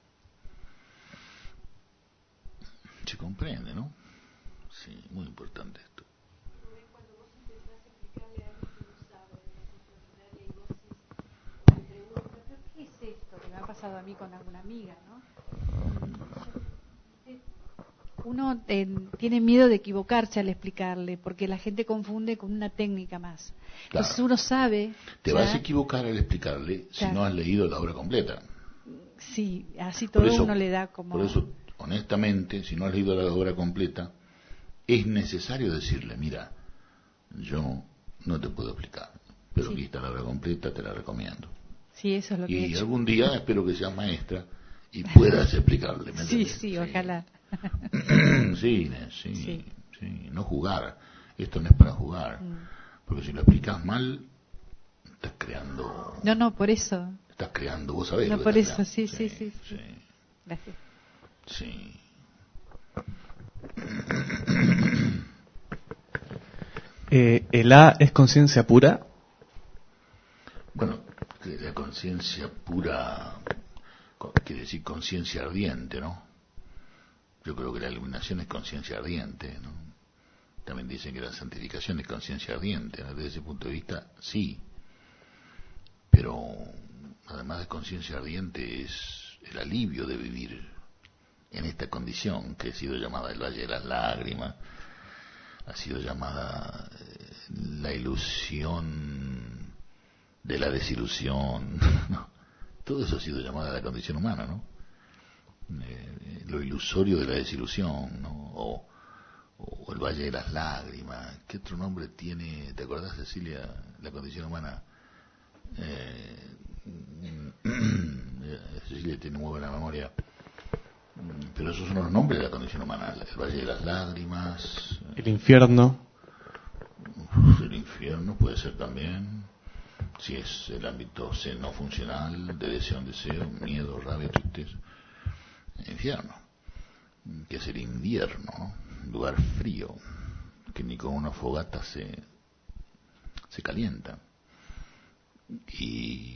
Se comprende, ¿no? Sí, muy importante esto. Cuando vos intentás explicarle a alguien que no sabe de la sociedad y vos le preguntas, ¿pero qué es esto? Que me ha pasado a mí con alguna amiga, ¿no? Uno eh, tiene miedo de equivocarse al explicarle, porque la gente confunde con una técnica más. Claro. Entonces uno sabe... Te ya, vas a equivocar al explicarle si claro. no has leído la obra completa. Sí, así todo Por eso, uno le da como... Por eso, honestamente, si no has leído la obra completa, es necesario decirle, mira, yo no te puedo explicar, pero Sí. aquí está la obra completa, te la recomiendo. Sí, eso es lo que he Y hecho. algún día espero que seas maestra y puedas explicarle. ¿me Sí, entendés? sí, ojalá. Sí, Inés, sí, Sí. sí, no jugar. Esto no es para jugar. Mm. Porque si lo explicas mal, estás creando... No, no, por eso. Estás creando, vos sabés. No, lo que por estás eso, sí, creando. sí, sí, sí. Sí, Gracias. sí. Eh, ¿El A es conciencia pura? Bueno, que la conciencia pura co- quiere decir conciencia ardiente, ¿no? Yo creo que la iluminación es conciencia ardiente, ¿no? También dicen que la santificación es conciencia ardiente, ¿no? Desde ese punto de vista, sí. Pero además de conciencia ardiente es el alivio de vivir en esta condición que ha sido llamada el Valle de las Lágrimas, ha sido llamada eh, la ilusión de la desilusión, ¿no? Todo eso ha sido llamada la condición humana, ¿no? Eh, lo ilusorio de la desilusión, ¿no? O, o el Valle de las Lágrimas. ¿Qué otro nombre tiene? ¿Te acordás, Cecilia? La condición humana. Eh, Cecilia tiene muy buena memoria. Pero esos son los nombres de la condición humana. El Valle de las Lágrimas. El infierno. El infierno puede ser también. Si es el ámbito no funcional, de deseo en deseo, miedo, rabia, tristeza. Infierno, que es el invierno, ¿no? Un lugar frío, que ni con una fogata se, se calienta. Y,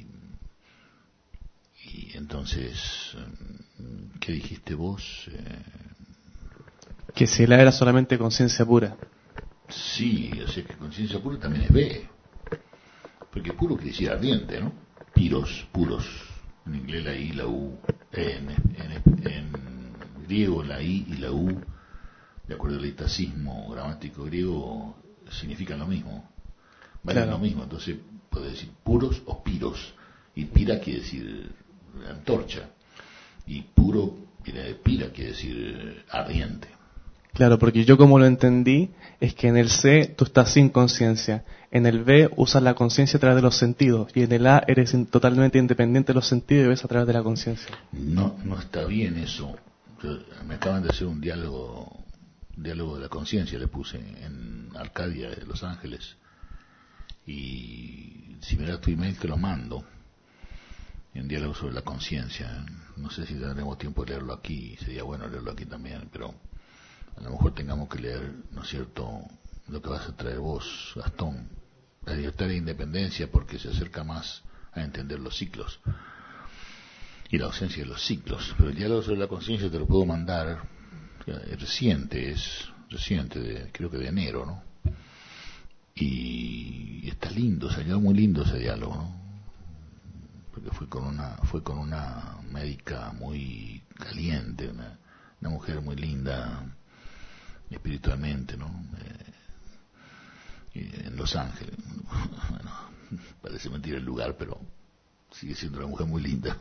y entonces, ¿qué dijiste vos? Eh, Que si el A era solamente conciencia pura. sí, o sea que conciencia pura también es B. Porque puro quiere decir ardiente, ¿no? Piros, puros. En inglés la I y la U. En, en, en griego la I y la U, de acuerdo al itacismo gramático griego, significan lo mismo. Valen Claro. lo mismo. Entonces puede decir puros o piros. Y pira quiere decir antorcha. Y puro, pira quiere decir ardiente. Claro, porque yo como lo entendí, es que en el C tú estás sin conciencia, en el B usas la conciencia a través de los sentidos, y en el A eres in- totalmente independiente de los sentidos y ves a través de la conciencia. No, no está bien eso. Yo- me acaban de hacer un diálogo, un diálogo de la conciencia, le puse en Arcadia de Los Ángeles. Y si me das tu email te lo mando. Un diálogo sobre la conciencia. No sé si tendremos tiempo de leerlo aquí, sería bueno leerlo aquí también, pero a lo mejor tengamos que leer, ¿no es cierto?, lo que vas a traer vos, Gastón, la libertad e independencia, porque se acerca más a entender los ciclos y la ausencia de los ciclos. Pero el diálogo sobre la conciencia te lo puedo mandar, es reciente, es reciente, de, creo que de enero, ¿no? Y está lindo, salió muy lindo ese diálogo, ¿no? Porque fue con una fue con una médica muy caliente, una, una mujer muy linda espiritualmente, ¿no? Eh, en Los Ángeles. Bueno, parece mentira el lugar, pero sigue siendo una mujer muy linda.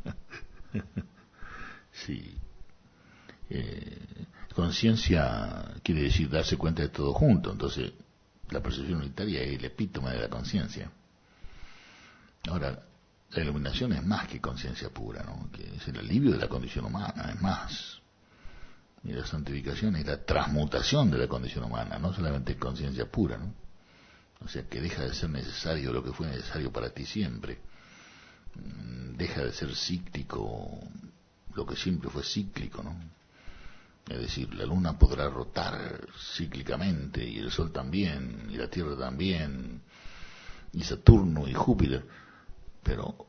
Sí. Eh, conciencia quiere decir darse cuenta de todo junto, entonces la percepción unitaria es el epítome de la conciencia. Ahora, la iluminación es más que conciencia pura, ¿no? Que es el alivio de la condición humana, es más. Y la santificación es la transmutación de la condición humana, no solamente conciencia pura, ¿no? O sea, que deja de ser necesario lo que fue necesario para ti siempre. Deja de ser cíclico lo que siempre fue cíclico, ¿no? Es decir, la luna podrá rotar cíclicamente, y el sol también, y la tierra también, y Saturno y Júpiter, pero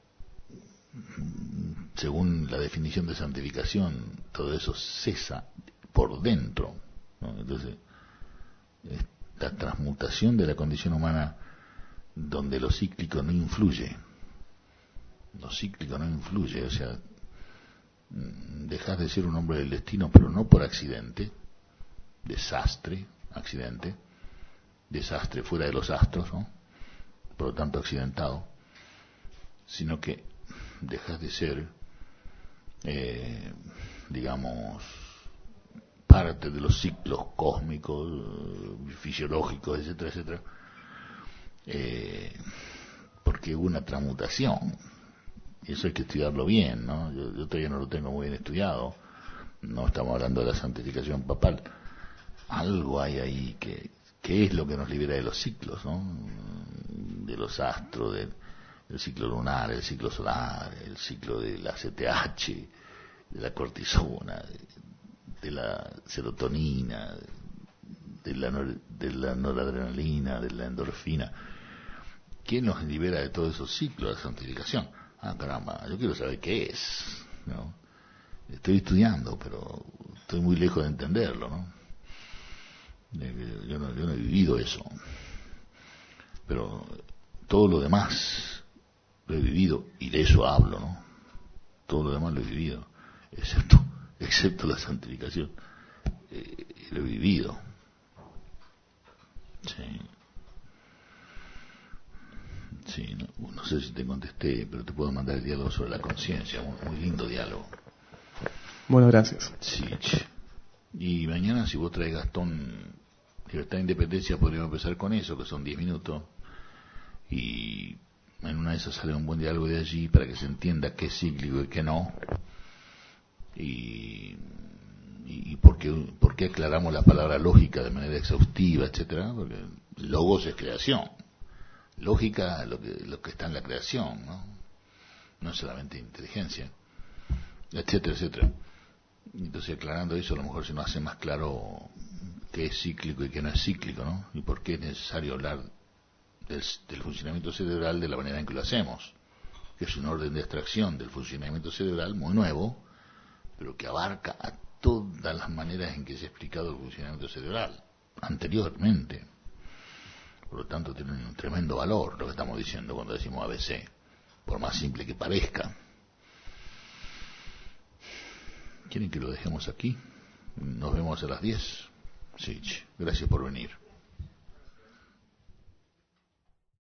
según la definición de santificación, todo eso cesa por dentro, ¿no? Entonces, la transmutación de la condición humana, donde lo cíclico no influye, lo cíclico no influye, o sea, dejas de ser un hombre del destino, pero no por accidente, desastre, accidente, desastre fuera de los astros, ¿no? Por lo tanto accidentado, sino que dejas de ser, eh, digamos, parte de los ciclos cósmicos, fisiológicos, etcétera, etcétera, eh, porque hubo una transmutación. Y eso hay que estudiarlo bien, ¿no? Yo, yo todavía no lo tengo muy bien estudiado. No estamos hablando de la santificación papal. Algo hay ahí que, que es lo que nos libera de los ciclos, ¿no? De los astros, de, del ciclo lunar, el ciclo solar, el ciclo de la C T H, de la cortisona, de, de la serotonina, de la, nor, de la noradrenalina, de la endorfina. ¿Quién nos libera de todos esos ciclos de la santificación? Ah, caramba, yo quiero saber qué es, ¿no? Estoy estudiando, pero estoy muy lejos de entenderlo, ¿no? Yo no, yo no he vivido eso. Pero todo lo demás lo he vivido, y de eso hablo, ¿no? Todo lo demás lo he vivido, excepto, excepto la santificación. Eh, lo he vivido. Sí. Sí, no, no sé si te contesté, pero te puedo mandar el diálogo sobre la conciencia, un muy lindo diálogo. Bueno, gracias. Sí. Y mañana, si vos traes, Gastón, Libertad e Independencia, podríamos empezar con eso, que son diez minutos, y en una de esas sale un buen diálogo de allí para que se entienda qué es cíclico y qué no, y, y, y por, qué, por qué aclaramos la palabra lógica de manera exhaustiva, etcétera, porque logos es creación. Lógica, lo que, lo que está en la creación, ¿no? No solamente inteligencia, etcétera, etcétera. Entonces, aclarando eso, a lo mejor se nos hace más claro qué es cíclico y qué no es cíclico, ¿no? Y por qué es necesario hablar del, del funcionamiento cerebral de la manera en que lo hacemos, que es un orden de extracción del funcionamiento cerebral muy nuevo, pero que abarca a todas las maneras en que se ha explicado el funcionamiento cerebral anteriormente. Por lo tanto, tiene un tremendo valor lo que estamos diciendo cuando decimos A B C, por más simple que parezca. ¿Quieren que lo dejemos aquí? Nos vemos a las diez. Sí, gracias por venir.